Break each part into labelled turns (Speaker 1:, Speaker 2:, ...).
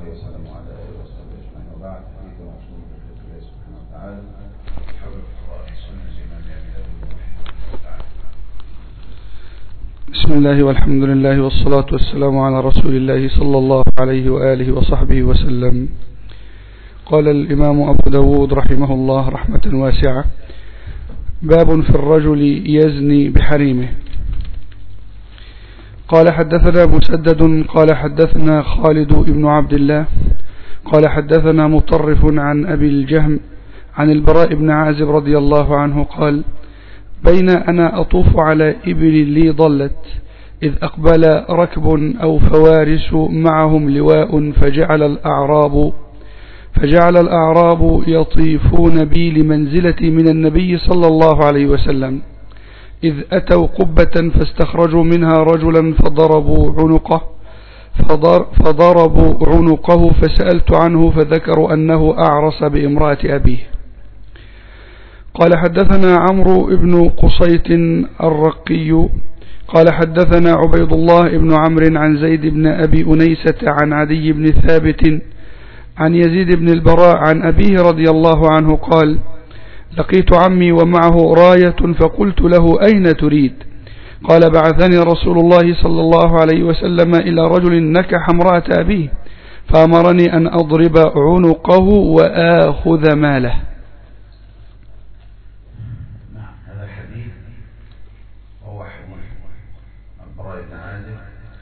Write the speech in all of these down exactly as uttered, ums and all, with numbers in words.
Speaker 1: عليه وسلم وعلى آله وصحبه أجمعين، وبعد حديث معصوم بحق الله سبحانه وتعالى حول قضاء السنة الإمام أبي داود رحمه الله تعالى.
Speaker 2: بسم الله والحمد لله والصلاة والسلام على رسول الله صلى الله عليه وآله وصحبه وسلم. قال الإمام أبو داود رحمه الله رحمة واسعة: باب في الرجل يزني بحريمه. قال حدثنا مسدد قال حدثنا خالد بن عبد الله قال حدثنا مطرف عن أبي الجهم عن البراء بن عازب رضي الله عنه قال: بين أنا أطوف على إبل لي ضلت إذ أقبل ركب أو فوارس معهم لواء فجعل الأعراب فجعل الأعراب يطيفون بي لمنزلتي من النبي صلى الله عليه وسلم، إذ أتوا قبة فاستخرجوا منها رجلا فضربوا عنقه فضر فضربوا عنقه فسألت عنه فذكروا أنه أعرس بامرأة أبيه. قال حدثنا عمرو بن قصيت الرقي قال حدثنا عبيد الله بن عمرو عن زيد بن أبي أنيسة عن عدي بن ثابت عن يزيد بن البراء عن أبيه رضي الله عنه قال: لقيت عمي ومعه راية فقلت له: أين تريد؟ قال: بعثني رسول الله صلى الله عليه وسلم إلى رجل نكح امرأة أبيه فأمرني أن أضرب عنقه وآخذ ماله.
Speaker 1: نعم، هذا الحديث هو حديث البراء بن عازب.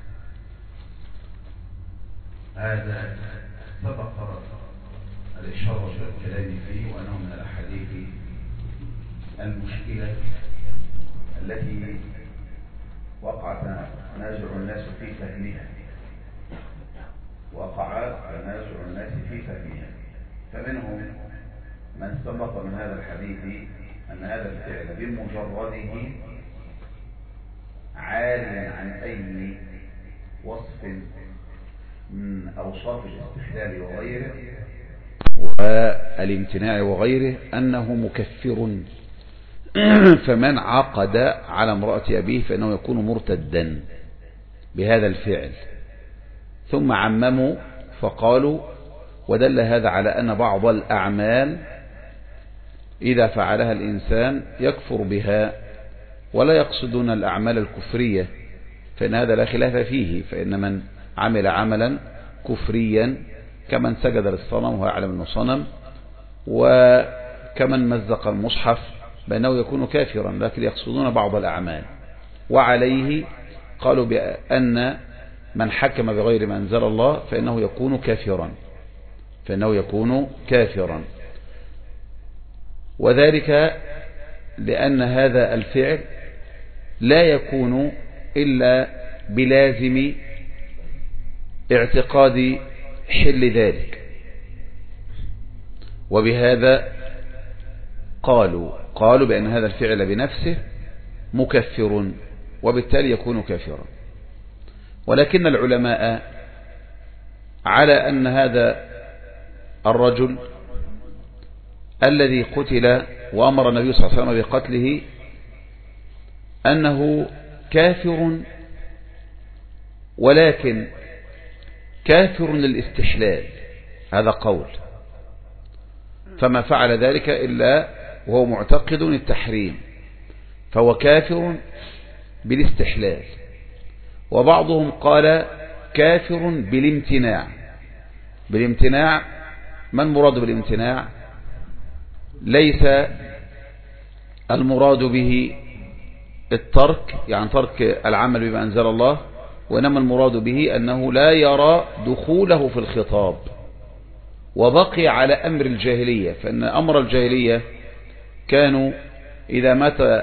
Speaker 1: هذا سبق الإشارة والكلام فيه، وأنه من الأحاديث المشكلة التي وقع تنازع الناس في فهمها وقع تنازع الناس في فهمها فمنهم من استنبط من هذا الحديث أن هذا الفعل بمجرده عاريا عن أي وصف من أوصاف الاستحلال وغيره والامتناع وغيره أنه مكفر، فمن عقد على امرأة أبيه فإنه يكون مرتدا بهذا الفعل. ثم عمموا فقالوا: ودل هذا على أن بعض الأعمال إذا فعلها الإنسان يكفر بها، ولا يقصدون الأعمال الكفرية، فإن هذا لا خلاف فيه، فإن من عمل عملا كفريا كمن سجد للصنم وهو يعلم أنه صنم، وكمن مزق المصحف بأنه يكون كافرا، لكن يقصدون بعض الأعمال. وعليه قالوا بأن من حكم بغير ما أنزل الله فإنه يكون كافرا فإنه يكون كافرا وذلك لأن هذا الفعل لا يكون إلا بلازم اعتقاد حل ذلك، وبهذا قالوا قالوا بأن هذا الفعل بنفسه مكفر، وبالتالي يكون كافرا. ولكن العلماء على أن هذا الرجل الذي قتل وأمر النبي صلى الله عليه وسلم بقتله أنه كافر، ولكن كافر للاستحلال، هذا قول، فما فعل ذلك إلا وهو معتقد التحريم فهو كافر بالاستحلال. وبعضهم قال كافر بالامتناع. بالامتناع ما المراد بالامتناع؟ ليس المراد به الترك، يعني ترك العمل بما أنزل الله، وإنما المراد به أنه لا يرى دخوله في الخطاب وبقي على أمر الجاهلية. فإن أمر الجاهلية كانوا إذا مات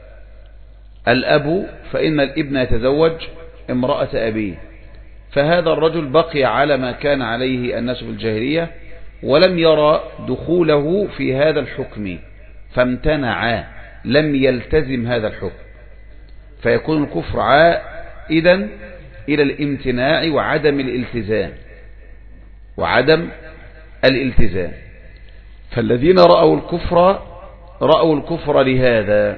Speaker 1: الأب فإن الابن يتزوج امرأة أبيه، فهذا الرجل بقي على ما كان عليه الناس في الجاهلية ولم يرى دخوله في هذا الحكم، فامتنع، لم يلتزم هذا الحكم، فيكون الكفر عائدا إلى الامتناع وعدم الالتزام وعدم الالتزام. فالذين رأوا الكفر رأوا الكفر لهذا،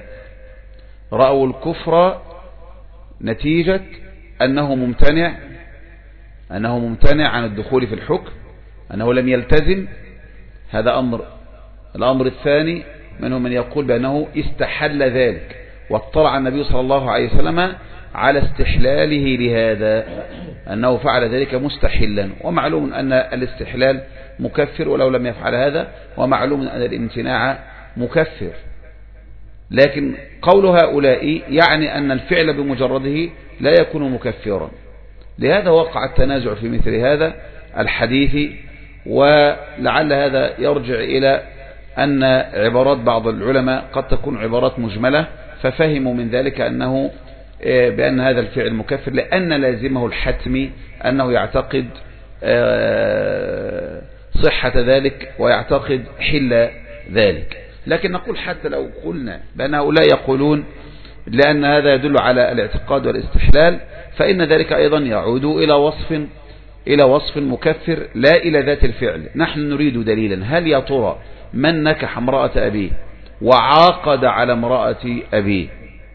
Speaker 1: رأوا الكفر نتيجة أنه ممتنع أنه ممتنع عن الدخول في الحكم، أنه لم يلتزم، هذا أمر. الأمر الثاني منهم من يقول بأنه استحل ذلك، واطلع النبي صلى الله عليه وسلم على استحلاله لهذا، أنه فعل ذلك مستحلا، ومعلوم أن الاستحلال مكفر ولو لم يفعل هذا، ومعلوم أن الامتناع مكفر. لكن قول هؤلاء يعني أن الفعل بمجرده لا يكون مكفرا. لهذا وقع التنازع في مثل هذا الحديث، ولعل هذا يرجع إلى أن عبارات بعض العلماء قد تكون عبارات مجملة، ففهموا من ذلك أنه بأن هذا الفعل مكفر، لأن لازمه الحتمي أنه يعتقد صحة ذلك ويعتقد حل ذلك. لكن نقول حتى لو قلنا بأن هؤلاء يقولون لأن هذا يدل على الاعتقاد والاستحلال، فإن ذلك أيضا يعود إلى وصف إلى وصف مكفر لا إلى ذات الفعل. نحن نريد دليلا. هل يا ترى من نكح امرأة أبيه وعاقد على امرأة أبيه،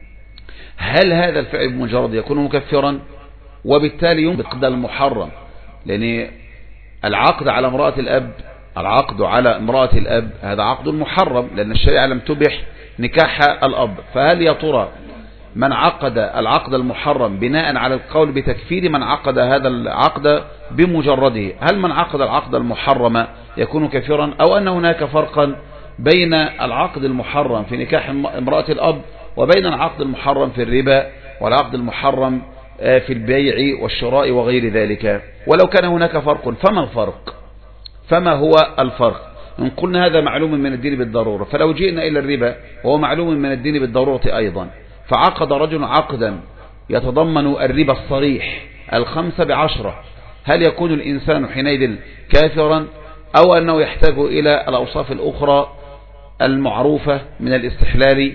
Speaker 1: هل هذا الفعل بمجرد يكون مكفرا؟ وبالتالي ينقض المحرم، لأن العقد على امرأة الأب العقد على امرأة الأب هذا عقد محرم، لأن الشريعة لم تبح نكاح الأب. فهل يا ترى من عقد العقد المحرم بناء على القول بتكفير من عقد هذا العقد بمجرده، هل من عقد العقد المحرم يكون كافرا، أو أن هناك فرقا بين العقد المحرم في نكاح امرأة الأب وبين العقد المحرم في الربا والعقد المحرم في البيع والشراء وغير ذلك؟ ولو كان هناك فرق فما الفرق؟ فما هو الفرق؟ إن قلنا هذا معلوم من الدين بالضرورة، فلو جئنا إلى الربا وهو معلوم من الدين بالضرورة أيضا، فعقد رجل عقدا يتضمن الربا الصريح الخمسة بعشرة، هل يكون الإنسان حينئذ كافرا، أو أنه يحتاج إلى الأوصاف الأخرى المعروفة من الاستحلال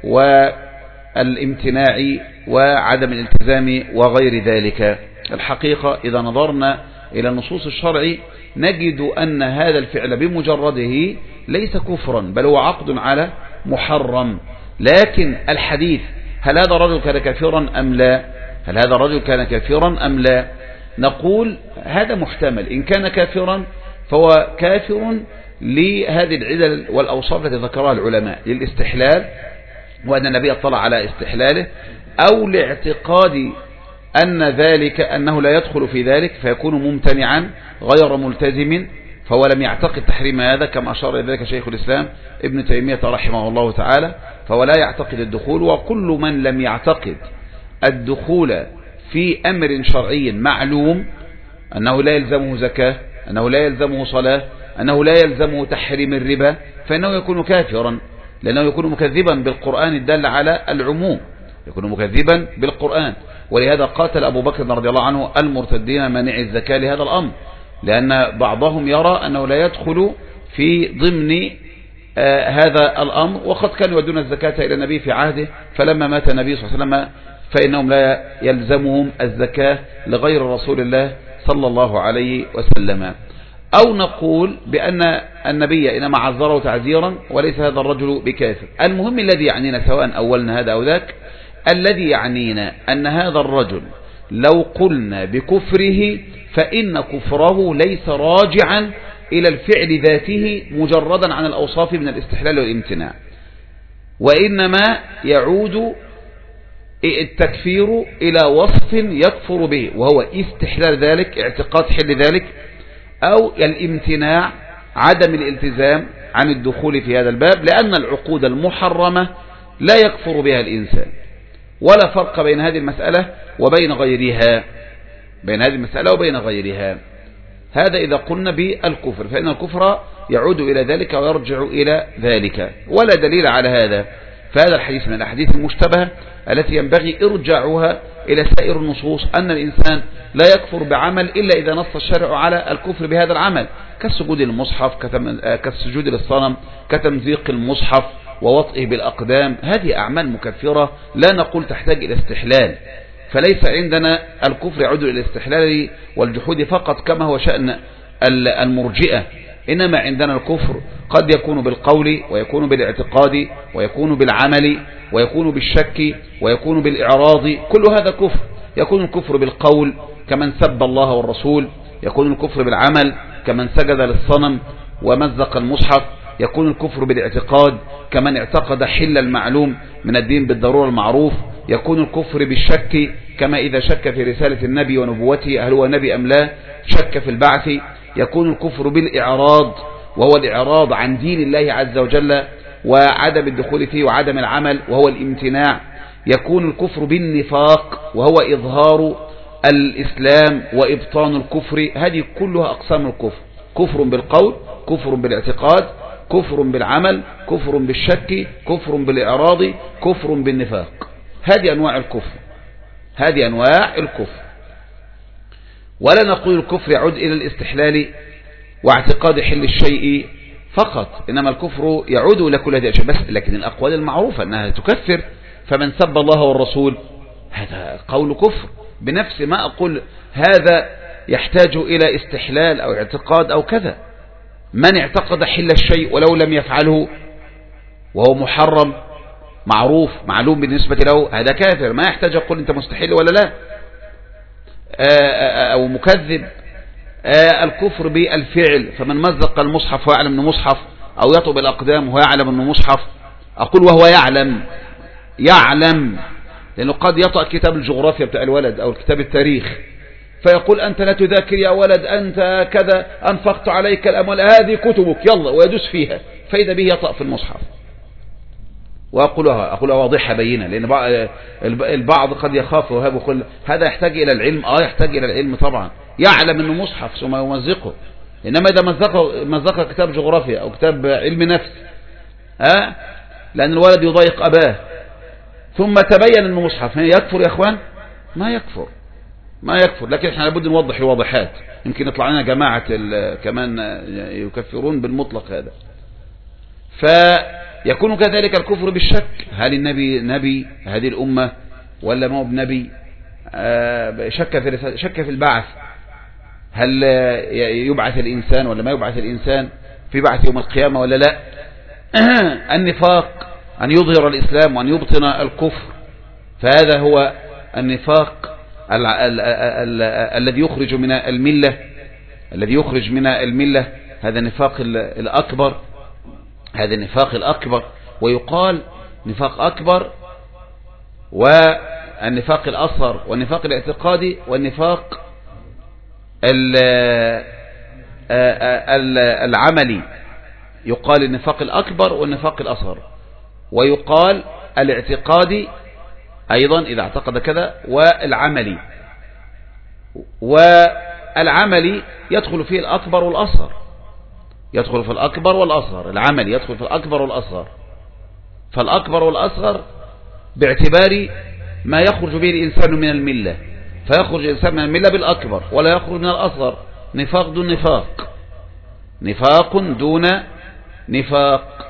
Speaker 1: والامتناع وعدم الالتزام وغير ذلك؟ الحقيقة إذا نظرنا إلى النصوص الشرع نجد أن هذا الفعل بمجرده ليس كفرا، بل هو عقد على محرم. لكن الحديث هل هذا الرجل كان كافرا أم لا؟ هل هذا الرجل كان كافرا أم لا؟ نقول هذا محتمل. إن كان كافرا فهو كافر لهذه العلل والأوصاف التي ذكرها العلماء للاستحلال، وأن النبي اطلع على استحلاله، أو لاعتقاد أن ذلك أنه لا يدخل في ذلك فيكون ممتنعا غير ملتزم، فهو لم يعتقد تحريم هذا كما أشار إلى ذلك شيخ الإسلام ابن تيمية رحمه الله تعالى، فهو لا يعتقد الدخول. وكل من لم يعتقد الدخول في أمر شرعي معلوم أنه لا يلزمه زكاة، أنه لا يلزمه صلاة، أنه لا يلزمه تحريم الربا، فإنه يكون كافرا، لأنه يكون مكذبا بالقرآن الدال على العموم، يكون مكذبا بالقرآن. ولهذا قاتل أبو بكر رضي الله عنه المرتدين مانع الزكاة لهذا الأمر، لأن بعضهم يرى أنه لا يدخل في ضمن آه هذا الأمر، وقد كانوا يؤدون الزكاة إلى النبي في عهده، فلما مات النبي صلى الله عليه وسلم فإنهم لا يلزمهم الزكاة لغير رسول الله صلى الله عليه وسلم. أو نقول بأن النبي إنما عذره تعذيرا وليس هذا الرجل بكافر. المهم الذي يعنينا سواء أولنا هذا أو ذاك، الذي يعنينا أن هذا الرجل لو قلنا بكفره فإن كفره ليس راجعا إلى الفعل ذاته مجردا عن الأوصاف من الاستحلال والامتناع، وإنما يعود التكفير إلى وصف يكفر به، وهو استحلال ذلك، اعتقاد حل ذلك، أو الامتناع عدم الالتزام عن الدخول في هذا الباب، لأن العقود المحرمة لا يكفر بها الإنسان. ولا فرق بين هذه المسألة وبين غيرها، بين هذه المسألة وبين غيرها. هذا إذا قلنا بالكفر، فإن الكفر يعود إلى ذلك ويرجع إلى ذلك، ولا دليل على هذا. فهذا الحديث من الأحاديث المشتبهة التي ينبغي إرجاعها إلى سائر النصوص، أن الإنسان لا يكفر بعمل إلا إذا نص الشرع على الكفر بهذا العمل، كالسجود للمصحف، كالسجود للصنم، كتمزيق المصحف ووطئه بالأقدام. هذه أعمال مكفرة لا نقول تحتاج إلى استحلال، فليس عندنا الكفر يعود إلى الاستحلال والجحود فقط كما هو شأن المرجئة، إنما عندنا الكفر قد يكون بالقول، ويكون بالاعتقاد، ويكون بالعمل، ويكون بالشك، ويكون بالإعراض. كل هذا كفر. يكون الكفر بالقول كمن سب الله والرسول. يكون الكفر بالعمل كمن سجد للصنم ومزق المصحف. يكون الكفر بالاعتقاد كمن اعتقد حل المعلوم من الدين بالضرورة المعروف. يكون الكفر بالشك كما إذا شك في رسالة النبي ونبوته هل هو نبي أم لا، شك في البعث. يكون الكفر بالإعراض وهو الإعراض عن دين الله عز وجل وعدم الدخول فيه وعدم العمل وهو الامتناع. يكون الكفر بالنفاق وهو إظهار الإسلام وإبطان الكفر. هذه كلها أقسام الكفر: كفر بالقول، كفر بالاعتقاد، كفر بالعمل، كفر بالشك، كفر بالإعراض، كفر بالنفاق. هذه أنواع الكفر، هذه أنواع الكفر. ولا نقول الكفر يعود إلى الاستحلال واعتقاد حل الشيء فقط، إنما الكفر يعود إلى كل هذه الأشياء. بس لكن الأقوال المعروفة أنها تكفر، فمن سب الله والرسول هذا قول كفر بنفس ما أقول هذا يحتاج إلى استحلال أو اعتقاد أو كذا. من اعتقد حل الشيء ولو لم يفعله وهو محرم معروف معلوم بالنسبة له هذا كافر، ما يحتاج أقول أنت مستحيل ولا لا أو مكذب. الكفر بالفعل، فمن مزق المصحف ويعلم أنه مصحف أو يطب الأقدام وهو يعلم أنه مصحف. أقول وهو يعلم، يعلم لأنه قد يطأ كتاب الجغرافيا بتاع الولد أو كتاب التاريخ فيقول أنت لا تذاكر يا ولد، أنت كذا، أنفقت عليك الأموال، هذه كتبك يلا، ويدوس فيها، فإذا به يطأ في المصحف. وأقولها أقولها واضحة بينة، لأن البعض قد يخاف وهذا يقول هذا يحتاج إلى العلم. آه يحتاج إلى العلم طبعا، يعلم أنه مصحف ثم يمزقه. إنما إذا مزق مزق كتاب جغرافيا أو كتاب علم نفس ها، لأن الولد يضايق أباه ثم تبين أنه مصحف، يكفر يا أخوان؟ ما يكفر، ما يكفر. لكن احنا لابد نوضح الواضحات، يمكن يطلع لنا جماعة كمان يكفرون بالمطلق هذا. فيكون كذلك الكفر بالشك، هل النبي نبي هذه الأمة ولا ما هو بنبي؟ شك في شك في البعث، هل يبعث الإنسان ولا ما يبعث الإنسان، في بعث يوم القيامة ولا لا؟ النفاق أن يظهر الإسلام وأن يبطن الكفر، فهذا هو النفاق ال ال ال الذي يخرج من الملة، الذي يخرج من الملة. هذا النفاق الأكبر، هذا النفاق الأكبر. ويقال نفاق أكبر والنفاق الأصغر والنفاق الاعتقادي والنفاق العملي. يقال النفاق الأكبر والنفاق الأصغر، ويقال الاعتقادي أيضا إذا اعتقد كذا، والعملي. والعملي يدخل فيه الأكبر والأصغر، يدخل في الأكبر والأصغر. العملي يدخل في الأكبر والأصغر. فالأكبر والأصغر باعتبار ما يخرج به الإنسان من الملة، فيخرج الإنسان من الملة بالأكبر ولا يخرج من الأصغر. نفاق دون نفاق، نفاق دون نفاق.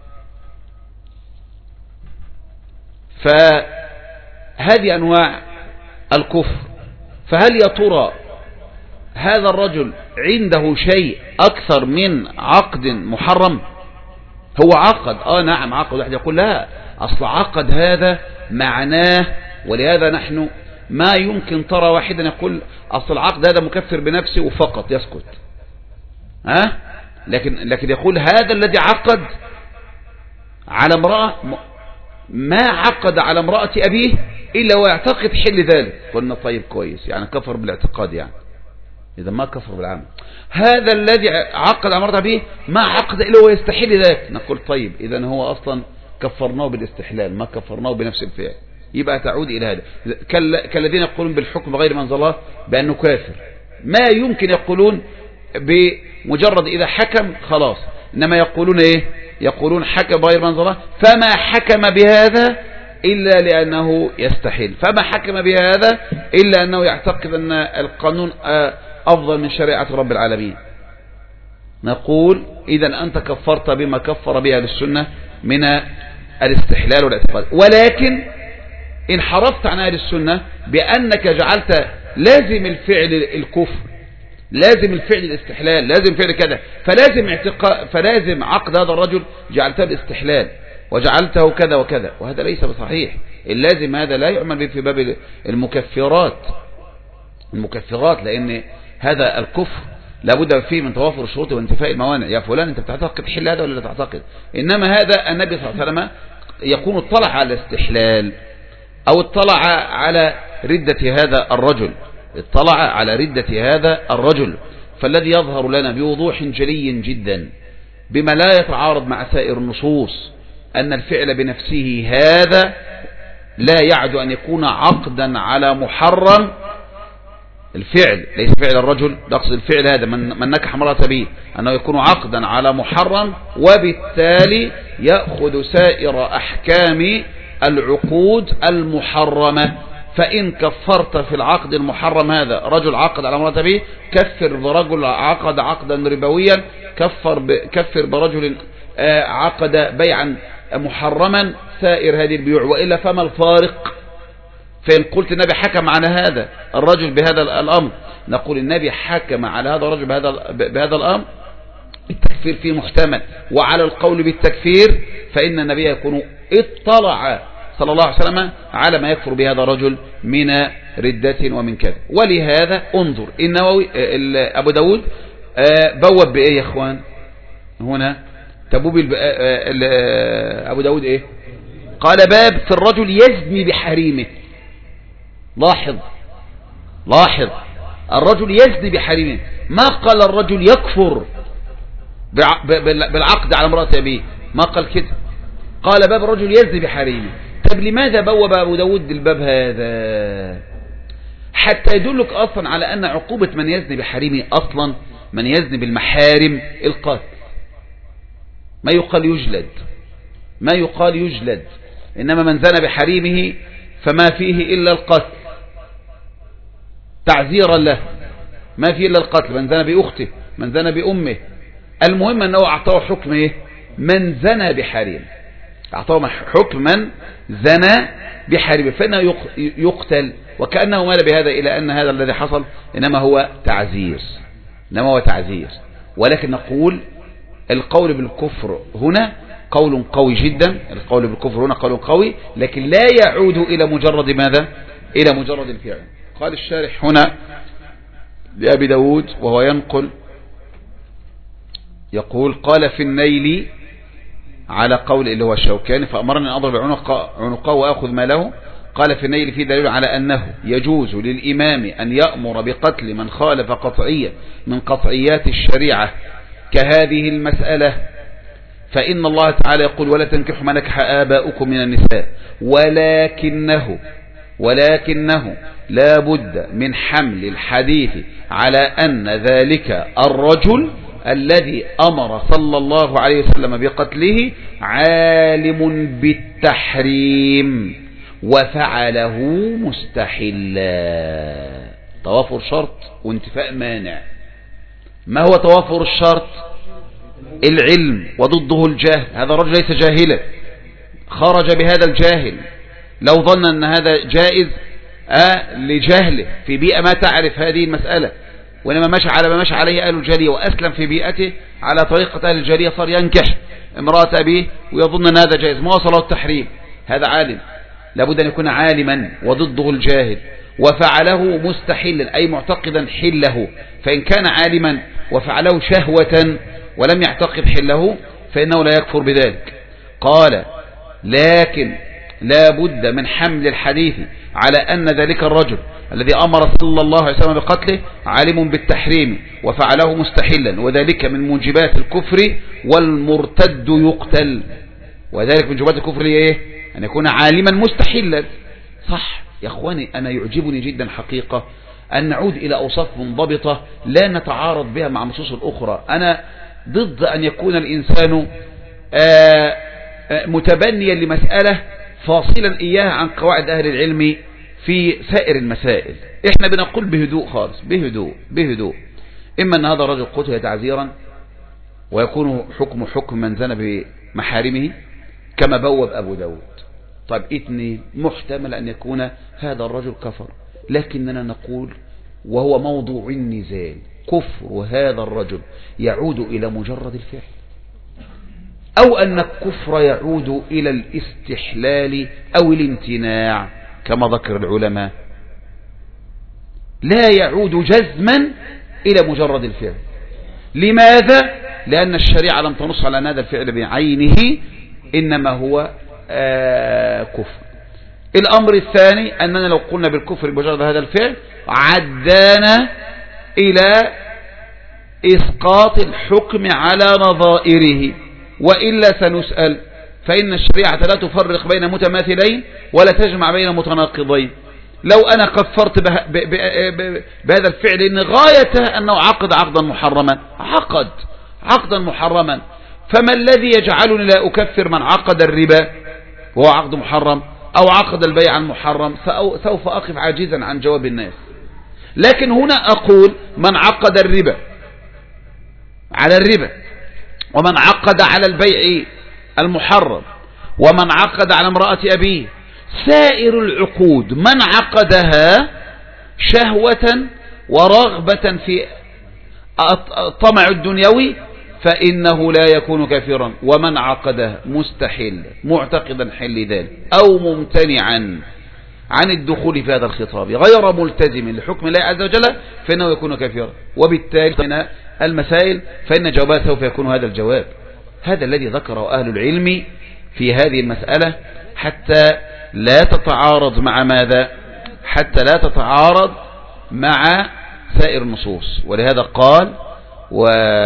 Speaker 1: فهذه أنواع الكفر. فهل يا ترى هذا الرجل عنده شيء أكثر من عقد محرم؟ هو عقد، آه نعم عقد. واحد يقول لا، أصل عقد هذا معناه، ولهذا نحن ما يمكن ترى واحدا يقول أصل العقد هذا مكفر بنفسه وفقط يسكت. ها؟ أه؟ لكن لكن يقول هذا الذي عقد على امرأة ما عقد على امرأة أبيه إلا ويعتقد حل ذلك. قلنا طيب كويس، يعني كفر بالاعتقاد، يعني إذا ما كفر بالعمل. هذا الذي عقد على امرأة أبيه ما عقد إلا ويستحل ذلك. نقول طيب إذا هو أصلا كفرناه بالاستحلال، ما كفرناه بنفس الفعل. يبقى تعود إلى هذا كالذين يقولون بالحكم غير ما أنزل الله بأنه كافر. ما يمكن يقولون بمجرد إذا حكم خلاص، إنما يقولون إيه؟ يقولون حكم غير ما أنزل الله، فما حكم بهذا إلا لأنه يستحيل، فما حكم بهذا إلا أنه يعتقد أن القانون أفضل من شريعة رب العالمين. نقول إذا أنت كفرت بما كفر بها للسنة من الاستحلال والاعتقاد، ولكن انحرفت عن أهل السنة بأنك جعلت لازم الفعل الكفر، لازم الفعل الاستحلال، لازم فعل كذا، فلازم اعتقاد، فلازم عقد هذا الرجل جعلته باستحلال وجعلته كذا وكذا، وهذا ليس بصحيح. اللازم هذا لا يعمل به في باب المكفرات، المكفرات، لأن هذا الكفر لابد فيه من توافر الشروط وانتفاء الموانع. يا فلان أنت بتعتقد حل هذا ولا لا تعتقد؟ إنما هذا النبي صلى الله عليه وسلم يكون اطلع على الاستحلال أو اطلع على ردة هذا الرجل، اطلع على ردة هذا الرجل. فالذي يظهر لنا بوضوح جلي جدا بما لا يتعارض مع سائر النصوص أن الفعل بنفسه هذا لا يعد أن يكون عقدا على محرم. الفعل ليس فعل الرجل، نقصد الفعل هذا من, من نكح امرأة به أنه يكون عقدا على محرم، وبالتالي يأخذ سائر أحكام العقود المحرمة. فإن كفرت في العقد المحرم هذا رجل عقد على امرأة به، كفر برجل عقد عقدا ربويا، كفر ب... كفر برجل عقد بيعا محرما سائر هذه البيوع. وإلا فما الفارق؟ فإن قلت النبي حكم على هذا الرجل بهذا الأمر، نقول النبي حكم على هذا الرجل بهذا, بهذا الأمر، التكفير فيه محتمل. وعلى القول بالتكفير فإن النبي يكون اطلع صلى الله عليه وسلم على ما يكفر بهذا الرجل من ردة ومن كذا. ولهذا انظر النووي أبو داود بوب بإيه يا إخوان هنا؟ تبوب أبو داود إيه؟ قال باب في الرجل يزني بحريمه. لاحظ لاحظ الرجل يزني بحريمه، ما قال الرجل يكفر بالعقد على امرأة أبيه، ما قال كده، قال باب الرجل يزني بحريمه. طب لماذا بوب أبو داود الباب هذا؟ حتى يدلك أصلا على أن عقوبة من يزني بحريمه أصلا من يزني بالمحارم القتل. ما يقال يجلد، ما يقال يجلد، إنما من زنى بحريمه فما فيه إلا القتل تعزيرا له، ما فيه إلا القتل. من زنى بأخته، من زنى بأمه، المهم أنه أعطاه حكم إيه؟ من زنى بحريم، أعطاه حكم من زنى بحريم فإنه يقتل. وكأنه مال بهذا إلى أن هذا الذي حصل إنما هو تعزير، إنما هو تعزير. ولكن نقول القول بالكفر هنا قول قوي جدا، القول بالكفر هنا قول قوي، لكن لا يعود إلى مجرد ماذا؟ إلى مجرد الفعل. قال الشارح هنا لأبي داود وهو ينقل يقول قال في النيل على قول اللي هو الشوكاني فأمرني أن أضرب عنقه وأخذ ماله. قال في النيل في دليل على أنه يجوز للإمام أن يأمر بقتل من خالف قطعية من قطعيات الشريعة كهذه المسألة، فإن الله تعالى يقول ولا تنكحوا ما نكح آباؤكم من النساء، ولكنه ولكنه لا بد من حمل الحديث على أن ذلك الرجل الذي أمر صلى الله عليه وسلم بقتله عالم بالتحريم وفعله مستحلا. توافر شرط وانتفاء مانع. ما هو توافر الشرط؟ العلم وضده الجهل. هذا الرجل ليس جاهلا، خرج بهذا الجاهل، لو ظن أن هذا جائز آه لجهله في بيئة ما تعرف هذه المسألة، وإنما مشى على ما مشى عليه أهل الجاهلية وأسلم في بيئته على طريقة أهل الجاهلية، صار ينكح امرأة أبيه ويظن أن هذا جائز، ما وصله التحريم. هذا عالم، لابد أن يكون عالما وضده الجاهل، وفعله مستحلا أي معتقدا حله. فإن كان عالما وفعله شهوة ولم يعتقد حله فإنه لا يكفر بذلك. قال لكن لا بد من حمل الحديث على أن ذلك الرجل الذي أمر صلى الله عليه وسلم بقتله عالم بالتحريم وفعله مستحلا، وذلك من موجبات الكفر، والمرتد يقتل. وذلك من موجبات الكفر ايه؟ أن يكون عالما مستحلا. صح يا أخواني، أنا يعجبني جدا حقيقة أن نعود إلى أوصاف منضبطة لا نتعارض بها مع النصوص الأخرى. أنا ضد أن يكون الإنسان آآ آآ متبنيا لمسألة فاصلا إياها عن قواعد أهل العلم في سائر المسائل. إحنا بنقول بهدوء خالص، بهدوء بهدوء إما أن هذا الرجل قتل تعزيرا ويكون حكم حكم من زنى بمحارمه كما بوب أبو داود. طيب اثنين، محتمل أن يكون هذا الرجل كفر، لكننا نقول وهو موضوع النزال كفر هذا الرجل يعود إلى مجرد الفعل، أو أن الكفر يعود إلى الاستحلال أو الامتناع كما ذكر العلماء. لا يعود جزما إلى مجرد الفعل. لماذا؟ لأن الشريعة لم تنص على أن هذا الفعل بعينه إنما هو آه كفر. الأمر الثاني أننا لو قلنا بالكفر بمجرد هذا الفعل عدانا إلى إسقاط الحكم على نظائره، وإلا سنسأل، فإن الشريعة لا تفرق بين متماثلين ولا تجمع بين متناقضين. لو أنا كفرت به ب ب ب بهذا الفعل إن غايته أنه عقد عقدا محرما، عقد عقدا محرما، فما الذي يجعلني لا أكفر من عقد الربا وهو عقد محرم أو عقد البيع المحرم؟ سوف أقف عاجزا عن جواب الناس. لكن هنا أقول من عقد الربا على الربا، ومن عقد على البيع المحرم، ومن عقد على امرأة أبيه، سائر العقود من عقدها شهوة ورغبة في الطمع الدنيوي فإنه لا يكون كافرا، ومن عقدها مستحيل معتقدا حل ذلك أو ممتنعا عن الدخول في هذا الخطاب غير ملتزم لحكم الله عز وجل فإنه يكون كافرا. وبالتالي من المسائل فإن جوابها سوف يكون هذا الجواب. هذا الذي ذكره أهل العلم في هذه المسألة حتى لا تتعارض مع ماذا؟ حتى لا تتعارض مع سائر النصوص. ولهذا قال و...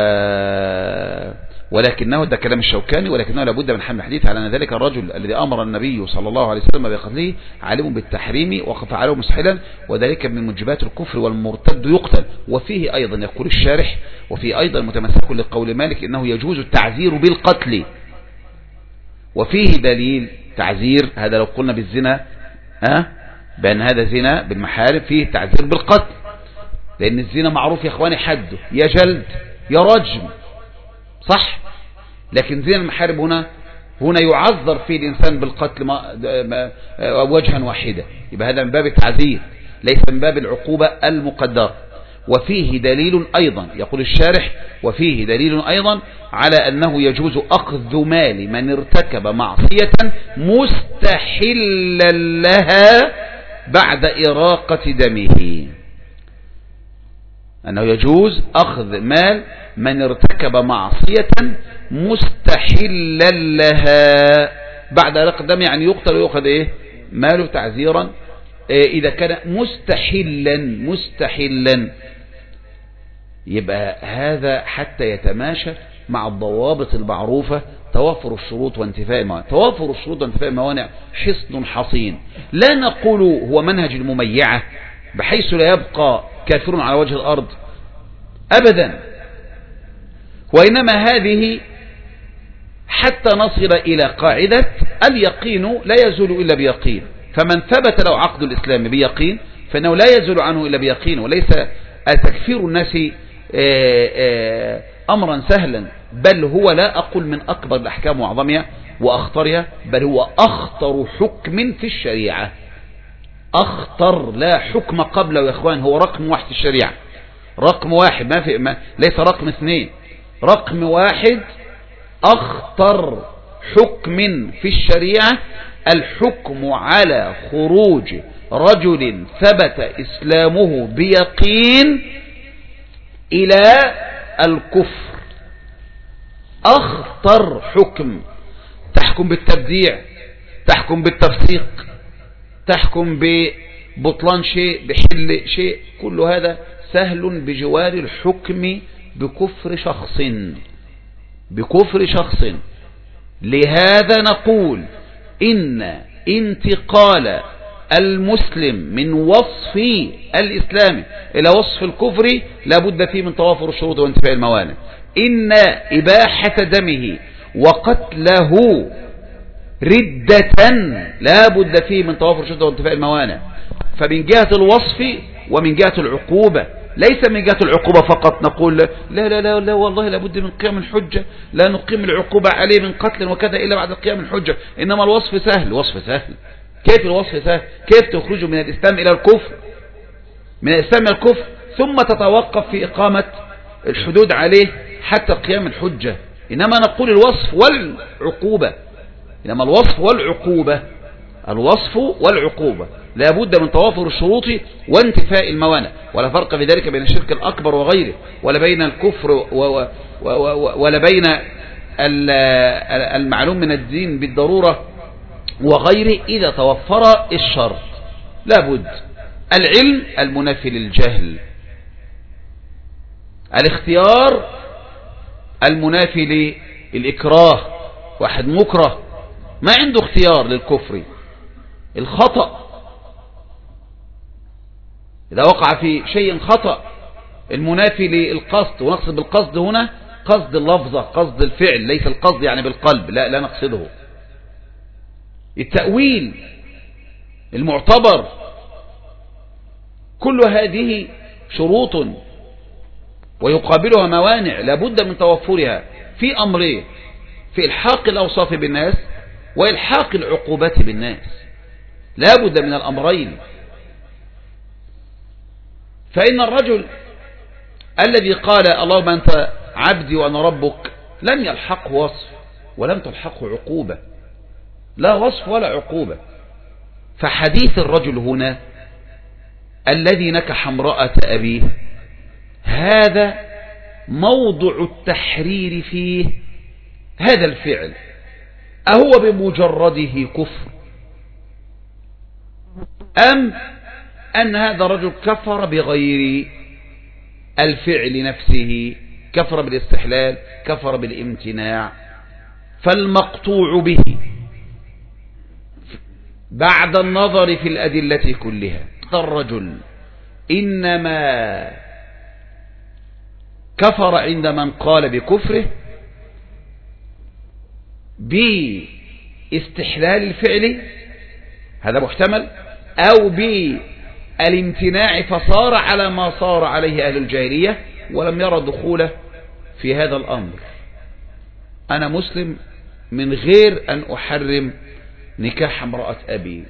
Speaker 1: ولكنه ده كلام الشوكاني، ولكنه لابد من حمل الحديث على أن ذلك الرجل الذي أمر النبي صلى الله عليه وسلم بقتله عالم بالتحريم وفعله مستحيلا، وذلك من موجبات الكفر، والمرتد يقتل. وفيه أيضا يقول الشارح وفيه أيضا متمسك لقول مالك إنه يجوز التعزير بالقتل، وفيه دليل تعزير هذا لو قلنا بالزنا ها بأن هذا زنا بالمحارم فيه تعزير بالقتل، لأن الزنا معروف يا إخواني حده يا جلد يا رجم، صح؟ لكن زنا المحارم هنا هنا يعذر فيه الإنسان بالقتل وجها واحدا، يبقى هذا من باب التعزير ليس من باب العقوبة المقدرة. وفيه دليل أيضا يقول الشارح وفيه دليل أيضا على أنه يجوز أخذ مال من ارتكب معصية مستحلا لها بعد إراقة دمه، أنه يجوز أخذ مال من ارتكب معصية مستحلا لها بعد إراقة دمه، يعني يقتل ويأخذ إيه ماله تعزيرا إيه إذا كان مستحلا مستحلا. يبقى هذا حتى يتماشى مع الضوابط المعروفة توافر الشروط وانتفاء الموانع. توافر الشروط وانتفاء الموانع حصن حصين، لا نقول هو منهج المميعة بحيث لا يبقى كافر على وجه الأرض أبدا، وإنما هذه حتى نصل إلى قاعدة اليقين لا يزول إلا بيقين، فمن ثبت له عقد الإسلام بيقين فإنه لا يزول عنه إلا بيقين. وليس تكفير الناس أمرا سهلا، بل هو لا أقول من أكبر الأحكام وأعظمها وأخطرها، بل هو أخطر حكم في الشريعة. أخطر، لا حكم قبله يا إخوان، هو رقم واحد في الشريعة، رقم واحد، ما في ما ليس رقم اثنين، رقم واحد. أخطر حكم في الشريعة الحكم على خروج رجل ثبت إسلامه بيقين إلى الكفر. أخطر حكم. تحكم بالتبديع، تحكم بالتفسيق، تحكم ببطلان شيء، بحل شيء، كل هذا سهل بجوار الحكم بكفر شخص بكفر شخص. لهذا نقول إن انتقال المسلم من وصف الإسلام إلى وصف الكفر لابد فيه من توافر الشروط وانتفاء الموانع. إن إباحة دمه وقتله ردة لابد فيه من توافر الشروط وانتفاء الموانع. فمن جهة الوصف ومن جهة العقوبة، ليس من جهة العقوبة فقط نقول لا لا لا, لا والله لابد من قيام الحجة، لا نقيم العقوبة عليه من قتل وكذا إلا بعد قيام الحجة. إنما الوصف سهل. وصف سهل كيف؟ الوصف سهل. كيف تخرج من الإسلام إلى الكفر، من الإسلام إلى الكفر، ثم تتوقف في إقامة الحدود عليه حتى قيام الحجة. إنما نقول الوصف والعقوبة، إنما الوصف والعقوبة، الوصف والعقوبة. لابد من توافر الشروط وانتفاء الموانع. ولا فرق في ذلك بين الشرك الأكبر وغيره، ولا بين الكفر ولا بين المعلوم من الدين بالضرورة وغيره إذا توفر الشرط. لابد العلم المنافي للجهل، الاختيار المنافي للإكراه، واحد مكره ما عنده اختيار للكفر، الخطأ إذا وقع في شيء خطأ المنافي للقصد، ونقصد بالقصد هنا قصد اللفظة، قصد الفعل، ليس القصد يعني بالقلب، لا لا نقصده. التأويل المعتبر، كل هذه شروط ويقابلها موانع لابد من توفرها في أمرين: في إلحاق الأوصاف بالناس وإلحاق العقوبات بالناس. لابد من الأمرين. فإن الرجل الذي قال اللهم أنت عبدي وأنا ربك لم يلحقه وصف ولم تلحقه عقوبة، لا وصف ولا عقوبة. فحديث الرجل هنا الذي نكح امرأة أبيه هذا موضع التحرير فيه هذا الفعل، أهو بمجرده كفر أم أن هذا الرجل كفر بغير الفعل نفسه، كفر بالاستحلال، كفر بالامتناع. فالمقطوع به بعد النظر في الأدلة كلها الرجل إنما كفر عند من قال بكفره باستحلال الفعل، هذا محتمل، أو بالامتناع فصار على ما صار عليه أهل الجاهلية ولم يرى دخوله في هذا الأمر. أنا مسلم من غير أن أحرم نكاح امرأة أبي،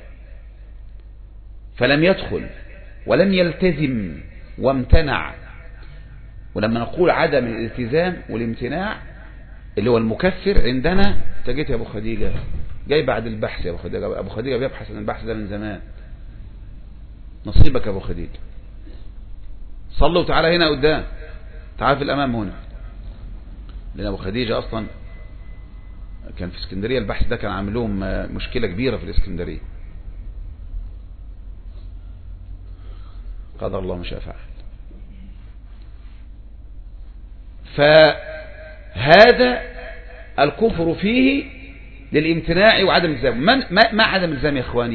Speaker 1: فلم يدخل ولم يلتزم وامتنع. ولما نقول عدم الالتزام والامتناع اللي هو المكفر عندنا، تجيت يا أبو خديجة جاي بعد البحث، يا أبو خديجة أبو خديجة بيبحث عن البحث ده من زمان، نصيبك يا أبو خديجة. صلوا تعالى هنا قدام، تعال في الأمام هنا، لأن أبو خديجة أصلا كان في اسكندرية، البحث ده كان عامل لهم مشكلة كبيرة في الاسكندرية، قدر الله ما شاء فعل. فهذا الكفر فيه للامتناع وعدم الالتزام. ما, ما عدم الالتزام يا اخواني؟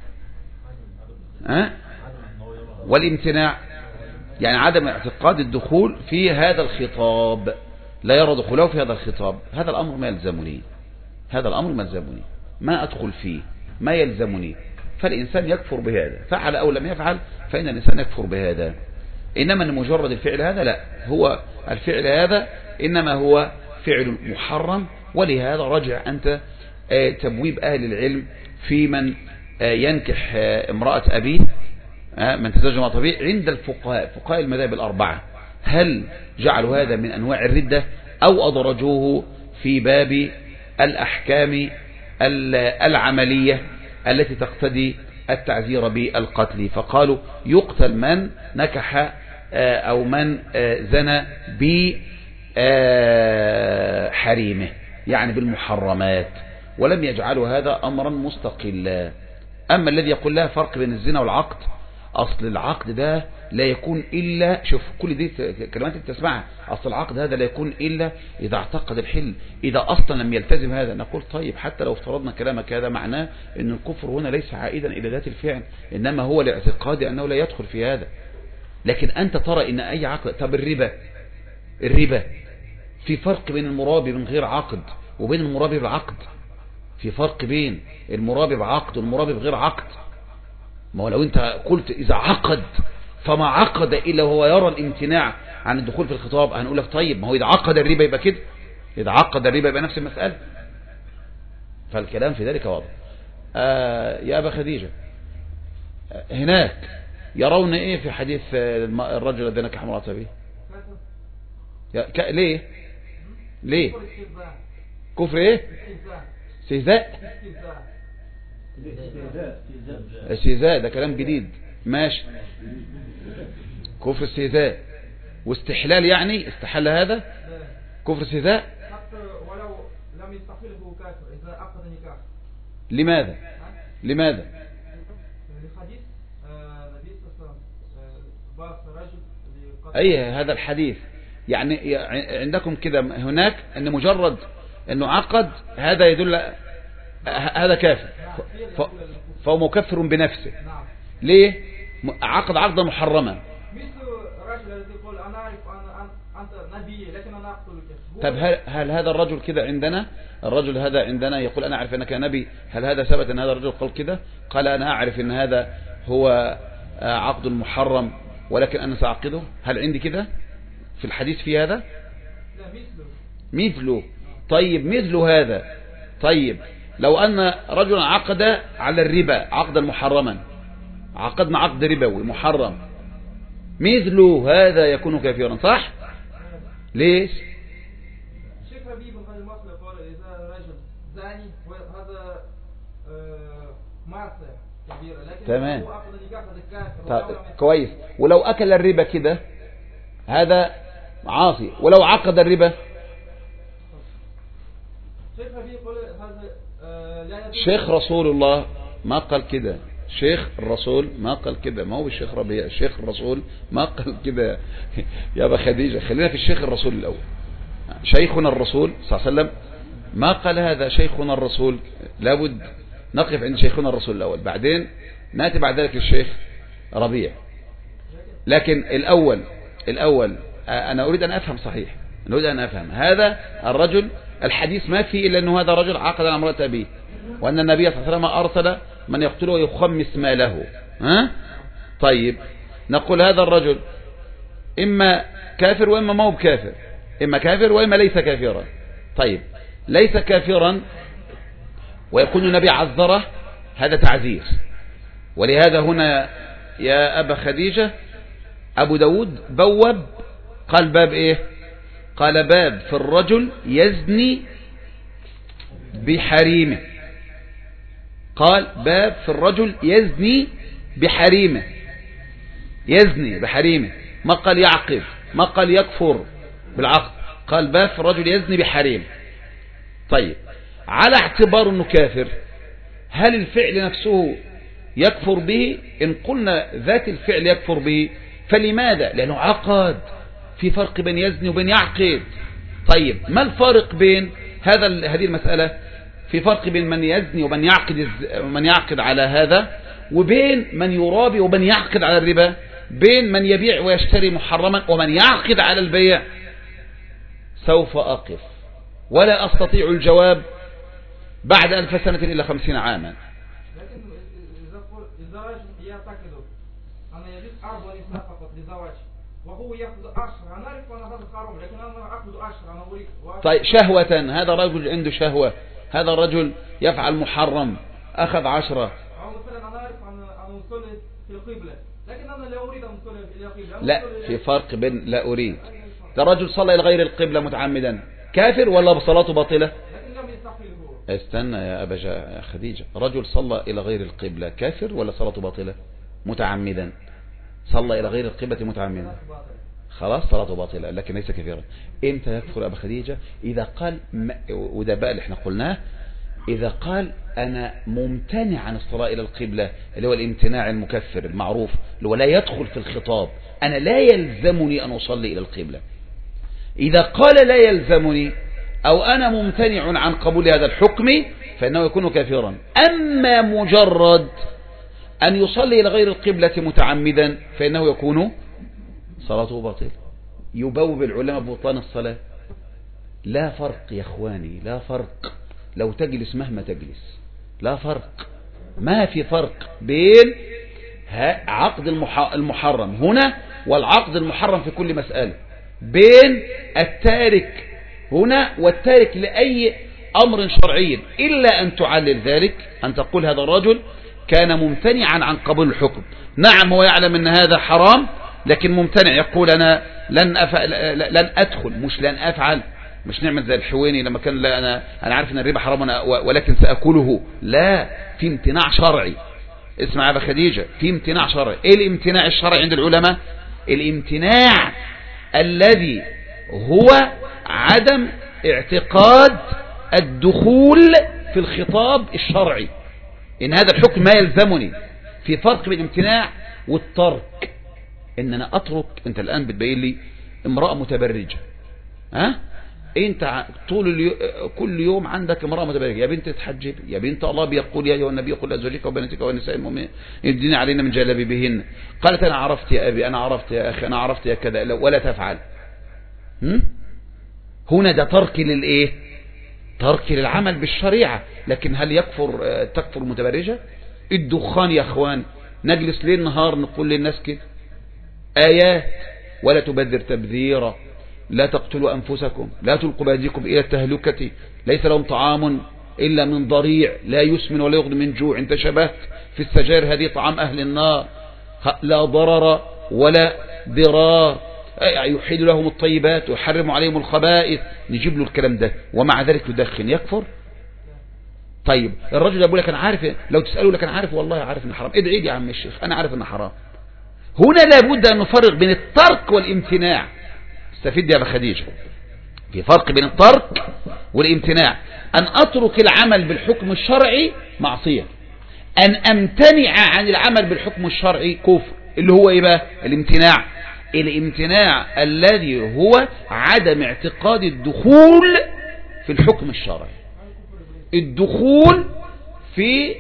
Speaker 1: أه؟ والامتناع يعني عدم اعتقاد الدخول في هذا الخطاب، لا يرى دخوله في هذا الخطاب. هذا الأمر ما يلزمني، هذا الأمر ما يلزمني، ما أدخل فيه، ما يلزمني. فالإنسان يكفر بهذا، فعل أو لم يفعل فإن الإنسان يكفر بهذا. إنما لمجرد الفعل هذا لا، هو الفعل هذا إنما هو فعل محرم. ولهذا رجع أنت تبويب أهل العلم في من ينكح امرأة أبيه، من تزوج امرأة أبيه عند الفقهاء، فقهاء المذاهب الأربعة، هل جعلوا هذا من أنواع الردة أو أدرجوه في باب الأحكام العملية التي تقتضي التعزير بالقتل؟ فقالوا يقتل من نكح أو من زنى بحريمه، يعني بالمحرمات، ولم يجعلوا هذا أمرا مستقلا. أما الذي يقول لها فرق بين الزنا والعقد، أصل العقد ده لا يكون إلا، شوف كل دي كلمات انت تسمعها، أصل العقد هذا لا يكون إلا إذا اعتقد الحل، إذا أصلا لم يلتزم هذا. نقول طيب حتى لو افترضنا كلامك هذا معناه أن الكفر هنا ليس عائدا إلى ذات الفعل، إنما هو لاعتقاد أنه لا يدخل في هذا. لكن أنت ترى أن أي عقد، طب الربا، الربا في فرق بين المرابي من غير عقد وبين المرابي بالعقد، في فرق بين المرابي بعقد والمرابي بغير عقد. ما هو لو انت قلت اذا عقد فما عقد الا وهو يرى الامتناع عن الدخول في الخطاب، هنقول لك طيب ما هو اذا عقد الربا يبقى كده، اذا عقد الربا يبقى نفس المسألة. فالكلام في ذلك واضح. آه يا ابا خديجة، آه هناك يرون ايه في حديث الرجل الذي نكح امرأة به؟ ليه ليه كفر ايه؟ استهزاء. استهزاء ده كلام جديد. ماشي، كفر استهزاء واستحلال، يعني استحل هذا كفر استهزاء.
Speaker 3: ولو لم يستحله كافر إذا عقد نكاح.
Speaker 1: لماذا؟ لماذا؟
Speaker 3: لحديث النبي صلى الله عليه وسلم باس رجل.
Speaker 1: أي هذا الحديث يعني عندكم كده هناك أن مجرد أنه عقد هذا يدل هذا كافر، فهو مكفر بنفسه. ليه؟ عقد عقدا محرما.
Speaker 3: مثل رجل الذي يقول أنا أعرف أنت نبي لكن أنا أقتلك.
Speaker 1: طب هل, هل هذا الرجل كده عندنا، الرجل هذا عندنا يقول أنا أعرف أنك نبي، هل هذا ثبت أن هذا الرجل قال كده؟ قال أنا أعرف أن هذا هو عقد محرم ولكن أنا سأعقده؟ هل عندي كده في الحديث في هذا؟
Speaker 3: لا، مثله.
Speaker 1: مثله. طيب مثل هذا. طيب لو أن رجلا عقد على الربا عقدا محرما، عقدنا عقد ربوي محرم، مثله هذا يكون كافرا، صح؟ ليش؟
Speaker 3: شيخ ربيب بن خالد المصري قال إذا رجل زاني وهذا معصية كبيرة لكن
Speaker 1: تمام.
Speaker 3: هو عقد نكاح هذا كافر.
Speaker 1: كويس. ولو أكل الربا كده هذا عاصي، ولو عقد الربا
Speaker 3: شيخ ربيب قال هذا
Speaker 1: شيخ رسول الله ما قال كده، شيخ الرسول ما قال كده، ما هو الشيخ ربيع، شيخ الرسول ما قال كده. يا أبا خديجة خلينا في الشيخ الرسول الأول. شيخنا الرسول صلى الله عليه وسلم ما قال هذا، شيخنا الرسول لابد نقف عند شيخنا الرسول الأول، بعدين نأتي بعد ذلك الشيخ ربيع. لكن الأول الأول أنا أريد أن أفهم صحيح، أنا أريد أن أفهم هذا الرجل الحديث ما فيه إلا أنه هذا رجل عقد على امرأة أبيه، وأن النبي صلى الله عليه وسلم أرسل من يقتله ويخمس ماله. ها؟ طيب نقول هذا الرجل إما كافر وإما ما هو بكافر، إما كافر وإما ليس كافرا. طيب ليس كافرا ويكون النبي عذره، هذا تعذير. ولهذا هنا يا أبا خديجة أبو داود بوب قال باب إيه؟ قال باب في الرجل يزني بحريمه. قال باب في الرجل يزني بحريمه، يزني بحريمه، ما قال يعقد، ما قال يكفر بالعقد، قال باب في الرجل يزني بحريمه. طيب على اعتبار انه كافر، هل الفعل نفسه يكفر به؟ ان قلنا ذات الفعل يكفر به فلماذا؟ لانه عقد، في فرق بين يزني وبين يعقد. طيب ما الفرق بين هذا هذه المسألة؟ في فرق بين من يزني ومن يعقد ومن يعقد على هذا، وبين من يرابي ومن يعقد على الربا، بين من يبيع ويشتري محرما ومن يعقد على البيع. سوف أقف ولا أستطيع الجواب بعد ألف سنة إلا خمسين عاما.
Speaker 3: لكن إذا رجل يعتقد أن يجوز أرض ونساء فقط لزواج وهو يأخذ عشر، أنا أعرف أن هذا حرام لكن أنا أخذ عشر، أنا أريد.
Speaker 1: طيب شهوة، هذا رجل عنده شهوة، هذا الرجل يفعل محرم أخذ عشرة.
Speaker 3: أو مثلا أنا أعرف أن أن أصلي في القبلة لكن أنا لا أريد أن أصلي إلى القبلة.
Speaker 1: لا، في فرق بين لا أريد. ده رجل صلى إلى غير القبلة متعمدا، كافر ولا بصلاته باطلة؟
Speaker 3: لكن لم يستحيل هو.
Speaker 1: استنى يا أبا يا خديجة، رجل صلى إلى غير القبلة كافر ولا صلاته باطلة؟ متعمدا، صلى إلى غير القبلة متعمدا، خلاص صلاته باطلة لكن ليس كافرا. امتى يكفر أبا خديجة؟ إذا قال، وده بقى اللي احنا قلناه، إذا قال أنا ممتنع عن الصلاة إلى القبلة، اللي هو الامتناع المكفر المعروف، اللي هو لا يدخل في الخطاب، أنا لا يلزمني أن أصلي إلى القبلة. إذا قال لا يلزمني أو أنا ممتنع عن قبول هذا الحكم فإنه يكون كافرا. أما مجرد أن يصلي إلى غير القبلة متعمدا فإنه يكون صلاته باطلة. يبوب العلماء ببطلان الصلاة. لا فرق يا اخواني، لا فرق، لو تجلس مهما تجلس لا فرق، ما في فرق بين عقد المحرم هنا والعقد المحرم في كل مسألة، بين التارك هنا والتارك لأي أمر شرعي، إلا أن تعلل ذلك، أن تقول هذا الرجل كان ممتنعا عن قبول الحكم. نعم هو يعلم أن هذا حرام لكن ممتنع، يقول أنا لن, أفعل لن أدخل، مش لن أفعل، مش نعمل زي الحويني لما كان لا أنا أنا عارف أن الربا حرام ولكن سأكله. لا، في امتناع شرعي. اسمع يا أبا خديجة، في امتناع شرعي. إيه الامتناع الشرعي عند العلماء؟ الامتناع الذي هو عدم اعتقاد الدخول في الخطاب الشرعي، إن هذا الحكم ما يلزمني. في فرق بين الامتناع والترك. إن أنا أترك. أنت الآن بتبين لي امرأة متبرجة، ها؟ أنت طول اليو... كل يوم عندك امرأة متبرجة، يا بنت تحجب، يا بنت الله بيقول يا أيها النبي قل لأزواجك وبناتك ونساء المؤمنين يدين علينا من جلابيبهن. قالت أنا عرفت يا أبي، أنا عرفت يا أخي، أنا عرفت يا كذا، ولا تفعل. هم؟ هنا ده ترك للإيه؟ ترك للعمل بالشريعة. لكن هل يكفر تكفر متبرجة؟ الدخان يا أخوان، نجلس ليل نهار نقول للناس كده آيات: ولا تبذر تبذيرا، لا تقتلوا أنفسكم، لا تلقوا بأيديكم إلى التهلكة، ليس لهم طعام إلا من ضريع، لا يسمن ولا يغني من جوع، انت شبهت في السجائر هذه طعام أهل النار، لا ضرر ولا ضرار، يحل لهم الطيبات ويحرم عليهم الخبائث. نجيب له الكلام ده ومع ذلك يدخن، يكفر؟ طيب الرجل يقول لك أنا عارف، لو تسأله لك أنا عارف، والله عارف إن حرام. ادعي لي يا عم الشيخ، أنا عارف إن حرام. هنا لابد أن نفرق بين الترك والامتناع. استفيد يا أبا خديجة، في فرق بين الترك والامتناع. أن أترك العمل بالحكم الشرعي معصية، أن أمتنع عن العمل بالحكم الشرعي كفر. اللي هو إيه بقى الامتناع؟ الامتناع الذي هو عدم اعتقاد الدخول في الحكم الشرعي، الدخول في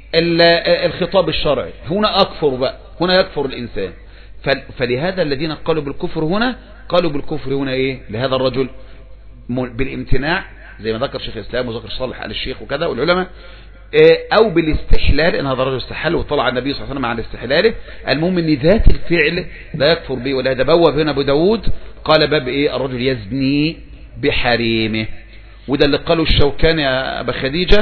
Speaker 1: الخطاب الشرعي. هنا أكفر بقى، هنا يكفر الإنسان. فلهذا الذين قالوا بالكفر هنا قالوا بالكفر هنا إيه لهذا الرجل؟ بالامتناع زي ما ذكر شيخ الإسلام وذكر صالح آل الشيخ وكذا والعلماء، أو بالاستحلال، إن هذا الرجل استحل وطلع النبي صلى الله عليه وسلم على استحلاله. المهم ان ذات الفعل لا يكفر به. ولهذا بواب هنا أبو داود قال باب إيه؟ الرجل يزني بحريمه. وده اللي قاله الشوكاني يا أبا خديجة،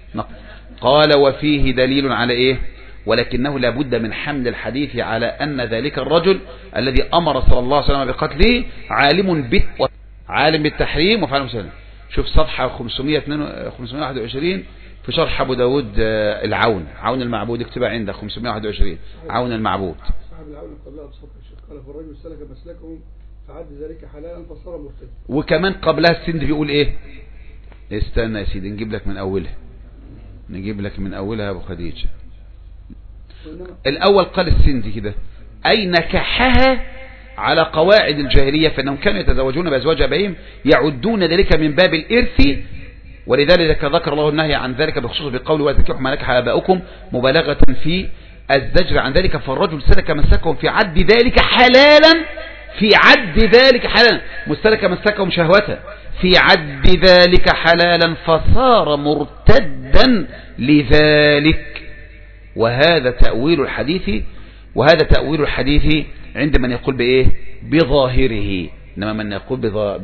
Speaker 1: قال وفيه دليل على إيه؟ ولكنه لابد من حمل الحديث على أن ذلك الرجل الذي أمر صلى الله عليه وسلم بقتله عالم بت عالم بالتحريم وفعل مسلم. شوف صفحة خمسمائة وواحد وعشرين في شرح أبو داود العون، عون المعبود، اكتبها عندك خمسمائة وواحد وعشرين، عون المعبود.
Speaker 2: صاحب العون قبلها بسطر الشيخ قال فالرجل سلك مسلكهم فعد ذلك حلالا فصار مرتدا. وكمان قبلها السند بيقول ايه؟ استنى يا سيدي نجيب لك من اولها، نجيب لك من اولها يا ابو خديجة. الاول قال السند كده اي نكحها على قواعد الجاهلية، فانهم كانوا يتزوجون بازواج ابائهم يعدون ذلك من باب الارث، ولذلك ذكر الله النهي عن ذلك بخصوص بقوله وتنكحوا ما نكح آباؤكم مبالغة في الزجر عن ذلك. فالرجل سلك مسلكهم في عد ذلك حلالا، في عد ذلك حلالا، مستلك مسلكهم شهوة في عد ذلك حلالا فصار مرتدا لذلك. وهذا تأويل الحديث، وهذا تأويل الحديث عند من يقول بإيه؟ بظاهره. إنما من يقول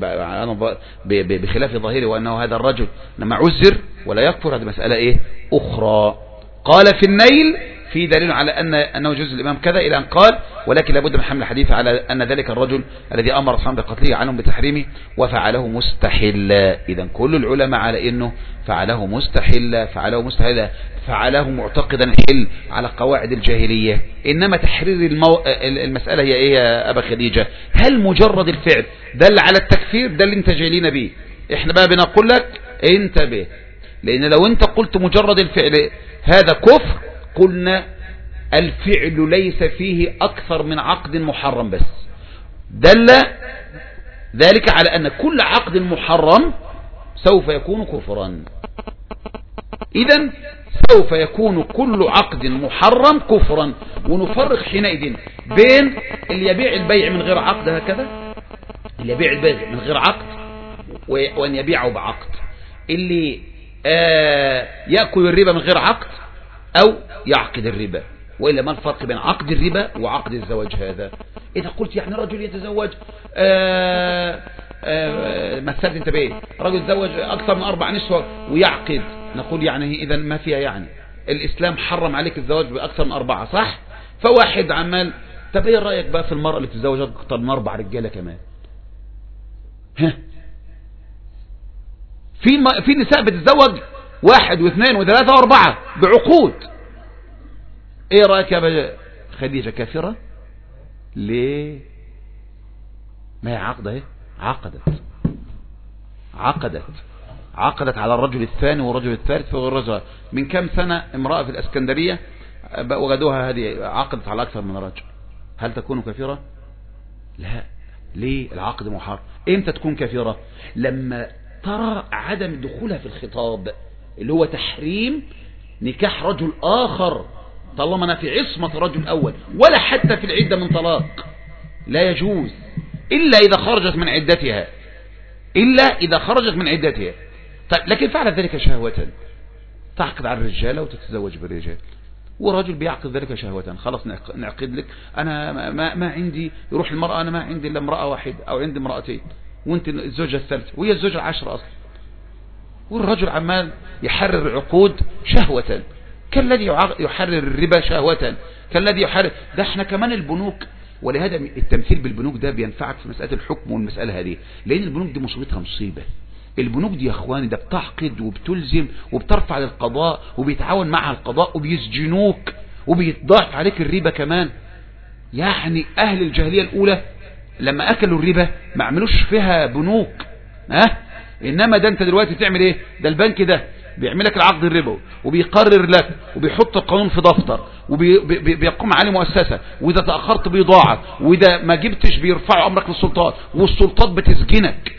Speaker 2: بخلاف ظاهره وأنه هذا الرجل لما عزر ولا يكفر، هذه مسألة إيه؟ أخرى. قال في النيل في دليل على أن أنه جزء الإمام كذا إلى أن قال ولكن لابد من حمل الحديث على أن ذلك الرجل الذي أمر الصحابة بقتله عنهم بتحريمه وفعله مستحلا. إذا كل العلماء على أنه فعله مستحلا، فعله مستحلا، فعله معتقدا الحل على قواعد الجاهلية. إنما تحرير المو... المسألة هي إيه يا أبا خديجة؟ هل مجرد الفعل دل على التكفير؟ ده اللي انت جايلين به. احنا بقى بنقول لك انتبه، لأن لو انت قلت مجرد الفعل هذا كفر، قلنا الفعل ليس فيه أكثر من عقد محرم بس. دل ذلك على أن كل عقد محرم سوف يكون كفرا. إذن سوف يكون كل عقد محرم كفرا. ونفرق حينئذ بين اللي يبيع البيع من غير عقد هكذا، اللي يبيع البيع من غير عقد وأن يبيعه بعقد، اللي آه يأكل الربا من غير عقد أو يعقد الربا. وإلا ما الفرق بين عقد الربا وعقد الزواج هذا؟ إذا قلت يعني رجل يتزوج آه آه مثلت انت بايه؟ رجل يتزوج أكثر من أربع نسوة ويعقد، نقول يعني إذا ما فيها، يعني الإسلام حرم عليك الزواج بأكثر من أربعة، صح؟ فواحد عمال، طب ايه رأيك بقى في المرأة اللي تتزوج أكثر من أربع رجالة كمان؟ ها
Speaker 1: في في نساء بتتزوج واحد واثنين وثلاثة واربعة بعقود. ايه رأيك يا خديجة كافرة؟ ليه؟ ما هي عقدة ايه؟ عقدت عقدت عقدت على الرجل الثاني والرجل الثالث والرجل. من كم سنة امرأة في الاسكندرية وجدوها هذه عقدت على أكثر من رجل. هل تكون كافرة؟ لا. ليه؟ العقد محرم. امتى تكون كافرة؟ لما ترى عدم دخولها في الخطاب اللي هو تحريم نكاح رجل آخر طالما أنا في عصمة الرجل الأول، ولا حتى في العدة من طلاق، لا يجوز إلا إذا خرجت من عدتها، إلا إذا خرجت من عدتها. طيب لكن فعل ذلك شهوة، تعقد على الرجال وتتزوج بالرجال، ورجل بيعقد ذلك شهوة، خلاص نعقد لك أنا ما, ما عندي، يروح المرأة أنا ما عندي إلا امرأة واحدة أو عندي امرأتين وانت الزوجة الثالثة وهي الزوجة العشرة أصلا، والرجل عمال يحرر عقود شهوة كالذي يحرر الربا شهوة، كالذي يحرر ده. احنا كمان البنوك، ولهذا التمثيل بالبنوك ده بينفعك في مسألة الحكم والمسألة هذه، لأن البنوك دي مصيبتها مصيبة. البنوك دي يا اخواني ده بتعقد وبتلزم وبترفع للقضاء وبيتعاون مع القضاء وبيسجنوك وبيتضاعف عليك الربا كمان. يعني أهل الجاهلية الأولى لما أكلوا الربا ما عملوش فيها بنوك، ها؟ إنما ده أنت دلوقتي تعمل إيه؟ ده البنك ده بيعمل لك العقد الربوي وبيقرر لك وبيحط القانون في دفتر وبيقوم عليه مؤسسة، وإذا تأخرت بيضاعف، وإذا ما جبتش بيرفعوا أمرك للسلطات، والسلطات بتسجنك.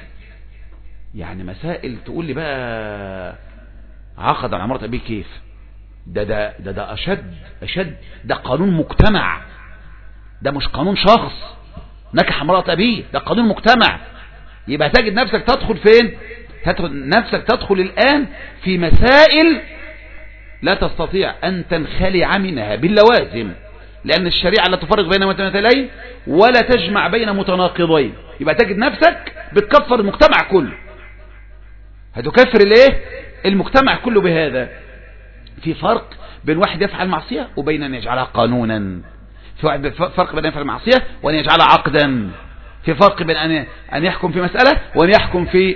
Speaker 1: يعني مسائل تقول لي بقى عقد على مرات أبيه كيف؟ ده ده ده ده أشد أشد، ده قانون مجتمع، ده مش قانون شخص نكح مرات أبيه، ده قانون مجتمع. يبقى تجد نفسك تدخل فين؟ تدخل نفسك تدخل الآن في مسائل لا تستطيع أن تنخلع منها باللوازم، لأن الشريعة لا تفرق بين متماثلين ولا تجمع بين متناقضين. يبقى تجد نفسك بتكفر المجتمع كله، هتكفر الايه؟ المجتمع كله بهذا. في فرق بين واحد يفعل معصية وبين أن يجعلها قانونا، في فرق بين أن يفعل معصية وأن يجعلها عقدا، في فرق بين أن أن يحكم في مسألة وأن يحكم في.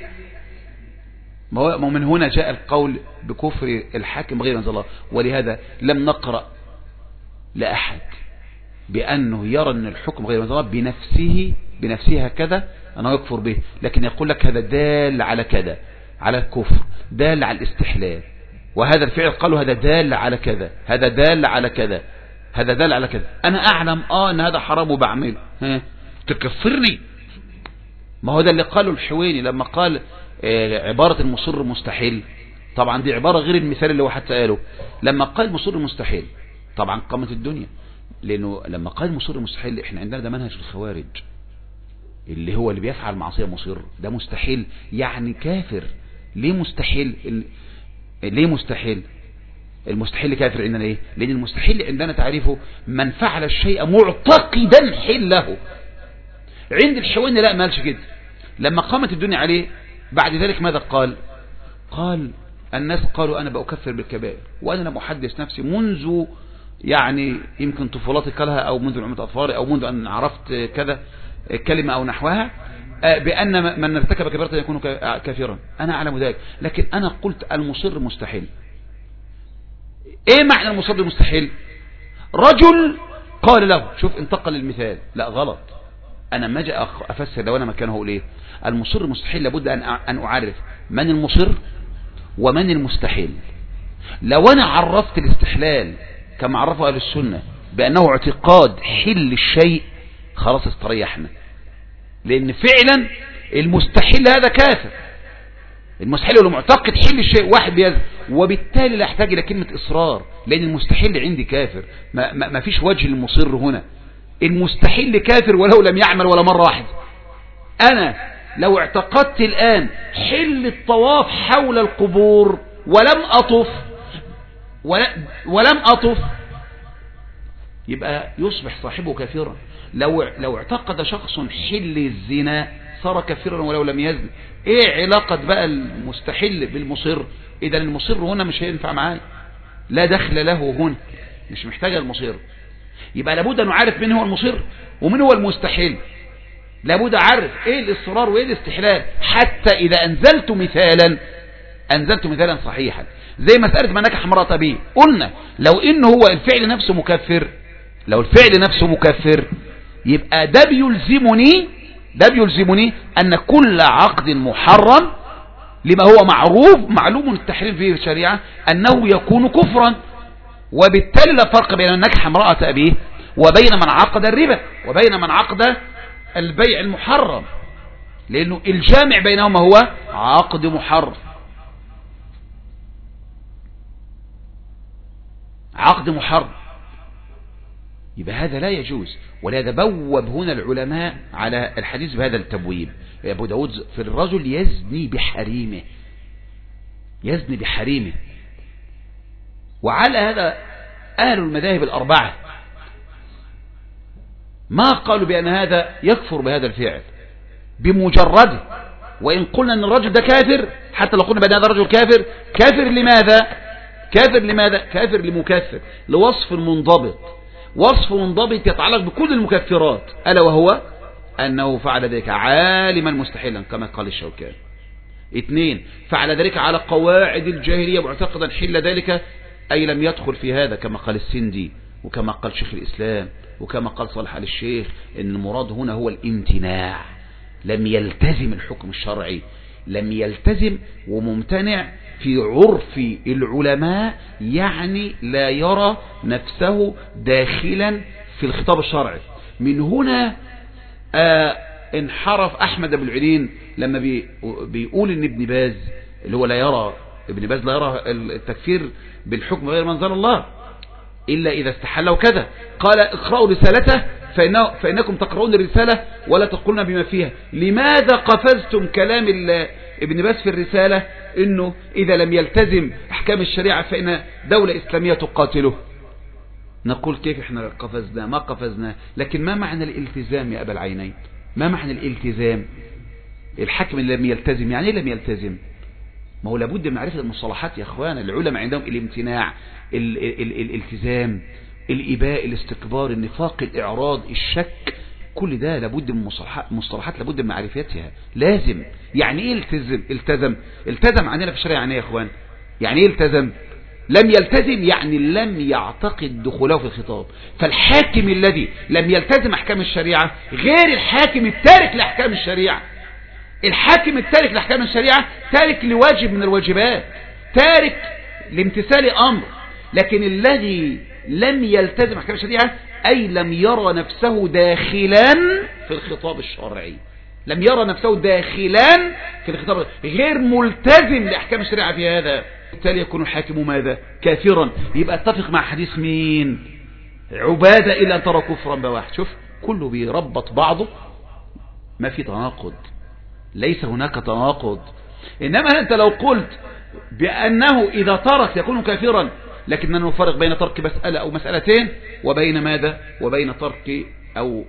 Speaker 1: ومن هنا جاء القول بكفر الحاكم غير أنزل الله. ولهذا لم نقرأ لأحد بأنه يرى أن الحكم غير أنزل الله بنفسه بنفسه هكذا أنه يكفر به، لكن يقول لك هذا دال على كذا، على الكفر، دال على الاستحلال، وهذا الفعل قالوا هذا دال على كذا، هذا دال على كذا، هذا دال على كذا. أنا أعلم آه أن هذا حرام وبعمله، ها تكفرني؟ ما هو ده اللي قاله الحويني لما قال عبارة المصر مستحيل. طبعا دي عبارة غير المثال اللي هو حتى قاله. لما قال مصر مستحيل طبعا قامت الدنيا، لأنه لما قال مصر مستحيل احنا عندنا ده منهج الخوارج اللي هو اللي بيفعل معصية مصر ده مستحيل يعني كافر. ليه مستحيل؟ ليه مستحيل؟ المستحيل كافر عندنا ايه؟ لأن المستحيل عندنا تعريفه من فعل الشيء معتقدا حله. عند الحويني لا مالش كده. لما قامت الدنيا عليه بعد ذلك ماذا قال؟ قال الناس قالوا أنا بأكفر بالكبائر وأنا لم أحدث نفسي منذ يعني يمكن طفولتي كلها أو منذ نعمة أطفالي أو منذ أن عرفت كذا كلمة أو نحوها بأن من ارتكب كبيرة يكون كافرا. أنا أعلم ذلك، لكن أنا قلت المصر مستحيل. إيه معنى المصر مستحيل؟ رجل قال له، شوف انتقل المثال، لا غلط، أنا ما جاء أفسر لو أنا مكانه أقول إيه؟ المصر مستحيل لابد أن أن أعرف من المصر ومن المستحيل. لو أنا عرفت الاستحلال كما عرفه أهل السنة بأنه اعتقاد حل الشيء خلاص استريحنا، لأن فعلا المستحيل هذا كافر. المستحيل هو معتقد حل الشيء واحد بيزن، وبالتالي لا أحتاج إلى كلمة إصرار، لأن المستحيل عندي كافر، ما, ما, ما فيش وجه للمصر هنا. المستحيل كافر ولو لم يعمل ولا مرة واحدة. أنا لو اعتقدت الآن حل الطواف حول القبور ولم أطف ولم أطف يبقى يصبح صاحبه كافرا. لو لو اعتقد شخص حل الزنا صار كافرا ولو لم يزن. ايه علاقة بقى المستحيل بالمصر؟ اذا المصر هنا مش هينفع معايا، لا دخل له هنا، مش محتاج المصر. يبقى لابد أن نعرف من هو المصر ومن هو المستحيل. لابد أعرف ايه الاصرار وايه الاستحلال، حتى إذا أنزلت مثالا أنزلت مثالا صحيحا زي مسألة من نكح امرأة أبيه، قلنا لو إنه هو الفعل نفسه مكفر، لو الفعل نفسه مكفر يبقى ده بيلزمني ده بيلزمني أن كل عقد محرم لما هو معروف معلوم التحريم فيه في الشريعة أنه يكون كفرا، وبالتالي لا فرق بين من نكح امرأة أبيه وبين من عقد الربا وبين من عقد البيع المحرم، لأنه الجامع بينهما هو عقد محرم، عقد محرم، يبقى هذا لا يجوز. ولهذا بوب هنا العلماء على الحديث بهذا التبويب. أبو داود في الرجل يزني بحريمه، يزني بحريمه. وعلى هذا أهل المذاهب الأربعة ما قالوا بأن هذا يكفر بهذا الفعل بمجرده، وإن قلنا أن الرجل ده كافر، حتى لو قلنا بأن هذا الرجل كافر، كافر لماذا؟ كافر لماذا؟ كافر لمكفر، لوصف منضبط، وصف منضبط يتعلق بكل المكفرات، ألا وهو أنه فعل ذلك عالما مستحيلا كما قال الشوكاني. اثنين، فعل ذلك على قواعد الجاهلية معتقدا حل ذلك، أي لم يدخل في هذا كما قال السندي وكما قال شيخ الإسلام وكما قال صالح آل الشيخ، إن المراد هنا هو الامتناع، لم يلتزم الحكم الشرعي، لم يلتزم وممتنع في عرف العلماء، يعني لا يرى نفسه داخلا في الخطاب الشرعي. من هنا آه انحرف أحمد بن العلين لما بي بيقول إن ابن باز اللي هو لا يرى ابن باز لا يرى التكفير بالحكم غير ما أنزل الله إلا إذا استحله كذا، قال اقرأوا رسالته فإنه فإنكم تقرؤون الرسالة ولا تقولون بما فيها. لماذا قفزتم كلام ابن باز في الرسالة إنه إذا لم يلتزم أحكام الشريعة فإن دولة إسلامية تقاتله؟ نقول كيف احنا قفزنا؟ ما قفزنا، لكن ما معنى الالتزام يا أبا العينين؟ ما معنى الالتزام؟ الحكم اللي لم يلتزم يعني لم يلتزم، ما هو لابد من معرفة المصطلحات يا اخوان. العلماء عندهم الامتناع، ال ال ال الالتزام، الإباء، الاستكبار، النفاق، الإعراض، الشك، كل ده لابد من مصطلحات، مصطلحات لابد من معرفتها، لازم. يعني ايه التزم؟ التزم التزم عندنا في الشريعة يعني ايه يا اخوان؟ يعني ايه التزم؟ لم يلتزم يعني لم يعتقد دخوله في الخطاب. فالحاكم الذي لم يلتزم أحكام الشريعة غير الحاكم التارك لأحكام الشريعة. الحاكم التارك لأحكام الشريعة تارك لواجب من الواجبات، تارك لامتثال أمر، لكن الذي لم يلتزم أحكام الشريعة أي لم يرى نفسه داخلا في الخطاب الشرعي، لم يرى نفسه داخلا في الخطاب، غير ملتزم لأحكام الشريعة في هذا، بالتالي يكون الحاكم ماذا؟ كافرا. يبقى اتفق مع حديث مين؟ عبادة إلا أن ترى كفرا بواحد. شوف كله بيربط بعضه، ما في تناقض، ليس هناك تناقض. إنما أنت لو قلت بأنه إذا ترك يكون كافرا، لكننا نفرق بين ترك مسألة أو مسألتين وبين ماذا؟ وبين ترك أو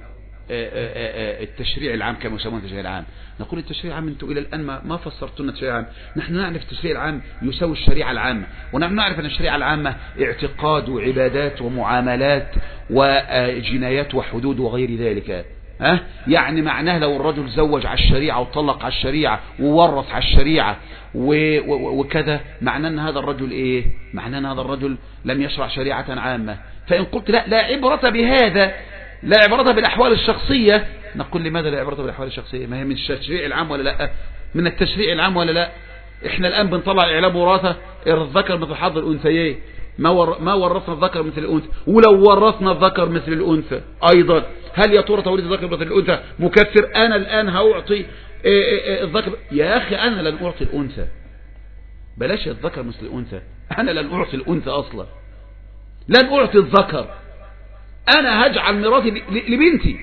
Speaker 1: التشريع العام كما يسمونه التشريع العام. نقول التشريع العام انتم إلى الآن ما, ما فسرتنا التشريع العام. نحن نعرف التشريع العام يساوي الشريعة العامة، ونحن نعرف أن الشريعة العامة اعتقاد وعبادات ومعاملات وجنايات وحدود وغير ذلك. ها؟ يعني معناه لو الرجل زوج على الشريعة وطلق على الشريعة وورث على الشريعة وكذا، معناه أن هذا الرجل إيه؟ معناه أن هذا الرجل لم يشرع شريعة عامة. فإن قلت لا لا عبرة بهذا، لا عبرة بالأحوال الشخصية، نقول لماذا لا عبرة بالأحوال الشخصية؟ ما هي من التشريع العام ولا لا؟ من التشريع العام ولا لا؟ إحنا الآن بنطلع إعلام وراثة الذكر مثل حظ الأنثيين، ما ور... ما ورثنا الذكر مثل الأنثى، ولو ورثنا الذكر مثل الأنثى أيضا، هل يا ترى توريث الذكر مثل الأنثى مكفر؟ أنا الآن هأعطي الذكر، يا أخي أنا لن أعطي الأنثى، بلاش الذكر مثل الأنثى، أنا لن أعطي الأنثى أصلا، لن أعطي الذكر، أنا هجعل ميراثي لبنتي.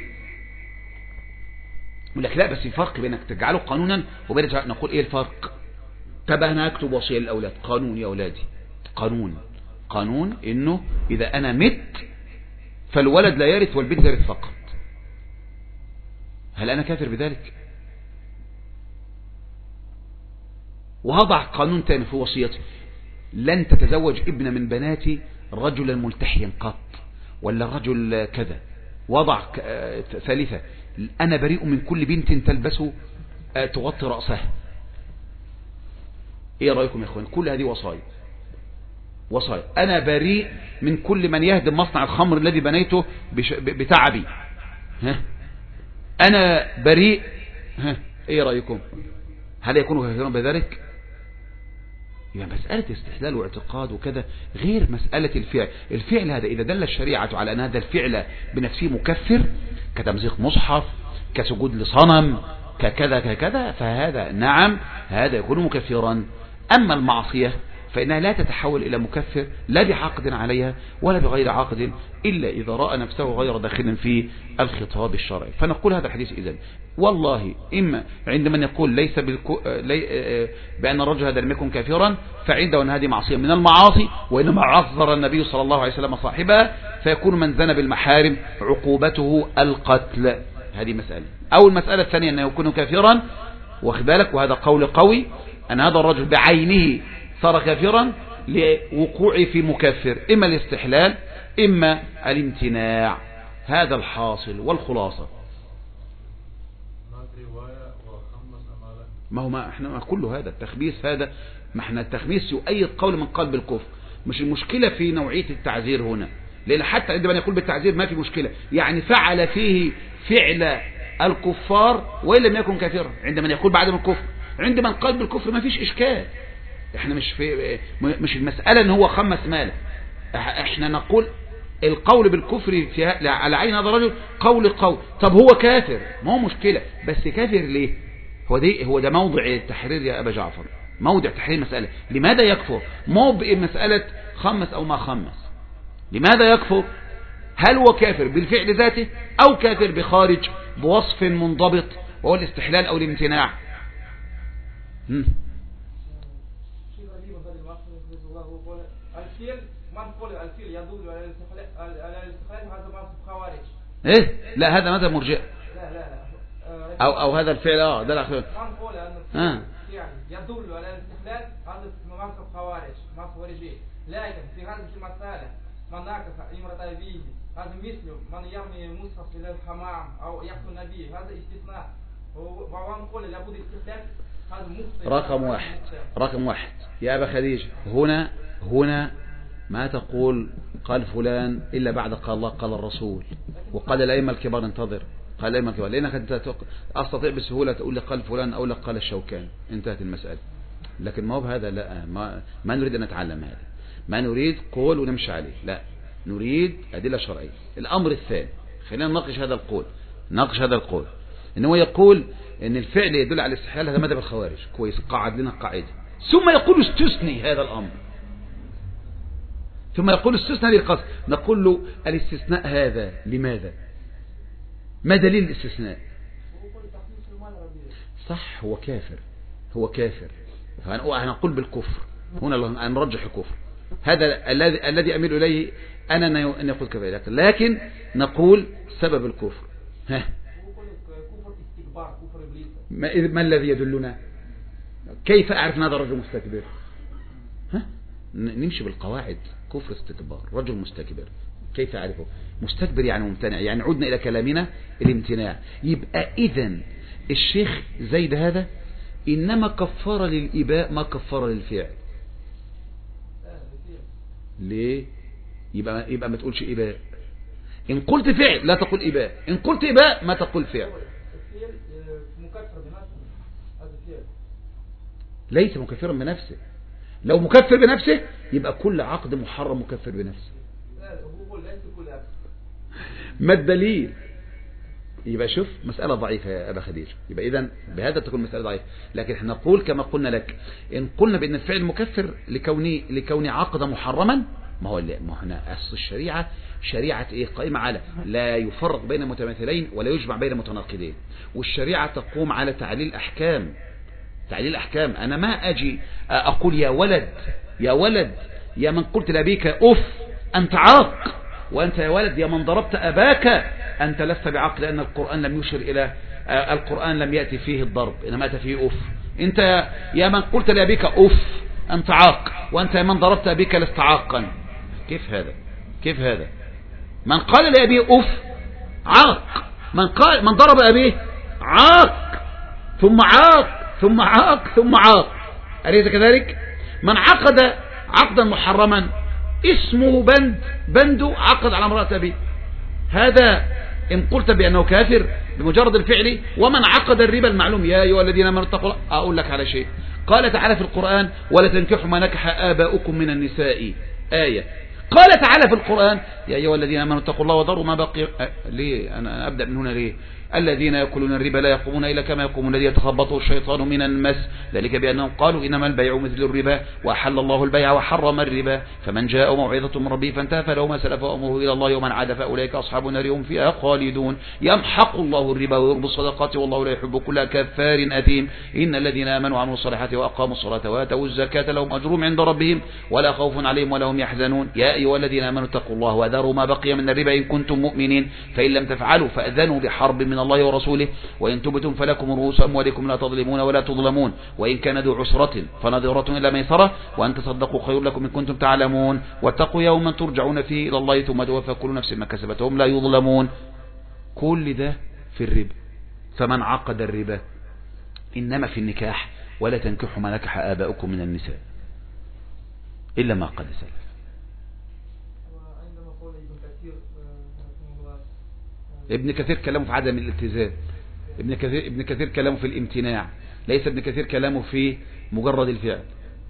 Speaker 1: يقول لك لا بس في فرق بينك تجعله قانونا وبين نقول إيه الفرق؟ طب أنا أكتب وصية للأولاد، قانون يا أولادي، قانون قانون إنه إذا أنا مت فالولد لا يرث والبنت ترث فقط. هل أنا كافر بذلك؟ وهضع قانون تاني في وصيتي، لن تتزوج ابن من بناتي رجلا ملتحيا قط، ولا رجل كذا. وضع ثالثة، أنا بريء من كل بنت تلبس تغطي رأسها. ايه رأيكم يا اخوان؟ كل هذه وصايا وصايا. انا بريء من كل من يهدم مصنع الخمر الذي بنيته بتعبي. ها انا بريء. ها ايه رأيكم؟ هل يكونوا كافرون بذلك؟ يعني مسألة استحلال واعتقاد وكذا غير مسألة الفعل. الفعل هذا إذا دل الشريعة على أن هذا الفعل بنفسه مكفر كتمزيق مصحف كسجود لصنم ككذا ككذا فهذا نعم هذا يكون مكفرا. أما المعصية فإنها لا تتحول إلى مكفر لا بعقد عليها ولا بغير عقد إلا إذا رأى نفسه غير داخل في الخطاب الشرعي. فنقول هذا الحديث إذن والله إما عند من يقول ليس بالكو... لي... بأن الرجل هذا لم يكن كافرا فعنده أن هذه معصية من المعاصي وإنما عذر النبي صلى الله عليه وسلم صاحبها فيكون من ذنب المحارم عقوبته القتل. هذه مسألة. أو المسألة الثانية أنه يكون كافرا واخد بالك وهذا قول قوي أن هذا الرجل بعينه صار كافرا لوقوع في مكفر إما الاستحلال إما الامتناع. هذا الحاصل والخلاصة. ما هو ما احنا ما كل هذا التخبيث هذا ما احنا التخبيث يؤيد قول من قال بالكفر. مش المشكلة في نوعية التعذير هنا لأن حتى عندما يقول بالتعذير ما في مشكلة يعني فعل فيه فعل الكفار وإن لم يكن كافرا عندما يقول بعد من الكفر. عندما قال بالكفر ما فيش إشكال. احنا مش في مش المسألة ان هو خمس ماله. احنا نقول القول بالكفر في على عين هذا الرجل قول قول. طب هو كافر ما هو مشكلة بس كافر ليه؟ هو ده هو ده موضع التحرير يا أبا جعفر موضع تحرير مسألة. لماذا يكفر؟ مو بمسألة خمس أو ما خمس. لماذا يكفر؟ هل هو كافر بالفعل ذاته أو كافر بخارج بوصف منضبط وهو الاستحلال أو الامتناع؟ هم. ايه لا هذا ماذا مرجئ
Speaker 3: لا لا لا
Speaker 1: او او هذا الفعل اه ده الاخير
Speaker 3: من قول ان يدل على الاستحلال هذا منصب خوارج ما خوارجي. لكن في هذه المسألة من ناقص امرأة به هذا مثل من يرمي مصحف الى الحمام او يقتل نبي هذا استثناء. ومن قول لابد الاستحلال هذا مخطئ.
Speaker 1: رقم واحد رقم واحد يا أبا خديجة هنا هنا ما تقول قال فلان إلا بعد قال الله قال الرسول وقال الأئمة الكبار انتظر قال الأئمة الكبار لأنك أنت أستطيع بسهولة تقول لي قال فلان أو لك قال الشوكان انتهت المسألة. لكن ما هو بهذا لا ما, ما نريد أن نتعلم هذا ما نريد قول ونمشي عليه لا نريد أدلة شرعية. الأمر الثاني خلينا نناقش هذا القول نناقش هذا القول إن هو يقول إن الفعل يدل على الاستحلال هذا مذهب الخوارج كويس قاعد لنا قاعدة ثم يقول استثني هذا الأمر ثم يقول استثناء للقصد. نقول له الاستثناء هذا لماذا؟ ما دليل الاستثناء؟ صح هو كافر هو كافر فهنقول بالكفر هنا نرجح الكفر. هذا الذي الذي أميل إليه أنا أن يقول كذلك لكن نقول سبب الكفر. ها ما, ما الذي يدلنا؟ كيف أعرف أن هذا الرجل مستكبر؟ ها نمشي بالقواعد. كفر استكبار رجل مستكبر كيف أعرفه؟ مستكبر يعني ممتنع يعني عدنا إلى كلامنا الامتناع. يبقى إذن الشيخ زيد هذا إنما كفر للإباء ما كفر للفعل. ليه؟ يبقى, يبقى ما تقولش إباء. إن قلت فعل لا تقول إباء إن قلت إباء ما تقول فعل. ليس مكفرا بنفسه. لو مكفر بنفسه يبقى كل عقد محرم مكفر بنفسه. ما الدليل؟ يبقى شوف مسألة ضعيفة يا أبا خديجة. يبقى إذن بهذا تكون مسألة ضعيفة. لكن احنا نقول كما قلنا لك إن قلنا بأن الفعل مكفر لكوني لكون عقد محرما ما هو ما هنا أصل الشريعة شريعة إيه قائمة على لا يفرق بين متماثلين ولا يجمع بين متناقضين. والشريعة تقوم على تعليل أحكام تعليل أحكام. أنا ما أجي أقول يا ولد يا ولد يا من قلت لأبيك أف أنت عاق وأنت يا ولد يا من ضربت أباك أنت لست بعقل لأن القرآن لم يشر إلى القرآن لم يأتي فيه الضرب إنما أتى فيه أف. أنت يا من قلت لأبيك أف أنت عاق وأنت يا من ضربت أبيك لست عاقا. كيف هذا؟ كيف هذا؟ من قال لأبيه أف عاق من قال من ضرب أبيه عاق ثم عاق ثم عاق ثم عاق. أليس كذلك؟ من عقد عقدا محرما اسمه بند بند عقد على امرأة أبيه، هذا إن قلت بأنه كافر بمجرد الفعل. ومن عقد الربا المعلوم يا أيها الذين آمنوا اتقوا الله. أقول لك على شيء، قال تعالى في القرآن ولا تنكحوا ما نكح آباؤكم من النساء، آية. قال تعالى في القرآن يا أيها الذين آمنوا اتقوا الله وذروا ما بقي. أه ليه أنا أبدأ من هنا ليه؟ الذين يأكلون الربا لا يقومون إلا كما يقوم الذي يتخبطه الشيطان من المس، ذلك بأنهم قالوا إنما البيع مثل الربا وأحل الله البيع وحرم الربا، فمن جاء موعظة من ربه فانتهى فله ما سلف وأمره إلى الله ومن عاد فأولئك أصحاب النار هم فيها خالدون. يمحق الله الربا ويربي الصدقات والله لا يحب كل كفار أثيم. إن الذين آمنوا وعملوا الصالحات وأقاموا الصلاة وآتوا الزكاة لهم أجرهم عند ربهم ولا خوف عليهم ولا هم يحزنون. يا أيها الذين آمنوا اتقوا الله وذروا ما بقي من الربا إن كنتم مؤمنين، فإن لم تفعلوا فأذنوا بحرب من الله ورسوله وإن تبتم فلكم رؤوس أموالكم لا تظلمون ولا تظلمون وإن كان ذو عسرة فنظرة إلى ميسرة وأن تصدقوا خير لكم إن كنتم تعلمون واتقوا يوما ترجعون فيه إلى الله ثم توفى كل نفس ما كسبت وهم لا يظلمون. كل ده في الربا. فمن عقد الربا إنما في النكاح ولا تنكحوا ما نكح آباؤكم من النساء إلا ما قد سلف. ابن كثير كلامه في عدم الالتزام، ابن كثير ابن كثير كلامه في الامتناع، ليس ابن كثير كلامه في مجرد الفعل.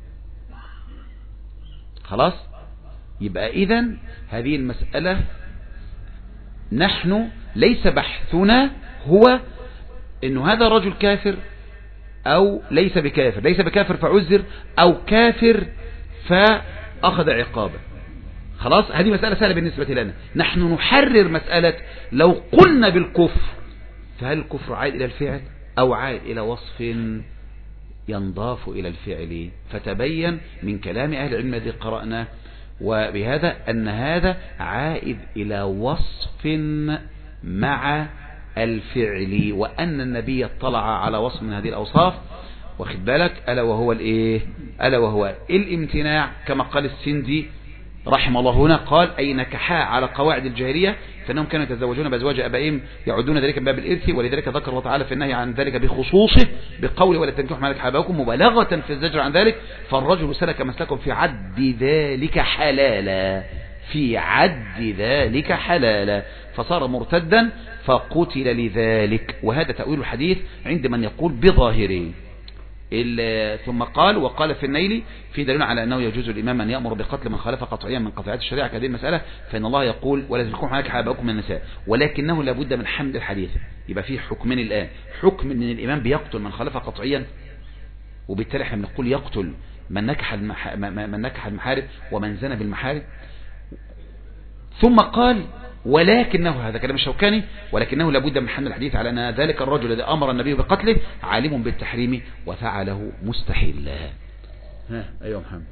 Speaker 1: خلاص؟ يبقى إذن هذه المسألة نحن ليس بحثنا هو إنه هذا رجل كافر أو ليس بكافر، ليس بكافر فعذر أو كافر فأخذ عقابه. خلاص، هذه مسألة سهلة بالنسبة لنا. نحن نحرر مسألة لو قلنا بالكفر فهل الكفر عائد إلى الفعل أو عائد إلى وصف ينضاف إلى الفعل؟ فتبين من كلام أهل العلم الذي قرأنا وبهذا أن هذا عائد إلى وصف مع الفعل، وأن النبي اطلع على وصف من هذه الأوصاف، واخد بالك، ألا وهو الإيه؟ ألا وهو الامتناع، كما قال السندي رحمه الله هنا، قال أي نكحا على قواعد الجاهلية فإنهم كانوا يتزوجون بأزواج أبائهم يعدون ذلك من باب الإرث، ولذلك ذكر الله تعالى في النهي عن ذلك بخصوصه بقول ولا تنكحوا ما نكح آباؤكم مبالغة في الزجر عن ذلك. فالرجل سلك مسلكهم في عد ذلك حلالا، في عد ذلك حلالا، فصار مرتدا فقتل لذلك. وهذا تأويل الحديث عند من يقول بظاهره. ثم قال وقال في النيل في دليل على أنه يجوز الإمام أن يأمر بقتل من خالف قطعيا من قطعات الشريعة كهذه المسألة، فإن الله يقول ولا تنكحوا ما نكح آباؤكم من النساء، ولكنه لابد من حمل الحديث. يبقى فيه حكمين الآن، حكم من الإمام بيقتل من خالف قطعيا، وبالتالي احنا بنقول يقتل من نكح المح... من نكح المحارم ومن زنى بالمحارم. ثم قال ولكنه، هذا كلام الشوكاني، ولكنه لابد من حمل الحديث على أن ذلك الرجل الذي أمر النبي بقتله عالم بالتحريم وفعله مستحيلا. ها أيها محمد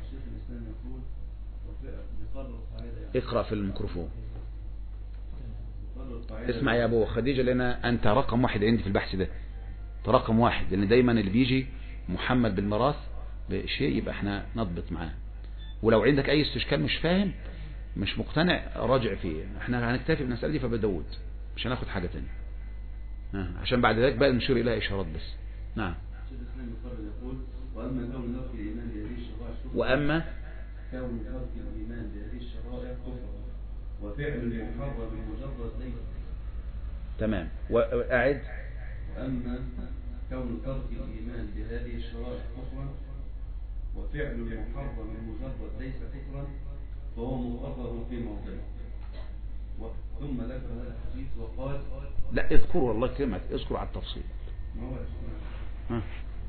Speaker 1: اقرأ في الميكروفون. اسمع يا أبو خديجة، لأن أنت رقم واحد عندي في البحث ده، رقم واحد، لأن دايما اللي بيجي محمد بالميراث بشيء يبقى احنا نضبط معاه. ولو عندك أي استشكال مش فاهم مش مقتنع راجع فيه، احنا هنكتفي بالمسألة دي فبداود، مش هناخد حاجة تانية اه. عشان بعد ذلك بقى نشير إليها إشارات بس. نعم. وأما
Speaker 4: كون ترك الإيمان بهذه الشرائع كفر وفعل المحرم بمجرد ليس.
Speaker 1: تمام. وأعد.
Speaker 4: وأما كون ترك الإيمان بهذه الشرائع كفرا وفعل المحرم بمجرد ليس كفرا فهو مقرر في موضعه. ثم ذكر هذا الحديث وقال
Speaker 1: لا اذكروا والله كلمة اذكروا على التفصيل.
Speaker 4: ما هو ها.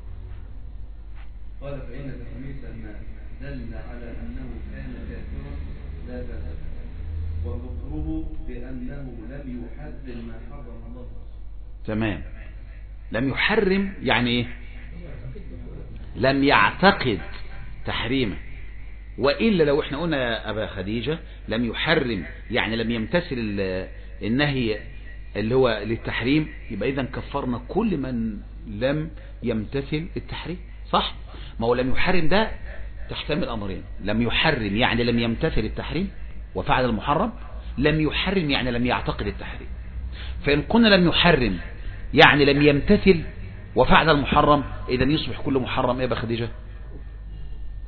Speaker 4: قال فإن تحميس الماء دل على أنه كان كافرا لا بأس، وكفره بأنه لم يحرم ما حرم الله.
Speaker 1: تمام. لم يحرم يعني ايه؟ لم يعتقد تحريمه. وإلا لو احنا قلنا يا أبا خديجة لم يحرم يعني لم يمتثل النهي اللي هو للتحريم، يبقى إذن كفرنا كل من لم يمتثل التحريم، صح؟ ما هو لم يحرم ده تحتمل أمرين، لم يحرم يعني لم يمتثل التحريم وفعل المحرم، لم يحرم يعني لم يعتقد التحريم. فإن قلنا لم يحرم يعني لم يمتثل وفعل المحرم، إذن يصبح كل محرم إيه يا أبا خديجة؟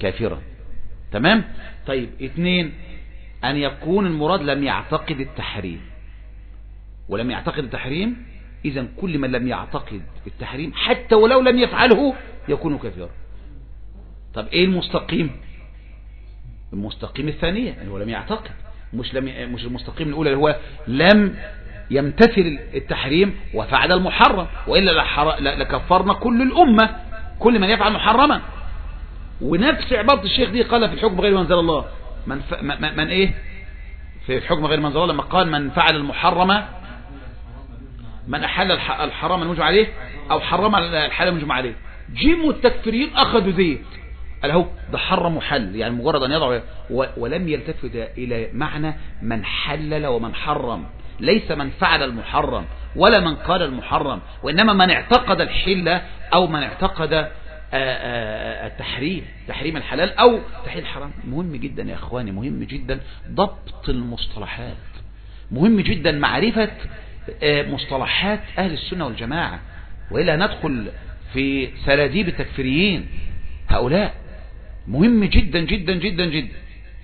Speaker 1: كافرا. تمام. طيب اثنين، أن يكون المراد لم يعتقد التحريم، ولم يعتقد التحريم إذن كل من لم يعتقد التحريم حتى ولو لم يفعله يكون كافرا. طب ايه المستقيم؟ المستقيم الثانية اللي هو لم يعتقد، مش لم مش المستقيم الأولى اللي هو لم يمتثل التحريم وفعل المحرم، وإلا لكفرنا كل الأمة كل من يفعل محرما. ونفس عبارة الشيخ دي قال في الحكم غير ما أنزل الله، من, ف... من, من إيه في الحكم غير ما أنزل الله لما قال من فعل المحرم، من أحل الحرام المجمع عليه أو حرم الحلال المجمع عليه. جيم التكفيريين أخذوا زيت قال هو ده حرم وحل، يعني مجرد أن يضع و... ولم يلتفت إلى معنى من حلل ومن حرم، ليس من فعل المحرم ولا من قال المحرم، وإنما من اعتقد الحل أو من اعتقد التحريم، تحريم الحلال أو تحريم الحرام. مهم جدا يا أخواني، مهم جدا ضبط المصطلحات، مهم جدا معرفة مصطلحات أهل السنة والجماعة، وإلا ندخل في سراديب التكفيريين هؤلاء. مهم جدا جدا جدا جدا.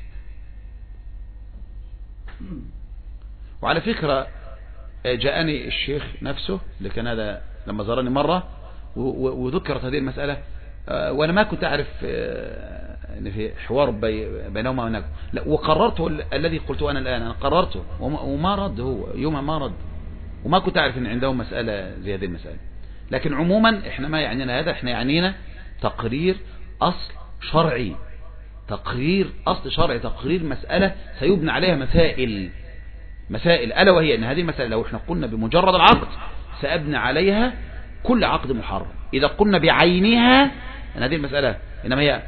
Speaker 1: وعلى فكرة جاءني الشيخ نفسه اللي كان هذا لما زارني مرة وذكرت هذه المسألة، وأنا ما كنت أعرف أن في حوار بينهما وبينكم، وقررته الذي قلته أنا الآن، أنا قررته وما رد هو يوم ما رد، وما كنت أعرف أن عندهم مسألة زي هذه المسألة. لكن عموما إحنا ما يعنينا هذا، إحنا يعنينا تقرير أصل شرعي، تقرير أصل شرعي، تقرير مسألة سيبنى عليها مسائل مسائل ألا وهي أن هذه المسألة لو إحنا قلنا بمجرد العقد سأبنى عليها كل عقد محرم. إذا قلنا بعينها أن هذه المسألة إنما هي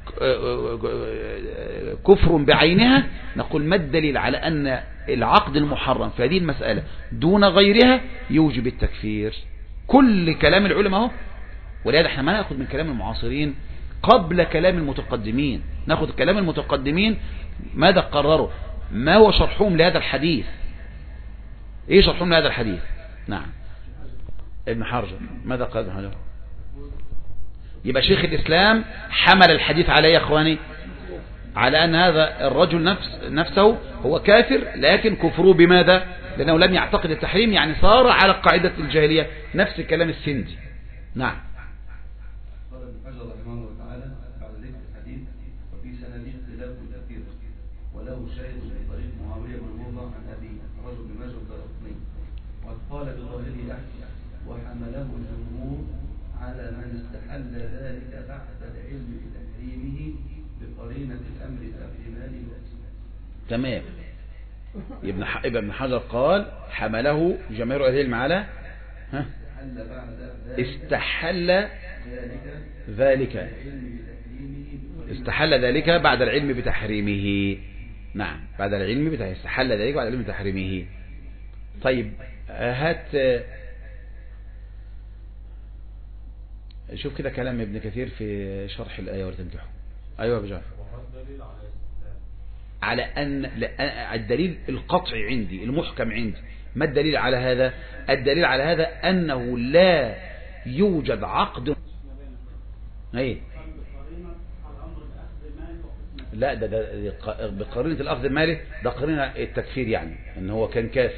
Speaker 1: كفر بعينها، نقول ما الدليل على أن العقد المحرم في هذه المسألة دون غيرها يوجب التكفير؟ كل كلام العلماء هو. ولهذا احنا ما نأخذ من كلام المعاصرين قبل كلام المتقدمين، نأخذ كلام المتقدمين ماذا قرروا، ما هو شرحهم لهذا الحديث، ايه شرحهم لهذا الحديث. نعم. ابن حجر ماذا قال ابن حجر؟ يبقى شيخ الإسلام حمل الحديث عليه يا اخواني على أن هذا الرجل نفس نفسه هو كافر، لكن كفره بماذا؟ لأنه لم يعتقد التحريم، يعني صار على قاعدة الجاهلية، نفس كلام السندي. نعم.
Speaker 4: قال ابن حجر رحمه الله تعالى بعد ذكر الحديث وفي سنده اختلاف كثير وله شاهد في طريق معاوية بن مرة عن أبيه رجل بن ماجه الدارقطني، وقد قال بظاهره أحمد وحمله الجمهور على من استحل ذلك بعد العلم بتحريمه بقرينة الأمر الأقلماني.
Speaker 1: تمام. ابن ابن حجر قال حمله جماهير أهل العلم على ها استحل ذلك استحل ذلك بعد العلم بتحريمه. نعم، بعد العلم بتحريمه، استحل ذلك بعد العلم بتحريمه. طيب هات شوف كده كلام ابن كثير في شرح الآية ولا تنكحوا. أيوة بجاه على أن الدليل القطعي عندي المحكم عندي. ما الدليل على هذا؟ الدليل على هذا أنه لا يوجد عقد. ايه لا ده, ده بقرينة الأخذ المالي، ده قرينة التكفير، يعني ان هو كان كافر.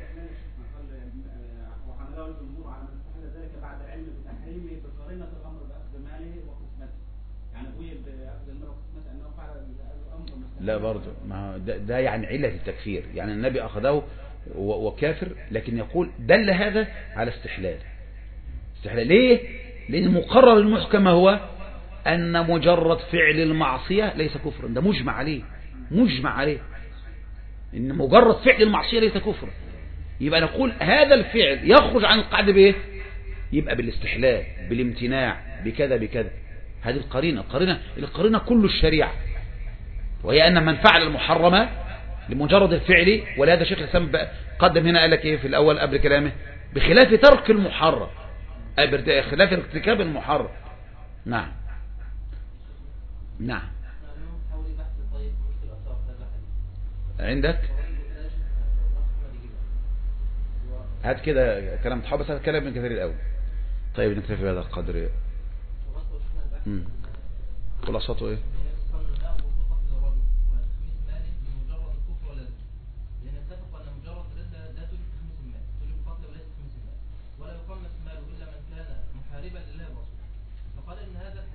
Speaker 1: لا برضه ما ده, ده يعني علة التكفير، يعني النبي أخذه وكافر، لكن يقول دل هذا على استحلال. استحلال ليه؟ لأن المقرر المحكم هو أن مجرد فعل المعصية ليس كفرا، ده مجمع عليه، مجمع عليه إن مجرد فعل المعصية ليس كفرا. يبقى نقول هذا الفعل يخرج عن القاعدة بإيه؟ يبقى بالاستحلال، بالامتناع، بكذا بكذا. هذه القرينة، القرينة القرينة كل الشريعة، وهي أن من فعل المحرمة لمجرد الفعل. ولهذا شيخ الإسلام قدم هنا قال لك إيه في الأول قبل كلامه؟ بخلاف ترك المحرم، خلاف ارتكاب المحرم. نعم نعم. عندك هات كده كلام تحب، بس هات كلام ابن كثير الأول. طيب نكتفي بهذا القدر. خلاصته ايه؟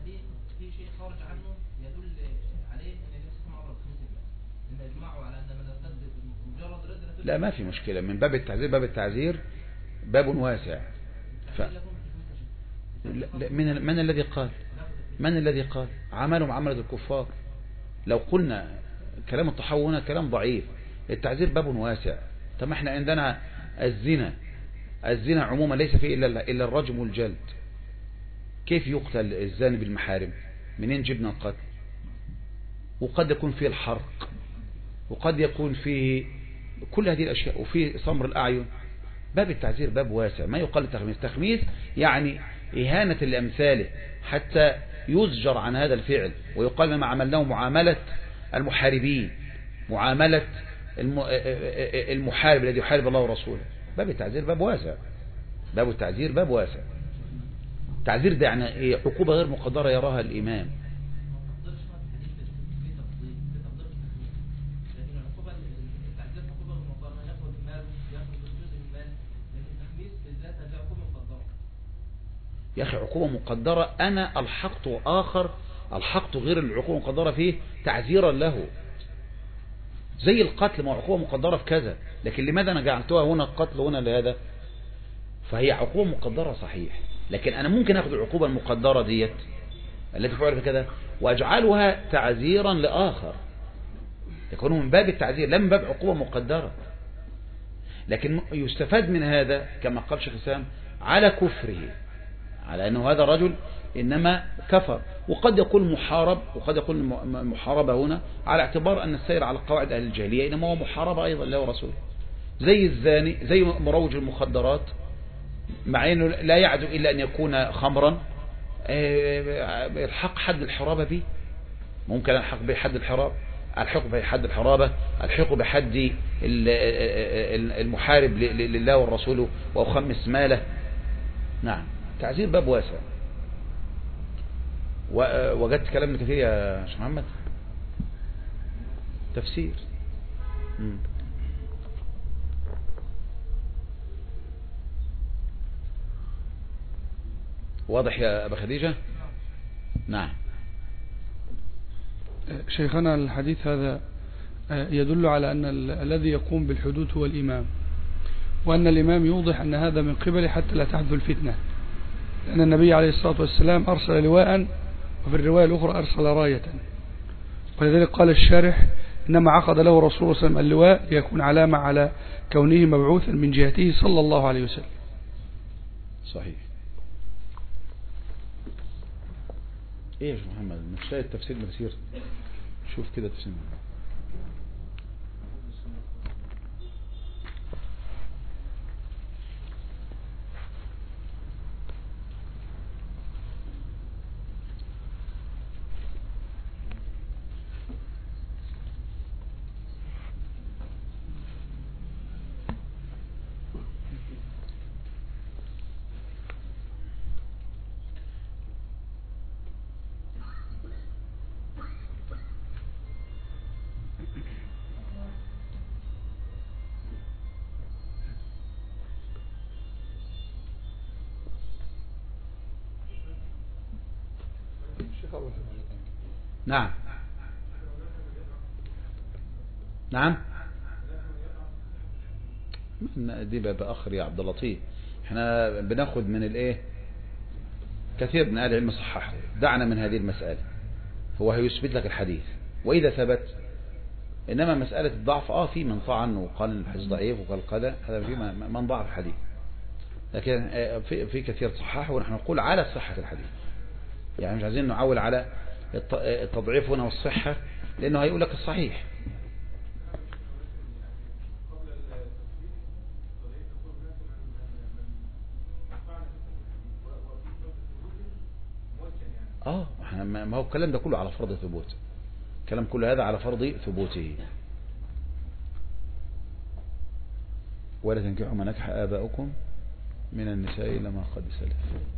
Speaker 3: الحديث في شيء خارج عنه يدل عليه ان النبي صلى الله عليه وسلم خمس المال، لان اجمعوا على ان من ارتد مجرد رد
Speaker 1: لا ما في مشكلة، من باب التعزير باب التعزير باب واسع. ف... لا من من الذي قال من الذي قال عملهم عملة الكفار؟ لو قلنا كلام الطحاوي هنا كلام ضعيف. التعزير باب واسع. طب احنا عندنا الزنا الزنا عموما ليس فيه إلا إلا الرجم والجلد. كيف يقتل الزاني بالمحارم؟ منين جبنا القتل؟ وقد يكون فيه الحرق، وقد يكون فيه كل هذه الأشياء، وفيه صمر الأعين. باب التعزير باب واسع، ما يقال التخميس. تخميس يعني إهانة لأمثاله حتى يزجر عن هذا الفعل، ويقال ما عملناه معاملة المحاربين، معاملة المحارب الذي يحارب الله ورسوله. باب التعزير باب واسع، باب التعزير باب واسع. التعزير ده يعني إيه؟ عقوبة غير مقدرة يراها الإمام. يا أخي عقوبة مقدرة أنا الحقت آخر، الحقت غير العقوبة المقدرة فيه تعزيرا له. زي القتل ما عقوبة مقدرة في كذا، لكن لماذا أنا جعلتها هنا القتل هنا لهذا؟ فهي عقوبة مقدرة صحيح، لكن أنا ممكن أخذ العقوبة المقدرة ديت التي فعل في كذا وأجعلها تعزيرا لآخر، يكون من باب التعزير لا من باب عقوبة مقدرة. لكن يستفاد من هذا كما قال شيخ الإسلام على كفره، على أنه هذا الرجل إنما كفر. وقد يكون محارب، وقد يكون محاربة هنا على اعتبار أن السير على قواعد أهل الجاهلية إنما هو محاربة أيضا له ورسوله. زي الزاني، زي مروج المخدرات، مع أنه لا يعدو إلا أن يكون خمرا، الحق حد الحرابة به. ممكن الحق بحد الحراب، الحق بحد الحرابة، الحق بحد المحارب لله والرسول وأخمس ماله. نعم تعزير باب واسع. وجدت كلام ابن كثير يا شيخ محمد تفسير. مم. واضح يا أبا خديجة؟ نعم.
Speaker 2: شيخنا الحديث هذا يدل على أن الذي يقوم بالحدود هو الإمام، وأن الإمام يوضح أن هذا من قبله حتى لا تحدث الفتنة، لأن النبي عليه الصلاة والسلام أرسل لواء، وفي الرواية الأخرى أرسل راية. ولذلك قال الشارح إنما عقد له رسول الله صلى الله عليه وسلم اللواء ليكون علامة على كونه مبعوثا من جهته صلى الله عليه وسلم.
Speaker 1: صحيح. ايه يا شيخ محمد مش لاقي التفسير بسير؟ شوف كده تفسير. نعم نعم دي بقى اخر يا عبد اللطيف. احنا بناخد من الايه كثير من اهل العلم صححه. دعنا من هذه المسألة، هو هيثبت لك الحديث واذا ثبت. انما مسألة الضعف اه في من طعن وقال الحديث ضعيف وقال كذا، هذا في من ضعف الحديث، لكن في في كثير صححه ونحن نقول على صحة الحديث. يعني مش عايزين نعول على التضعيف هنا والصحة، لأنه هيقول لك الصحيح. اه ما هو الكلام ده كله على فرض ثبوت، الكلام كله هذا على فرض ثبوته. ولا تنكحوا ما نكح آباؤكم من النساء إلا ما قد سلف.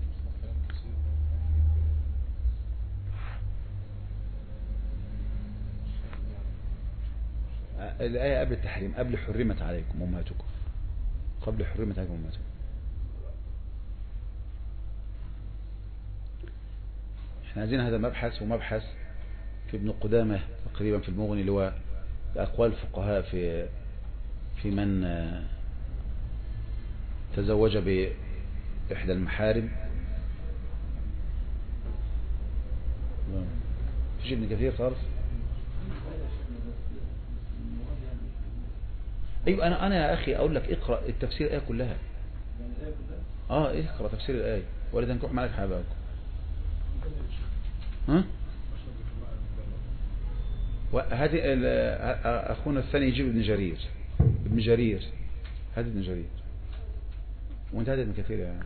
Speaker 1: الآية قبل التحريم، قبل حرمت عليكم أمهاتكم، قبل حرمت عليكم أمهاتكم. احنا عايزين هذا مبحث ومبحث في ابن قدامة تقريبا في المغني اللي هو أقوال الفقهاء في في من تزوج بإحدى المحارم. فيش ابن كثير خالص. ايوه انا انا يا اخي اقول لك اقرا التفسير الايه كلها. اه اقرا تفسير الايه ولا تنكح مالك حبابكم. ها وهذه اخونا الثاني يجيب ابن جرير ابن جرير هذا ابن جرير وانت هذا ابن كثير يعني.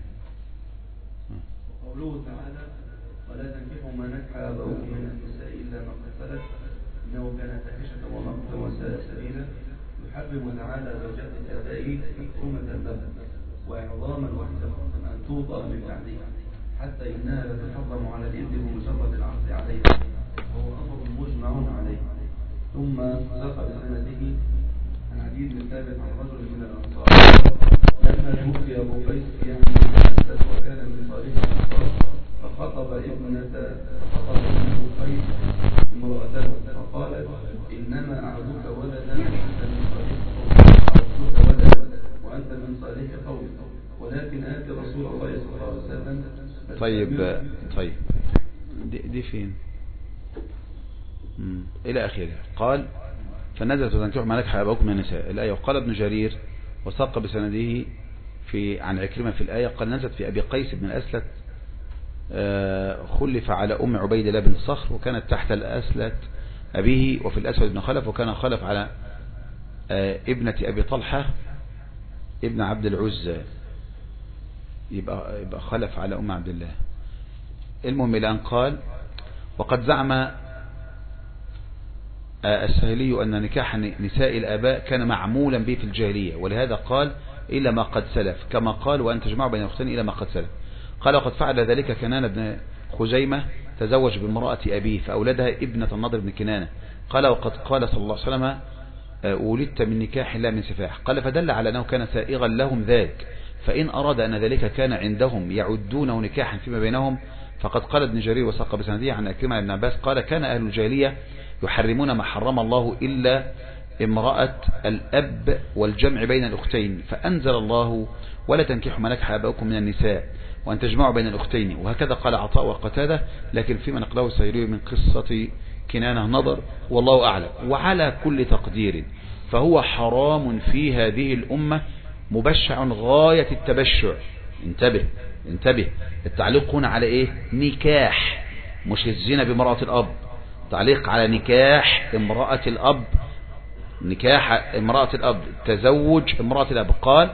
Speaker 4: وقوله تعالى ولا تنكحوا ما نكح آباؤكم من النساء إلا ما قد سلف إنه كان فاحشة ومقتا وساء سبيلا يحرم تعالى زوجات آبائه مكرمة له وإعظاما واحتراما أن توطأ من بعدها حتى إنها لتحرم على الإبن بمجرد العقد عليها وهو أمر مجمع عليه. ثم ساق بسنده عن عديد بن ثابت عن رجل من الأنصار لما توفي أبو قيس يعني وكان من صالح الأنصار فخطب ابنة فخطب ابن قيس امرأته فقالت إنما أعدك ولدا أنت من صالح قومك ولدا وأنت من صالح قومك ولكن آتي رسول الله صلى الله عليه وسلم.
Speaker 1: طيب طيب دي, دي فين مم. إلى آخره. قال فنزلت وتنكحوا ما نكح آباؤكم من النساء الآية. وقال ابن جرير وساق بسنده في عن عكرمة في الآية قال نزلت في أبي قيس بن الأسلت خلف على أم عبيد الله بن الصخر وكانت تحت الأسلت أبيه وفي الأسود بن خلف وكان خلف على ابنة أبي طلحة ابن عبد العزى يبقى, يبقى خلف على أم عبد الله. المهم الآن قال وقد زعم السهلي أن نكاح نساء الآباء كان معمولا به في الجاهلية ولهذا قال إلا ما قد سلف كما قال وأن تجمعوا بين الأختين إلا ما قد سلف. قال وقد فعل ذلك كنانة بن خزيمة تزوج بامرأة أبيه فأولدها ابنة النضر بن كنانة. قال وقد قال صلى الله عليه وسلم ولدت من نكاح لا من سفاح. قال فدل على أنه كان سائغا لهم ذلك فإن أراد أن ذلك كان عندهم يعدونه نكاحا فيما بينهم فقد قال ابن جرير وساق بسنديه عن أكرمة بن عباس قال كان أهل الجاهلية يحرمون ما حرم الله إلا امرأة الأب والجمع بين الأختين فأنزل الله ولا تنكحوا ما نكح آباؤكم من النساء وأن تجمعوا بين الأختين. وهكذا قال عطاء وقتادة لكن فيما نقله السيري من قصة كنانة نظر والله أعلم. وعلى كل تقدير فهو حرام في هذه الأمة مبشع غاية التبشع. انتبه انتبه التعليق هنا على ايه؟ نكاح مش الزنا بامرأة الأب. تعليق على نكاح امرأة الأب نكاح امرأة الأب تزوج امرأة الأب. قال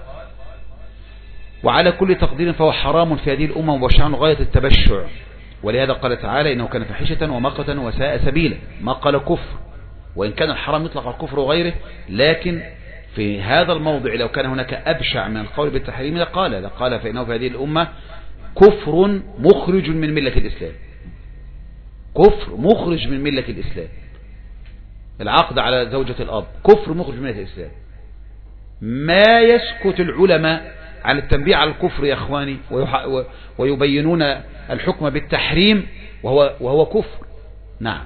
Speaker 1: وعلى كل تقدير فهو حرام في هذه الأمة مبشع غاية التبشع ولهذا قال تعالى إنه كان فاحشة ومقتا وساء سبيلا. ما قال كفر وإن كان الحرام يطلق على الكفر وغيره لكن في هذا الموضع لو كان هناك أبشع من القول بالتحريم لقال لقال فإنه في هذه الأمة كفر مخرج من ملة الإسلام. كفر مخرج من ملة الإسلام. العقد على زوجة الأب كفر مخرج من ملة الإسلام. ما يسكت العلماء على التنبيه على الكفر يا أخواني ويبينون الحكم بالتحريم وهو, وهو كفر. نعم.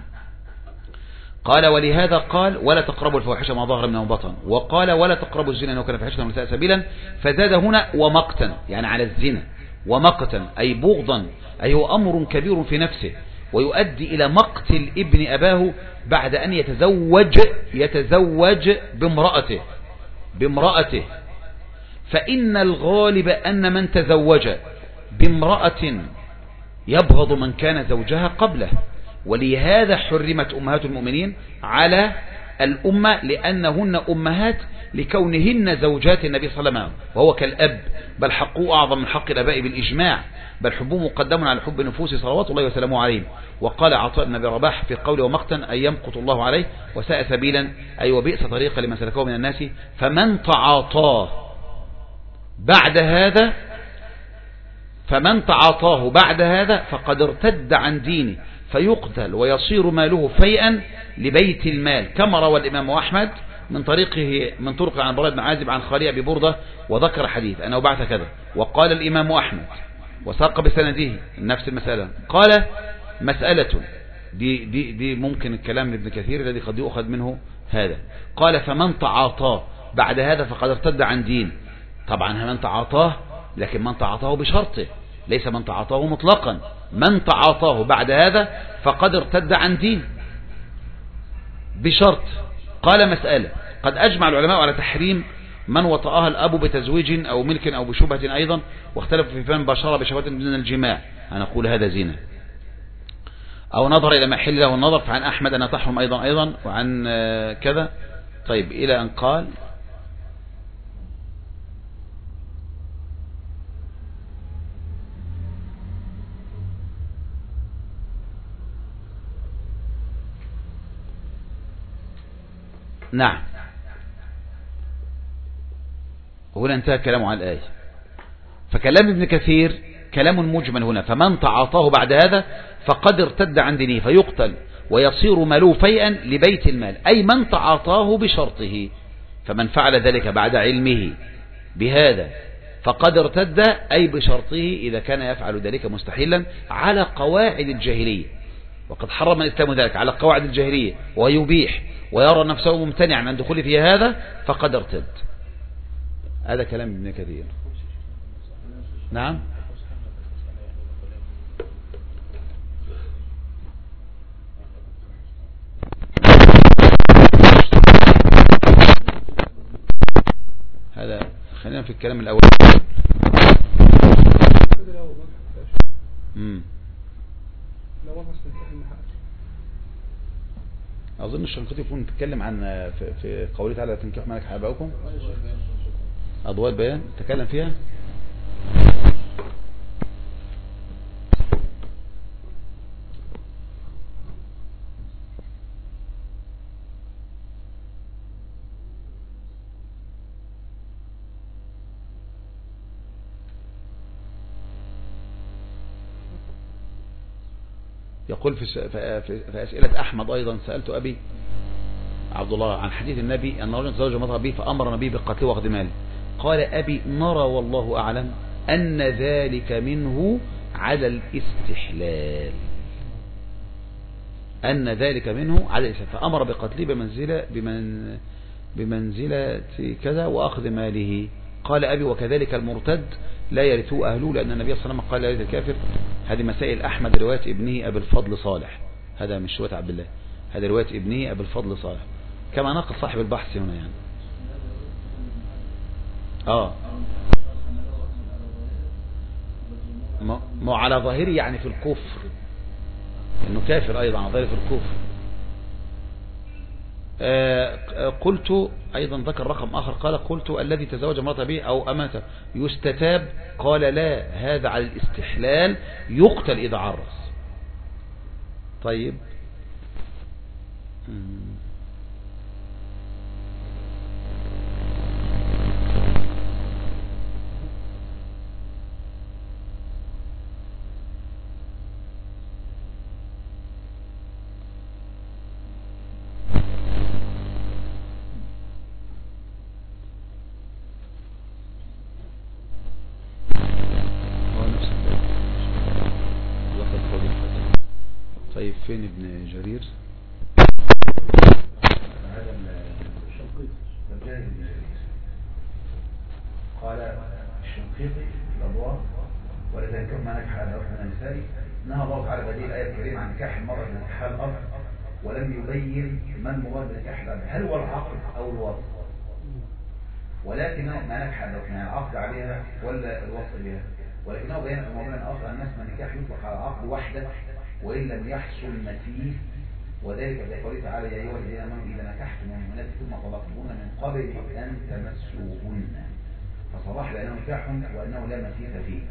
Speaker 1: قال ولهذا قال ولا تقربوا الفواحش ما ظهر منه بطن وقال ولا تقربوا الزنا انه كان فاحشة ونساء سبيلا فزاد هنا ومقتا يعني على الزنا ومقتا أي بغضا أي هو أمر كبير في نفسه ويؤدي إلى مقتل ابن أباه بعد أن يتزوج يتزوج بامرأته بامرأته فإن الغالب أن من تزوج بامرأة يبغض من كان زوجها قبله ولهذا حرمت أمهات المؤمنين على الأمة لأنهن أمهات لكونهن زوجات النبي صلى الله عليه وسلم وهو كالأب بل حقه أعظم من حق الأباء بالإجماع بل حبه مقدم على حب نفوس صلوات الله وسلامه عليه. وقال عطاء بن أبي رباح في قوله ومقتا أي يمقت الله عليه وساء سبيلا أي وبئس طريقا لمن سلكه من الناس فمن تعاطاه بعد هذا فمن تعاطاه بعد هذا فقد ارتد عن دينه فيقتل ويصير ماله فيئا لبيت المال كما روى الإمام أحمد من طريقه من طرق عن براء بن عازب عن خالي أبي بردة وذكر حديث أنه بعث كذا. وقال الإمام أحمد وساق بسنده نفس المسألة قال مسألة دي, دي, دي ممكن الكلام لابن كثير الذي قد يؤخذ منه هذا. قال فمن تعاطاه بعد هذا فقد ارتد عن دين. طبعا من تعاطاه، لكن من تعاطاه بشرطه، ليس من تعاطاه مطلقا. من تعاطاه بعد هذا فقد ارتد عن دين بشرط. قال مسألة قد أجمع العلماء على تحريم من وطأها الأب بتزويج أو ملك أو بشبهة أيضا، واختلفوا في فهم بشرة بشهوة من الجماع، أنا أقول هذا زنا، أو نظر إلى محل له النظر، فعن أحمد أنها تحرم أيضا أيضا وعن كذا. طيب إلى أن قال نعم. هنا انتهى كلامه عن الآية. فكلام ابن كثير كلام مجمل هنا. فمن تعاطاه بعد هذا فقد ارتد عن دينه فيقتل ويصير ماله فيئا لبيت المال، أي من تعاطاه بشرطه. فمن فعل ذلك بعد علمه بهذا فقد ارتد، أي بشرطه إذا كان يفعل ذلك مستحيلا على قواعد الجاهلية، وقد حرم الإسلام ذلك على قواعد الجاهلية ويبيح ويرى نفسه ممتنعا عن دخول في هذا فقد ارتد. هذا كلام ابن كثير. نعم. هذا خلينا في الكلام الأول. امم أظن الشنقيطي يكون تتكلم عن في, في قوله تعالى تنكحوا ما نكح آباؤكم، أضواء البيان تكلم فيها. يقول في, في أسئلة أحمد أيضا سألت أبي عبد الله عن حديث النبي أن رجل تزوج امرأة به فأمر النبي بقتله وأخذ ماله. قال أبي نرى والله أعلم أن ذلك منه على الاستحلال، أن ذلك منه على الاستحلال، فأمر بقتله بمنزلة بمن بمنزلة كذا وأخذ ماله. قال أبي وكذلك المرتد لا يرثه أهله، لأن النبي صلى الله عليه وسلم قال لا يرث الكافر. هذه مسائل أحمد رواية ابنه أبي الفضل صالح، هذا مش رواية عبد الله، هذا رواية ابنه أبي الفضل صالح كما نقل صاحب البحث هنا يعني. آه ما على ظاهري يعني في الكفر، إنه كافر أيضا على ظاهري في الكفر. آه قلت أيضا ذكر رقم آخر قال قلت الذي تزوج امرأة به أو أمته يستتاب؟ قال لا، هذا على الاستحلال يقتل إذا عرس. طيب طيب فين ابن جرير؟
Speaker 5: قال الشنقيطي في الأبواب ولا تنكحوا ما نكح آباؤكم من النساء، نهى الله تعالى هذه الآية الكريمة عن نكاح المرأة من نكاح الأرض، ولم يبين ما المراد بنكاح الأرض، هل هو العقد أو الوصف؟ ولكنه ما نكح آباؤكم يعني العقد عليها ولا الوصف بها، ولكنه بين في موضوع آخر أن اسم النكاح يطلق على العقد وحده وإن لم يحصل نفيه، وذلك بقوله تعالى يا أيها الذين آمنوا إذا نكحتم المؤمنات ثم طلقتموهن من قبل أن تمسوهن، فصرح بأنه نكاح وأنه لا مسيس فيه.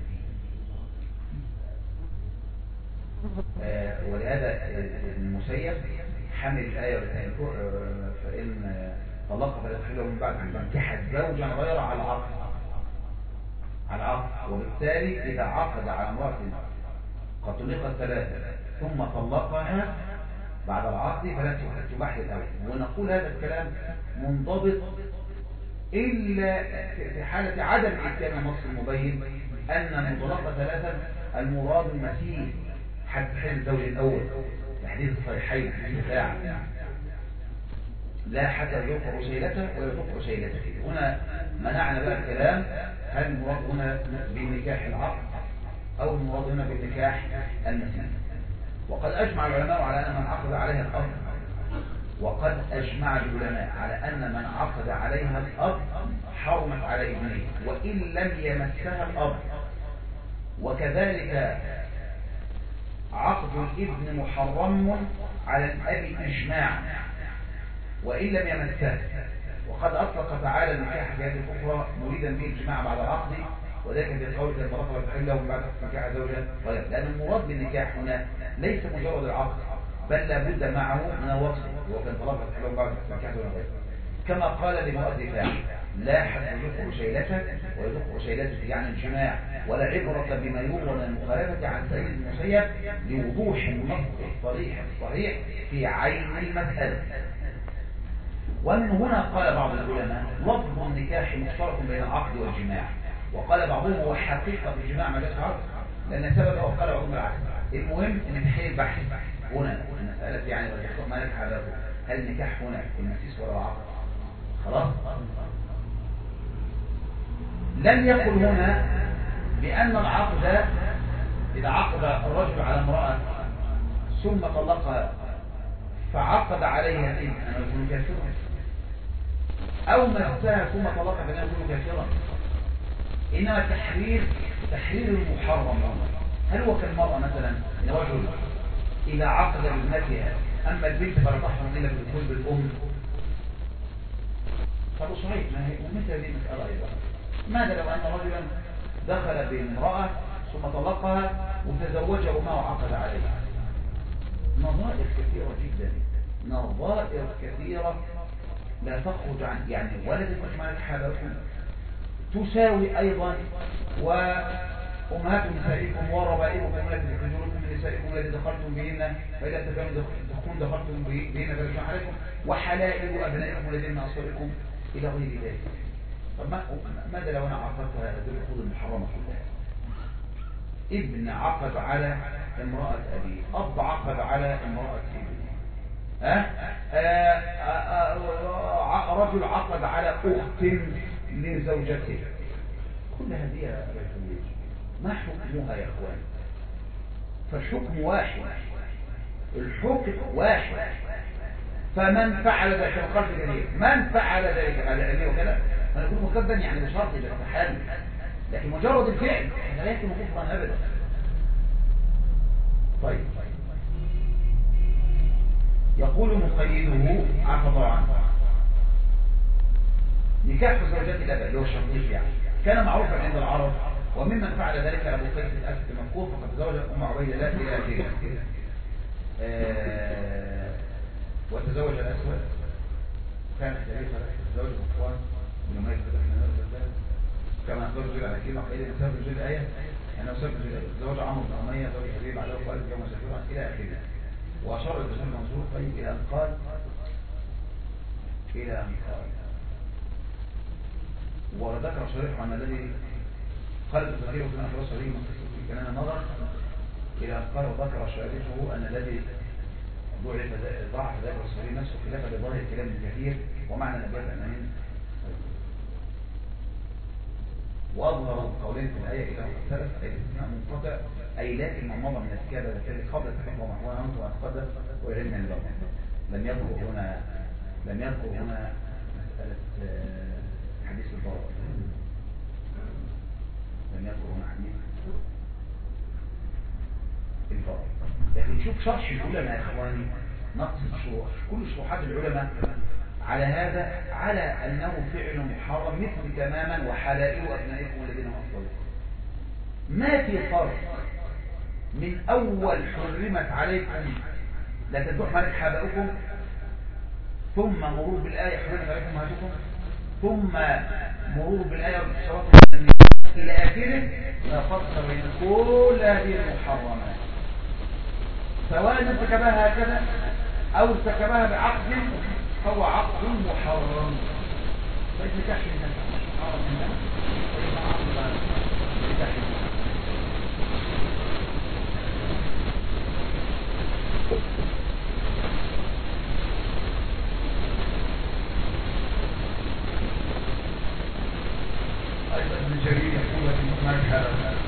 Speaker 5: آه ولهذا المسيب حمل الآية فإن طلق فلا تحله من بعد أن تنكح زوجا غير على العقد على العقد، وبالتالي إذا عقد على امرأة قد طلقت ثلاثة ثم طلقها بعد العقد فلا تباح الأول. ونقول هذا الكلام منضبط إلا في حالة عدم إتيان النص المبين أن المطلقة ثلاثة المراد المسيح حتى حين الزوج الأول الحديث الصحيحين في الدفاع لا حتى يذوق رشيلته ولا يذوق رشيلته. هنا منعنا بقى الكلام هل المراد هنا بالنكاح العقد أو المراد هنا بالنكاح المثنى. وقد أجمع العلماء على أن من عقد عليها الأب وقد أجمع العلماء على أن من عقد عليها الأب حرمت على ابنه وإن لم يمسها الأب. وكذلك عقد الابن محرم على الأب إجماعا وإن لم يمسها. وقد أطلق تعالى النكاح في هذه الأخرى مريدا به الجماع بعد العقد وذلك في قوله المرأة والحل له بعد نكاح زوجها غير. لأن المراد بالنكاح هنا ليس مجرد العقد بل لابد معه من الوصف وكان طلب له بعد نكاح زوجها غير. كما قال لمؤدفا لا حد يذوق رشيلته ويذوق رشيلته يعني الجماع ولا عبرة بما يروى من المخالفة عن سيد المسيب لوضوح النص الصريح الصحيح في عين المسألة. ومن هنا قال بعض العلماء لفظ النكاح مشترك بين العقد والجماع وقال بعضهم هو حقيقة الجماع ما جاءش عقد لأن سبب أو قال بعضهم العكس. المهم أن تحيل بحث هنا المسألة يعني والحقوق ما لك حاله هل النكاح هنا المسيس ولا العقد خلاص. لم يقل هنا بأن العقد إذا عقد الرجل على امرأة ثم طلقها فعقد عليها إن أنا أكون كافرا أو مسها ثم طلقها فأنا أكون كافرا. إنما التحرير تحرير المحرم. هل هو كالمرأة مثلا إن رجل إذا عقد بابنتها أما البنت فلا تحرم إلا بالدخول بالأم طب صحيح ما هي ومثل هذه المسألة أيضا. ماذا لو أن رجلا دخل بامرأة ثم طلقها وتزوج أمها وعقد عليها؟ نظائر كثيرة جدا نظائر كثيرة لا تخرج عن يعني ولد المجمع حالكم تساوي أيضا وأمهات نسائكم وربائكم التي تخرجونكم من نسائكم التي دخلتم بهن فإذا تكون دخلتم بهن فلجمع عليكم وحلائل أبنائكم الذين أصلكم إلى غير ذلك. طب ماذا لو أنا عقدت هذه العقود المحرمة كلها؟ ابن عقد على امرأة أبيه أب عقد على امرأة ابنه ها رجل عقد على أخت من زوجته. كل هذه يا رجل ما حكمها يا اخوان؟ فالحكم واحد الحكم واحد. فمن فعل ذلك القلب جديد من فعل ذلك على علمه وكذا فنقول مكبا يعني بشرط التحل لكن مجرد الفعل لا يكون كفرا ابدا. طيب يقول مقيده عفى الله عنه نكاح زوجات الأب اللي هو الشرطيش يعني كان معروفا عند العرب وممن فعل ذلك أبو قيس الأسد المذكور فقد تزوج أم عبيد الله إلى آخره. آه وتزوج الأسود كان خليفة تزوج صفوان بن أمية بن حنان كما أخبر الرجل على كلمة قيل بسبب الرجل الآية أنه سبب الرجل تزوج عمرو بن أمية زوج حبيب عليه وقال يوم سفيرا إلى آخره. وأشار الرسول المنصور طيب إلى أن قال إلى أن قال وذكر شريح عن الذي قلب الصغير وكان في رسول الله في كلام النظر إلى أن قال وذكر شريحه أن الذي ضعف ذلك الرسول نفسه خلافا لظاهر كلام كثير ومعنى الأبيات أمانين وأظهر قولين في الآية إلى أن ثلاث أي الاستثناء منقطع أي لكن من مضى من الكتاب الذي قبل تحقق محوانا أنت وأتقدم وعلمنا الباب. لم يذكر هنا لم يذكر هنا مسألة حديث الضرر لم يذكر هنا حديث الضرر. لكن شوف شرح العلماء يا إخواني نقص الشروح كل شروحات العلماء على هذا على أنه فعل محرم مثل تماما وحلائل أبنائكم الذين أصلوا ما في فرق من أول حرمت عليكم لا تذبح مالك حابائكم ثم مرور بالآية حرمت عليكم هاتكم ثم مرور بالآية والشرط إلى آخره لا فرق بين كل هذه المحرمات سواء ارتكبها هكذا أو ارتكبها بعقد فهو عقد محرم. طيب نكاح الناس محرم الناس وإذا عقد نكاح الناس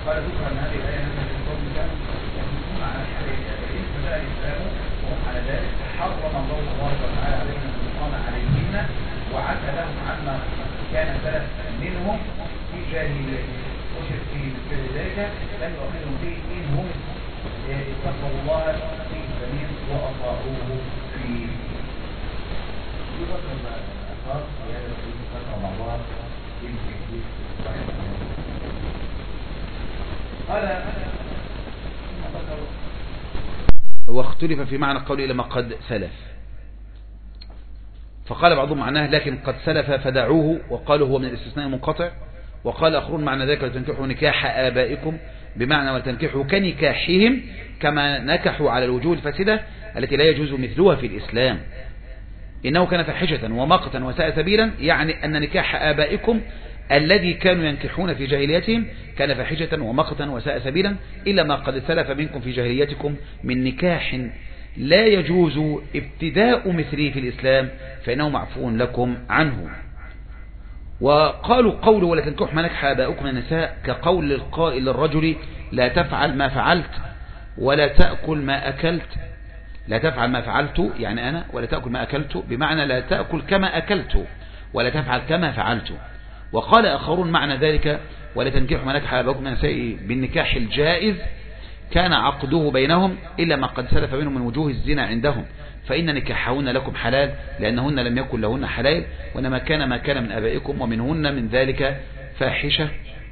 Speaker 5: قال ذكر أن هذه الآية نزلت في قوم كانوا يحكمون على حلال الآبائين فجاء الإسلام وهم على ذلك حرم الله تبارك وتعالى عليهم السلطان عليهن وعزلهم عما كان سلف منهم في جاهليتهم وشر في ذلك لم يؤخذهم به إن هم اتقوا الله في سبيل وأطاعوه فيه. يذكر الأخر في هذا الشيء ذكر بعضها في التكليف قال
Speaker 1: واختلف في معنى القول إلى ما قد سلف، فقال بعضهم معناه لكن قد سلف فدعوه وقالوا هو من الاستثناء المنقطع، وقال آخرون معنى ذلك لتنكحوا نكاح آبائكم بمعنى ولتنكحوا كنكاحهم كما نكحوا على الوجوه الفاسدة التي لا يجوز مثلها في الإسلام، إنه كان فاحشة ومقتا وساء سبيلا، يعني أن نكاح آبائكم الذي كانوا ينكحون في جاهليتهم كان فاحشة ومقتا وساء سبيلا إلا ما قد سلف منكم في جاهليتكم من نكاح لا يجوز ابتداء مثله في الإسلام فإنه معفو لكم عنه. وقالوا قول ولا تنكحوا ما نكح آباؤكم من النساء كقول القائل للرجل لا تفعل ما فعلت ولا تأكل ما أكلت، لا تفعل ما فعلت يعني أنا ولا تأكل ما أكلت بمعنى لا تأكل كما أكلت ولا تفعل كما فعلت. وقال آخرون معنى ذلك ولا تنكحوا ما نكح آباؤكم من النساء بالنكاح الجائز كان عقده بينهم إلا ما قد سلف منهم من وجوه الزنا عندهم فإن نكاحهن لكم حلال لأنهن لم يكن لهن حلال وإنما كان ما كان من آبائكم ومنهن من ذلك فاحشة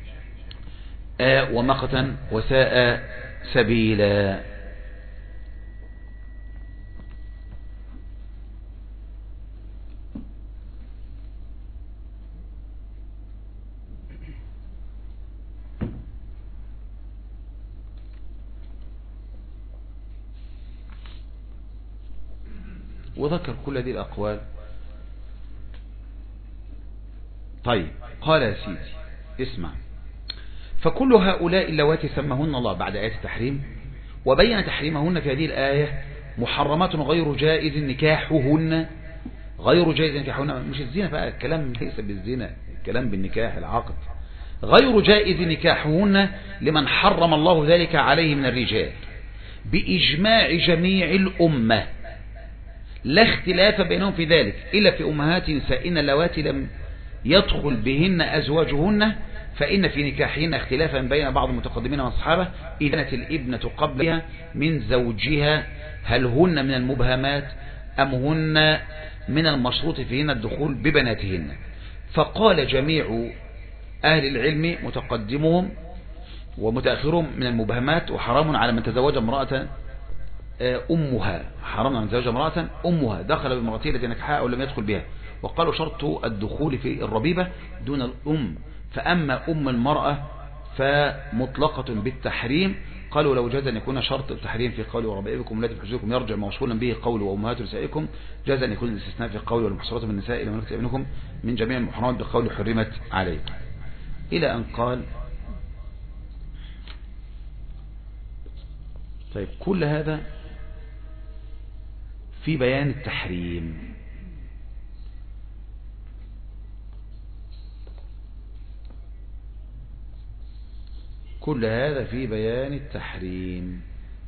Speaker 1: ومقتا وساء سبيلا. وذكر كل هذه الأقوال. طيب قال يا سيدي اسمع، فكل هؤلاء اللواتي سمهن الله بعد آيات التحريم وبين تحريمهن في هذه الآية محرمات غير جائز نكاحهن، غير جائز نكاحهن مش الزنا بقى، الكلام ليس بالزنا، الكلام بالنكاح العقد، غير جائز نكاحهن لمن حرم الله ذلك عليه من الرجال بإجماع جميع الأمة لا اختلاف بينهم في ذلك إلا في أمهات نسائنا اللواتي لم يدخل بهن أزواجهن فإن في نكاحهن اختلافا بين بعض المتقدمين من الصحابة إذا كانت الابنة قبلها من زوجها هل هن من المبهمات أم هن من المشروط فيهن الدخول ببناتهن. فقال جميع أهل العلم متقدمهم ومتأخرهم من المبهمات وحرام على من تزوج امرأة أمها، حرام على من تزوج امرأة أمها دخل بامرأته التي نكحها أو لم يدخل بها. وقالوا شرط الدخول في الربيبة دون الأم، فأما أم المرأة فمطلقة بالتحريم. قالوا لو جاز أن يكون شرط التحريم في قول وربائبكم التي في حجوركم يرجع موصولا به قول وأمهات نسائكم، جاز أن يكون الاستثناء في قول والمحصرات من النساء إلى ملكة ابنكم من جميع المحرمات بقول حرمت عليكم، إلى أن قال طيب كل هذا في بيان التحريم. كل هذا في بيان التحريم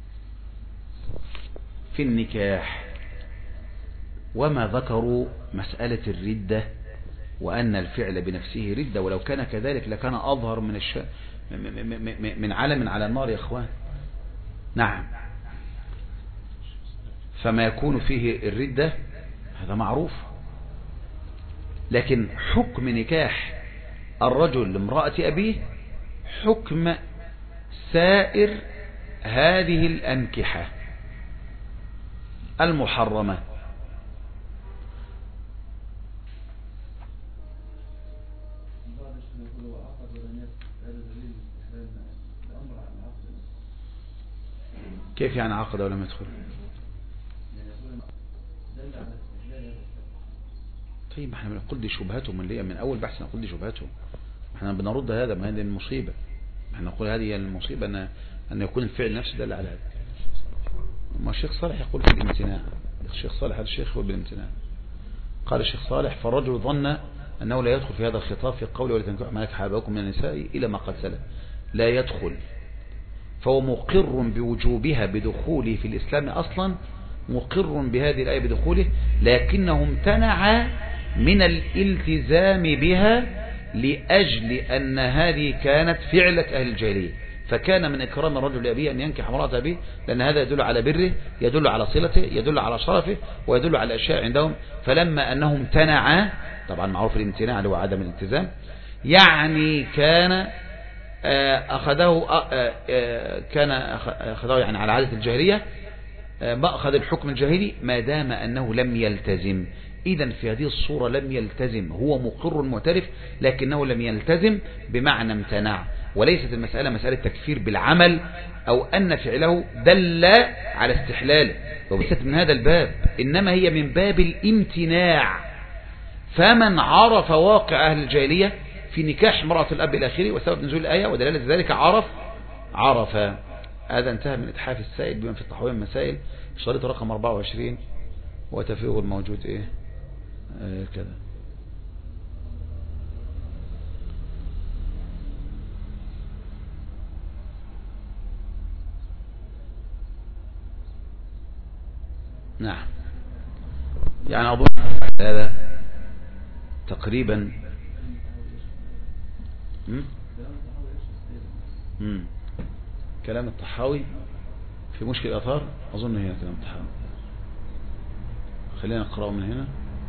Speaker 1: في النكاح. وما ذكروا مسألة الردة وأن الفعل بنفسه ردة، ولو كان كذلك لكان أظهر من الش... من علم على النار يا أخوان. نعم، فما يكون فيه الردة هذا معروف، لكن حكم نكاح الرجل لامرأة أبيه حكم سائر هذه الأنكحة المحرمة. كيف يعني عقد ولم يدخل؟ طيب احنا بنقول دي شبهتهم اللي هي من اول بحث نقول دي شبهتهم، احنا بنرد هذا، ما هذه المصيبة، احنا نقول هذه المصيبة ان ان يكون الفعل نفسه دل على هذا. ما الشيخ صالح يقول في الامتناع، الشيخ صالح هذا الشيخ يقول بالامتناع. قال الشيخ صالح فالرجل ظن انه لا يدخل في هذا الخطاب في قوله ولا تنكحوا ما نكح آباؤكم من النساء الى ما قد سلف، لا يدخل، فهو مقر بوجوبها بدخوله في الإسلام أصلا، مقر بهذه الآية بدخوله، لكنه امتنع من الالتزام بها لأجل أن هذه كانت فعلة أهل الجاهلية، فكان من إكرام الرجل لأبيه أن ينكح امرأة أبيه، لأن هذا يدل على بره، يدل على صلته، يدل على شرفه، ويدل على أشياء عندهم. فلما أنه امتنع، طبعا معروف الامتناع اللي هو عدم الالتزام، يعني كان أخذه كان أخذه يعني على عادة الجاهلية، مأخذ الحكم الجاهلي ما دام أنه لم يلتزم. إذن في هذه الصورة لم يلتزم، هو مقر معترف لكنه لم يلتزم بمعنى امتنع، وليست المسألة مسألة تكفير بالعمل أو أن فعله دل على استحلاله، وليست من هذا الباب، إنما هي من باب الامتناع. فمن عرف واقع أهل الجاهلية في نكاح امرأة الأب إلى آخره وسبب نزول الآية ودلالة ذلك عرف عرف هذا. انتهى من إتحاف السائل بما في التحوية المسائل، شريط رقم أربعة وعشرين، وتفريغ الموجود إيه آه كذا. نعم، يعني أظن هذا تقريبا مم؟ مم. كلام الطحاوي في مشكل الأثار، أظن هي كلام الطحاوي. خلينا نقرأه من هنا.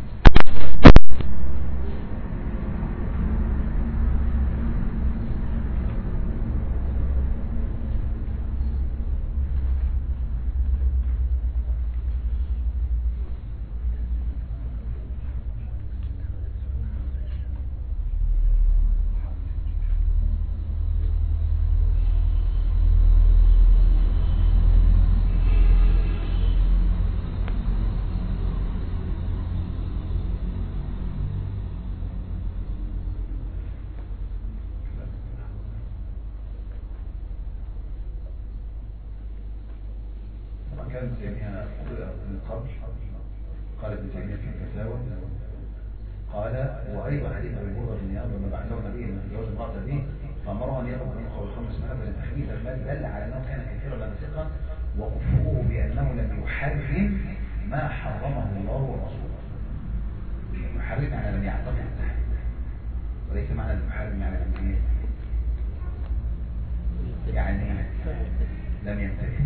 Speaker 5: كان تيمية من قبل قال ابن تيمية في الفتاوى، قال وأيضا حديث أبي هريرة بن عياض لما بعثه النبي من زواج امرأة به فأمره أن يأخذ من خمس خمس مرات لتحميل المال، دل على أنه كان كثيرا لنسقا، وكفره بأنه لم يحرم ما حرمه الله ورسوله. يحرم يعني لم يعتقد التحريم، وليس معنى المحرم يعني لم يعني لم ينتهي.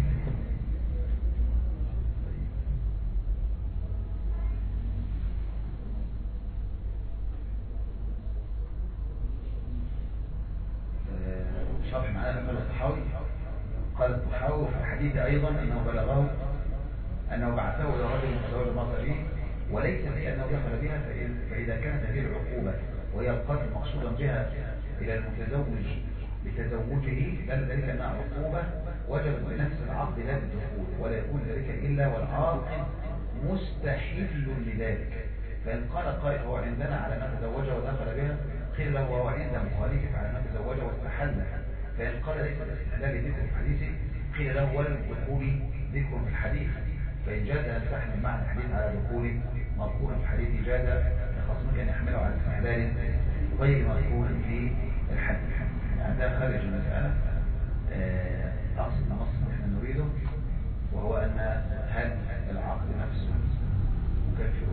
Speaker 5: شرح معنا مثل الطحاوي، قال الطحاوي في الحديث أيضا أنه بلغه أنه بعثه إلى رجل متزوج امرأة به، وليس في أنه دخل بها، فإذا كانت هذه العقوبة وهي القتل مقصودا بها إلى المتزوج بتزوجه دل ذلك أنها عقوبة وجبت بنفس العقد لا بالدخول، ولا يكون ذلك إلا والعاقل مستحيل لذلك. فإن قال قائل هو عندنا على ما تزوجه ودخل بها، قيل له وهو عند مخالفه على ما تزوجه واستحل. فإن قال ليس الاستحلال ذكر في الحديث، قيل له ولا الدخول ذكر في الحديث. فإن جاز أن تحمل معنى الحديث على دخول مذكور في الحديث جاز لخصمك أن يحمله على استحلال غير مذكور في الحديث. يعني ده خارج المسألة. أصل النص نحن نريده، وهو أن هل العقد نفسه مكفر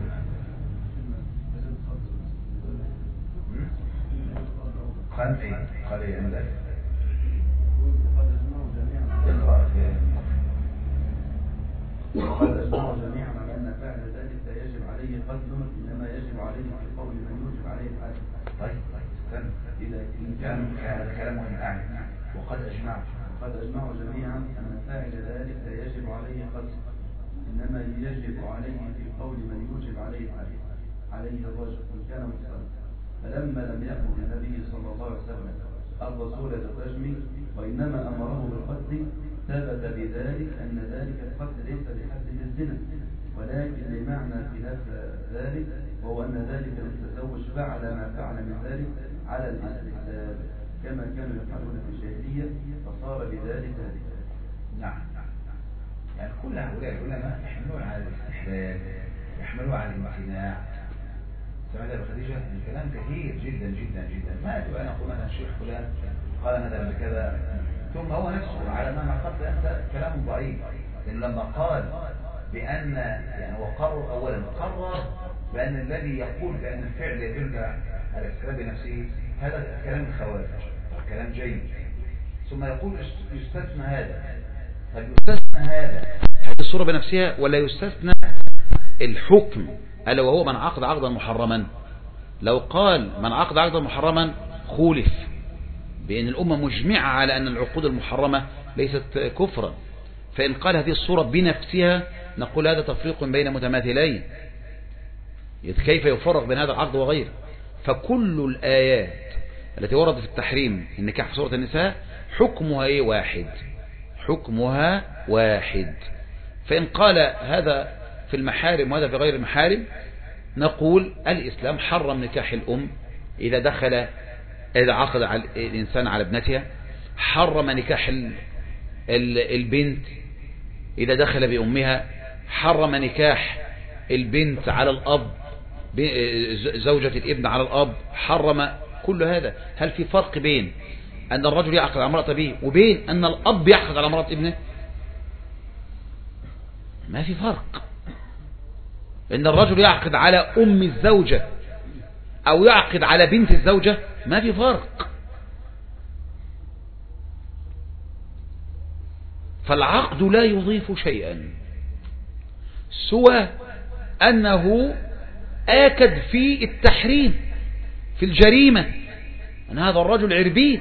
Speaker 5: قال ايه؟ قال ايه عندك؟ اقرأ
Speaker 4: وقد أجمعوا جميعا على أن فعل ذلك لا يجب عليه قتل، إنما يجب عليه في قول من يوجب عليه الحد.
Speaker 5: طيب طيب استنى، إذا كان هذا كلام مهم أعني. وقد أجمعوا
Speaker 4: وقد أجمعوا جميعا أن فاعل ذلك لا يجب عليه قتل، إنما يجب عليه في قول من يوجب عليه الحد عليه الرجل إن كان مختلف. فلما لم يأمر النبي صلى الله عليه وسلم الرسول بالرجم وإنما أمره بالقتل، ثبت بذلك أن ذلك القتل ليس بحد الزنا، ولكن لمعنى خلاف ذلك، وهو أن ذلك التزوج فعل ما فعل من ذلك على الاستحلال كما كانوا يفعلون في الجاهلية، فصار بذلك ذلك.
Speaker 5: نعم، يعني كل هؤلاء العلماء يحملون على الاستحلال، يحملون على الامتناع. سمعت يا خديجة؟ الكلام كثير جدا جدا جدا. ما أدري أنا أقول أنا الشيخ فلان قال مثلا بكذا، ثم هو نفسه على ما قلت أنت كلام ضعيف، لأنه لما قال بأن يعني هو قرر أولا قرر بأن الذي يقول بأن الفعل يدل على الكلام بنفسه هذا كلام الخوارج، كلام جيد، ثم يقول يستثنى هذا. طيب يستثنى هذا
Speaker 1: هذه الصورة بنفسها ولا يستثنى الحكم ألا وهو من عقد عقدا محرما؟ لو قال من عقد عقدا محرما خولف بأن الأمة مجمعة على أن العقود المحرمة ليست كفرا، فإن قال هذه الصورة بنفسها نقول هذا تفريق بين متماثلين، كيف يفرق بين هذا العقد وغيره؟ فكل الآيات التي وردت في التحريم النكاح في سورة النساء حكمها ايه؟ واحد، حكمها واحد. فإن قال هذا في المحارم وهذا في غير المحارم نقول الإسلام حرم نكاح الأم إذا دخل إذا عقد على الإنسان على ابنتها، حرم نكاح البنت إذا دخل بأمها، حرم نكاح البنت على الأب، زوجة الابن على الأب، حرم كل هذا. هل في فرق بين أن الرجل يعقد على امرأة أبيه وبين أن الأب يعقد على امرأة ابنه؟ ما في فرق. إن الرجل يعقد على أم الزوجة أو يعقد على بنت الزوجة ما في فرق. فالعقد لا يضيف شيئا سوى أنه آكد في التحريم في الجريمة أن هذا الرجل عربيد،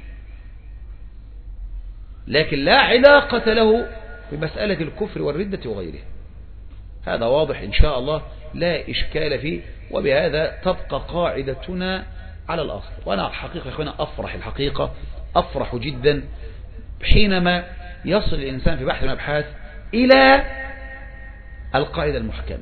Speaker 1: لكن لا علاقة له بمسألة الكفر والردة وغيره. هذا واضح إن شاء الله لا إشكال فيه، وبهذا تبقى قاعدتنا على الأصل. وأنا حقيقة أخوانا أفرح الحقيقة أفرح جدا حينما يصل الإنسان في بحث من الأبحاث إلى القاعدة المحكمة.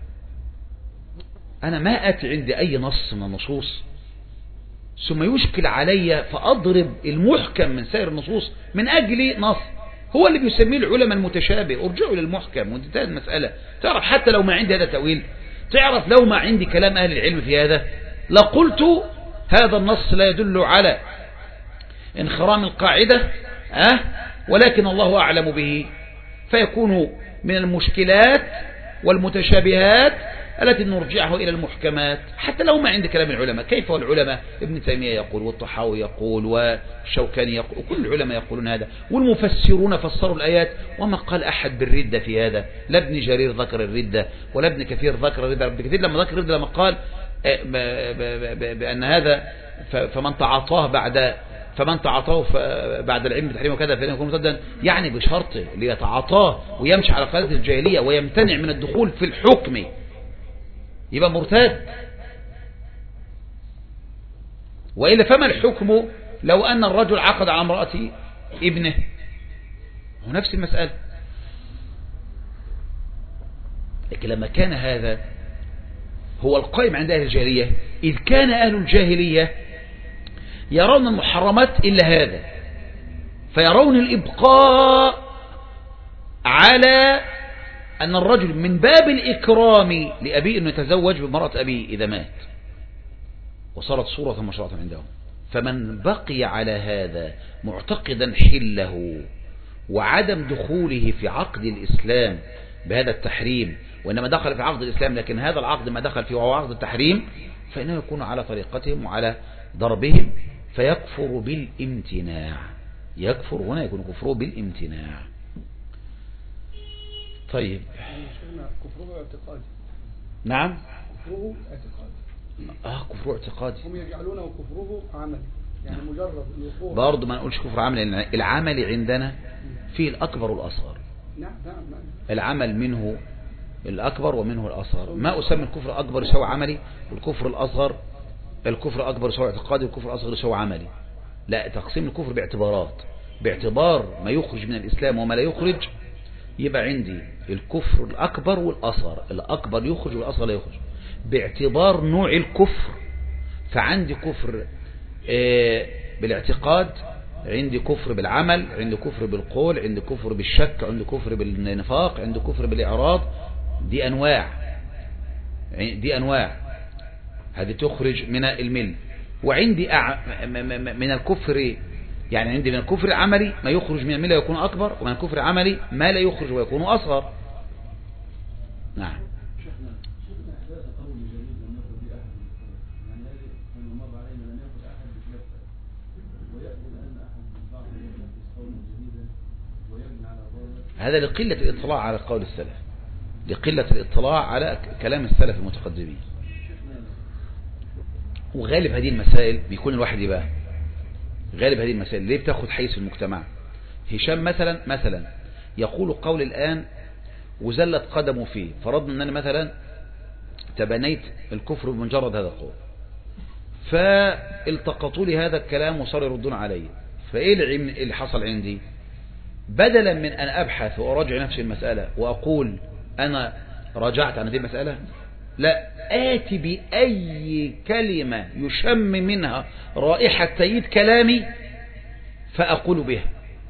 Speaker 1: أنا ما أتي عندي أي نص من النصوص ثم يشكل علي فأضرب المحكم من سائر النصوص من أجل نص هو اللي بيسميه العلماء المتشابه. ارجعوا للمحكم وانتهت المسألة. تعرف حتى لو ما عندي هذا تأويل، تعرف لو ما عندي كلام أهل العلم في هذا لقلت هذا النص لا يدل على انخرام القاعدة أه؟ ولكن الله أعلم به، فيكون من المشكلات والمتشابهات التي نرجعه إلى المحكمات حتى لو ما عندي كلام العلماء. كيف والعلماء ابن تيمية يقول والطحاوي يقول والشوكاني يقول وكل العلماء يقولون هذا، والمفسرون فسروا الآيات وما قال أحد بالردة في هذا. لا ابن جرير ذكر الردة ولا ابن كثير ذكر الردة. ابن كثير لما ذكر الردة لما قال بأن هذا فمن تعاطاه بعد فمن تعاطاه بعد العلم بتحريم وكذا فإنه يكون مرتدا، يعني بشرط ليتعاطاه ويمشي على قاعدة الجاهلية ويمتنع من الدخول في الحكم يبقى مرتد. وإلا فما الحكم لو أن الرجل عقد على امرأة ابنه؟ هو نفس المسألة. لكن لما كان هذا هو القائم عند أهل الجاهلية، إذ كان أهل الجاهلية يرون المحرمات إلا هذا، فيرون الإبقاء على أن الرجل من باب الإكرام لأبيه أنه يتزوج بمرأة أبيه إذا مات وصارت صورة مشروعة عندهم. فمن بقي على هذا معتقدا حله وعدم دخوله في عقد الإسلام بهذا التحريم، وإنما دخل في عقد الإسلام لكن هذا العقد ما دخل فيه وهو عقد التحريم، فإنه يكون على طريقتهم وعلى ضربهم فيكفر بالامتناع. يكفر هنا يكون كفره بالامتناع. طيب
Speaker 2: كفره اعتقادي.
Speaker 1: نعم
Speaker 2: كفره اعتقادي.
Speaker 1: اه كفره اعتقادي.
Speaker 2: هم يجعلونه كفره عملي، يعني مجرد الوقوع.
Speaker 1: برضه ما نقولش كفر عملي. العمل عندنا فيه الأكبر والأصغر.
Speaker 2: نعم نعم نعم.
Speaker 1: العمل منه الأكبر ومنه الأصغر. ما أسمي الكفر الأكبر يساوي عملي والكفر الأصغر الكفر الأكبر يساوي اعتقادي والكفر الأصغر يساوي عملي. لا، تقسيم الكفر باعتبارات، باعتبار ما يخرج من الإسلام وما لا يخرج. يبقى عندي الكفر الأكبر والأصغر، الأكبر يخرج والأصغر لا يخرج باعتبار نوع الكفر. فعندي كفر بالاعتقاد، عندي كفر بالعمل، عندي كفر بالقول، عندي كفر بالشك، عندي كفر بالنفاق، عندي كفر بالإعراض. دي أنواع دي أنواع هذه تخرج من المل. وعندي من الكفر يعني عندي من الكفر العملي ما يخرج من الملة ويكون أكبر، ومن الكفر العملي ما لا يخرج ويكون أصغر. نعم. هذا لقلة الاطلاع على قول السلف، لقلة الاطلاع على كلام السلف المتقدمين. وغالب هذه المسائل بيكون الواحد يبقى غالب هذه المسائل ليه بتاخد حيز في المجتمع. هشام مثلا مثلا يقول قول الآن وزلت قدمه فيه، فرضنا ان انا مثلا تبنيت الكفر بمجرد هذا القول، فالتقطوا لي هذا الكلام وصاروا يردون علي، فايه اللي حصل عندي؟ بدلا من أن أبحث وأراجع نفس المسألة وأقول أنا راجعت عن هذه المسألة، لا، آتي بأي كلمة يشم منها رائحة تأييد كلامي فأقول بها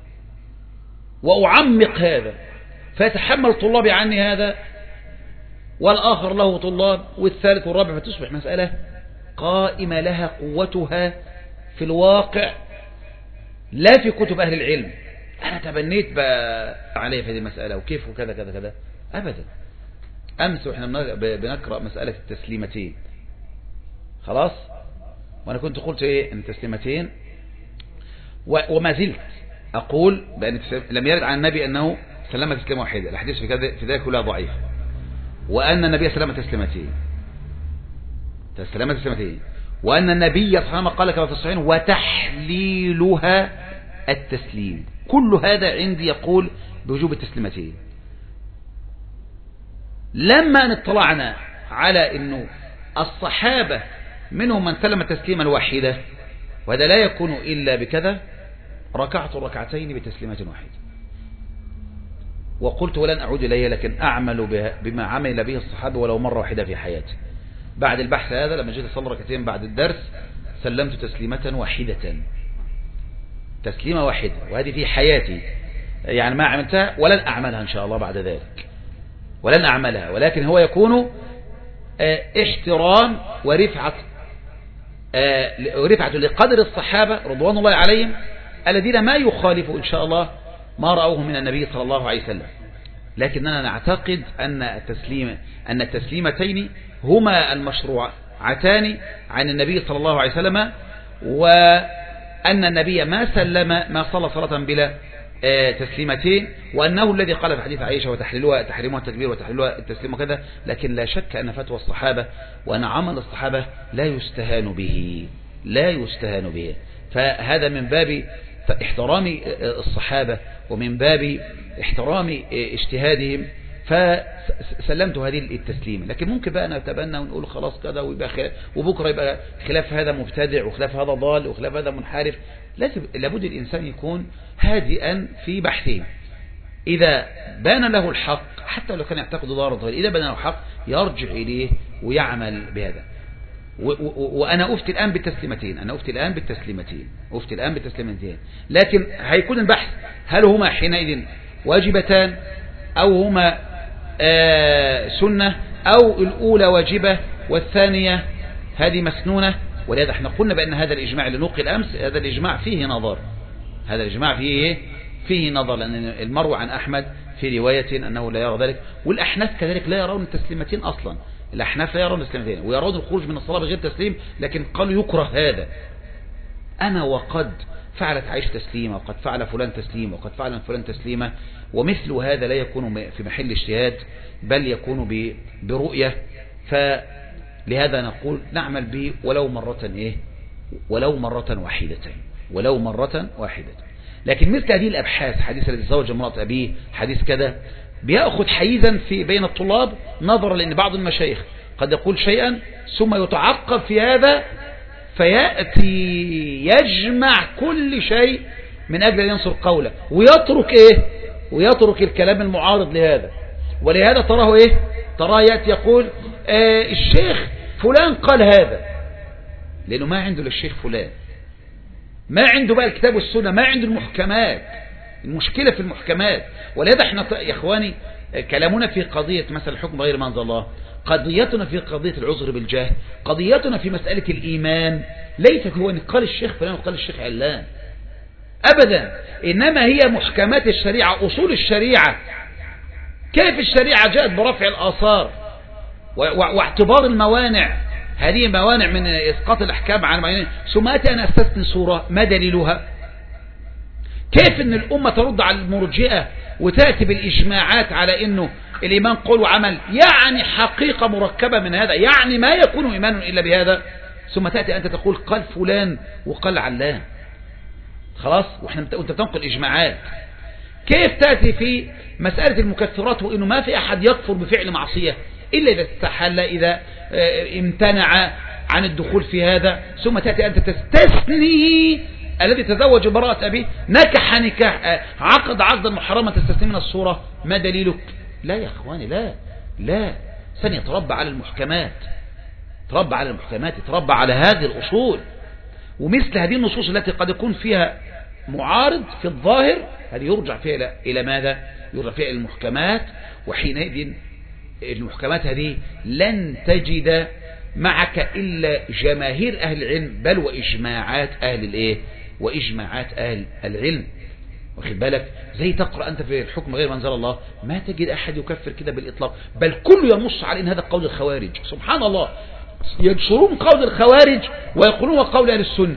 Speaker 1: وأعمق هذا، فيتحمل طلابي عني هذا، والآخر له طلاب، والثالث والرابع، فتصبح مسألة قائمة لها قوتها في الواقع لا في كتب أهل العلم. أنا تبنيت بقى عليه في هذه المسألة وكيف وكذا كذا كذا أبدا. أمس وإحنا بنقرأ مسألة التسليمتين، خلاص، وأنا كنت قلت إيه أن التسليمتين، وما زلت أقول بأن لم يرد عن النبي أنه سلم تسليمة واحدة، الحديث في كذا في ذلك كلها ضعيف، وأن النبي سلم تسليمتين تسلم تسليمتين وأن النبي صلى الله عليه وسلم قال كما في الصحيحين وتحليلها التسليم. كل هذا عندي يقول بوجوب التسليمتين. لما اطلعنا على انه الصحابة منهم من سلم تسليما واحدة وهذا لا يكون الا بكذا، ركعت ركعتين بتسليمة واحدة، وقلت ولن اعود اليه لكن اعمل بما عمل به الصحابة ولو مرة واحدة في حياتي. بعد البحث هذا لما جيت اصلي ركعتين بعد الدرس سلمت تسليمة واحدة، تسليمة واحدة، وهذه في حياتي يعني ما عملتها ولن أعملها إن شاء الله بعد ذلك، ولن أعملها، ولكن هو يكون احترام ورفعة ورفعة لقدر الصحابة رضوان الله عليهم الذين ما يخالفوا إن شاء الله ما رأوه من النبي صلى الله عليه وسلم. لكننا نعتقد أن التسليم أن التسليمتين هما المشروعتان عن النبي صلى الله عليه وسلم، وأن النبي ما سلم ما صلى صلاة بلا تسليمتين، وأنه الذي قال في حديث عائشة وتحليلها تحريمها التكبير وتحليلها التسليم وكذا. لكن لا شك أن فتوى الصحابة وأن عمل الصحابة لا يستهان به لا يستهان به فهذا من باب احترام الصحابة ومن باب احترام اجتهادهم فسلمت هذه التسليم. لكن ممكن بقى نتبنى ونقول خلاص كذا ويبقى خلاف، وبكرة يبقى خلاف هذا مبتدع وخلاف هذا ضال وخلاف هذا منحرف. لازم لابد الإنسان يكون هادئا في بحثه. إذا بان له الحق حتى لو كان يعتقد ضرر، إذا بان له الحق يرجع إليه ويعمل بهذا. وأنا أفتي الآن بالتسليمتين أنا أفتي الآن بالتسليمتين أفتي الآن بالتسليمتين لكن هيكون البحث هل هما حينئذ واجبتان أو هما آه سنة، أو الأولى واجبة والثانية هذه مسنونة. ولهذا احنا قلنا بأن هذا الإجماع اللي نقل أمس هذا الإجماع فيه نظر هذا الإجماع فيه إيه؟ فيه نظر، لأن المروي عن أحمد في رواية أنه لا يرى ذلك، والأحناف كذلك لا يرون التسليمتين أصلا. الأحناف لا يرون التسليمتين ويرون الخروج من الصلاة بغير تسليم، لكن قالوا يكره هذا. أنا وقد فعلت عائشة تسليمة وقد فعل فلان تسليمة وقد فعل فلان تسليمة، ومثل هذا لا يكون في محل اجتهاد بل يكون برؤية. فلهذا نقول نعمل به ولو مرة إيه ولو مرة واحدة ولو مرة واحدة. لكن مثل هذه الأبحاث حديث الذي تزوج امرأة أبيه حديث كذا بيأخذ حيزا في بين الطلاب نظرا لأن بعض المشايخ قد يقول شيئا ثم يتعقب في هذا فيأتي يجمع كل شيء من أجل أن ينصر قوله ويترك إيه ويترك الكلام المعارض لهذا. ولهذا تراه إيه تراه يأتي يقول آه الشيخ فلان قال هذا، لأنه ما عنده للشيخ فلان، ما عنده بقى الكتاب والسنة، ما عنده المحكمات. المشكلة في المحكمات. ولهذا احنا يا اخواني كلامنا في قضية مثلا الحكم غير ما انزل الله، قضيتنا في قضية العذر بالجهل، قضيتنا في مسألة الإيمان ليست هو ان قال الشيخ فلان وقال الشيخ علان. أبدا، إنما هي محكمات الشريعة، أصول الشريعة. كيف الشريعة جاءت برفع الآثار واعتبار الموانع، هذه موانع من إسقاط الأحكام عن الموانع، ثم أتي أن أستثني صورة ما دليلها؟ كيف أن الأمة ترد على المرجئة وتأتي بالإجماعات على أنه الإيمان قول وعمل، يعني حقيقة مركبة من هذا، يعني ما يكون إيمان إلا بهذا، ثم تأتي أنت تقول قال فلان وقال علان، خلاص، وإحنا أنت بتنقل إجماعات. كيف تأتي في مسألة المكفرات وإنه ما في أحد يكفر بفعل معصية إلا إذا استحل، إذا امتنع عن الدخول في هذا، ثم تأتي أنت تستثني الذي تزوج براءة أبيه، نكح نكاح، عقد عقدا محرما، تستثني من الصورة، ما دليلك؟ لا يا أخواني، لا لا ثانية يتربى على المحكمات، يتربى على المحكمات، يتربى على هذه الأصول. ومثل هذه النصوص التي قد يكون فيها معارض في الظاهر، هذه يرجع فيها إلى, إلى ماذا؟ يرجع فيها إلى المحكمات، وحينئذ المحكمات هذه لن تجد معك إلا جماهير أهل العلم، بل وإجماعات أهل الإيه؟ وإجماعات أهل العلم. واخد بالك؟ زي تقرأ أنت في الحكم غير ما أنزل الله، ما تجد أحد يكفر كده بالإطلاق، بل كل ينص على إن هذا قول الخوارج. سبحان الله، ينشرون قول الخوارج ويقولون قول أهل السنة،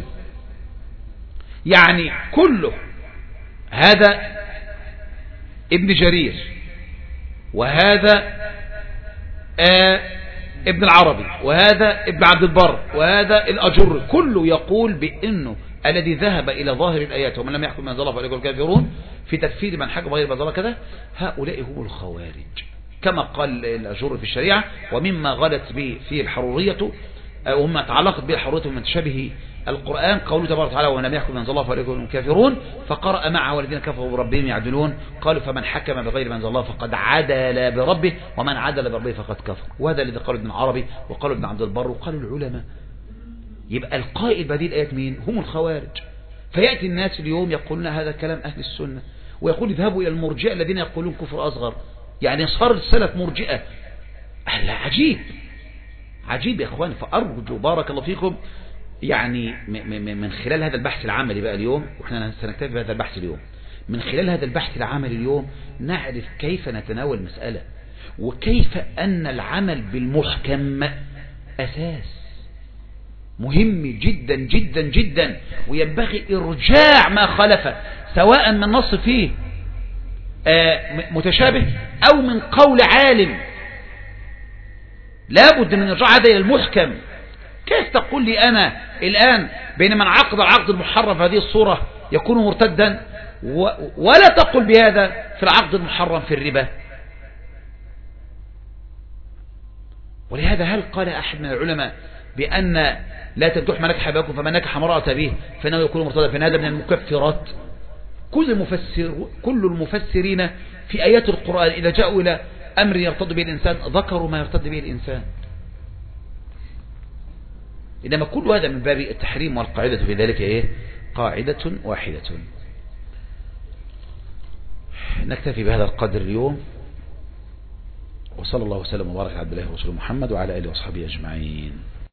Speaker 1: يعني كله. هذا ابن جرير، وهذا آه ابن العربي، وهذا ابن عبد البر، وهذا الأجر، كله يقول بأنه الذي ذهب إلى ظاهر الآيات ومن لم يحكم من أنزل الله فأولئك هم الكافرون في تكفير من حكم غير ما أنزل كذا، هؤلاء هم الخوارج، كما قال الأجر في الشريعة. ومما غلت به فيه الحرورية، ومما تعلقت به الحرورية من تشابه القرآن، قوله تبارك وتعالى ومن لم يحكم من أنزل الله فأولئك هم الكافرون، فقرأ معه والذين كفروا بربهم يعدلون، قالوا فمن حكم بغير ما أنزل الله فقد عدل بربه ومن عدل بربه فقد كفر. وهذا الذي قاله ابن العربي وقالوا ابن عبد البر وقالوا العلماء. يبقى القائل بهذه الآيات مين؟ هم الخوارج. فيأتي الناس اليوم يقولون هذا كلام أهل السنة، ويقول اذهبوا إلى المرجئة الذين يقولون كفر أصغر، يعني صار السلف مرجئة. لا، عجيب عجيب يا أخوان. فأرجو بارك الله فيكم يعني من خلال هذا البحث العملي بقى اليوم، وإحنا سنكتفي بهذا البحث اليوم، من خلال هذا البحث العملي اليوم نعرف كيف نتناول المسألة، وكيف أن العمل بالمحكم أساس مهم جدا جدا جدا، وينبغي إرجاع ما خلف، سواء من نص فيه متشابه أو من قول عالم، لا بد من إرجاع هذا إلى المحكم. كيف تقول لي أنا الآن بين من عقد العقد المحرم في هذه الصورة يكون مرتدا، ولا تقل بهذا في العقد المحرم في الربا؟ ولهذا هل قال أحد من العلماء بأن لا تنكح من نكح أباكم فمن نكح امرأة به فإنه يكون مرتدا؟ فإن هذا من المكفرات. كل المفسر كل المفسرين في آيات القرآن إذا جاءوا إلى أمر يرتد به الإنسان ذكروا ما يرتد به الإنسان، إنما كل هذا من باب التحريم، والقاعدة في ذلك إيه؟ قاعدة واحدة. نكتفي بهذا القدر اليوم، وصلى الله وسلم وبارك على عبد الله ورسوله محمد وعلى آله وصحبه أجمعين.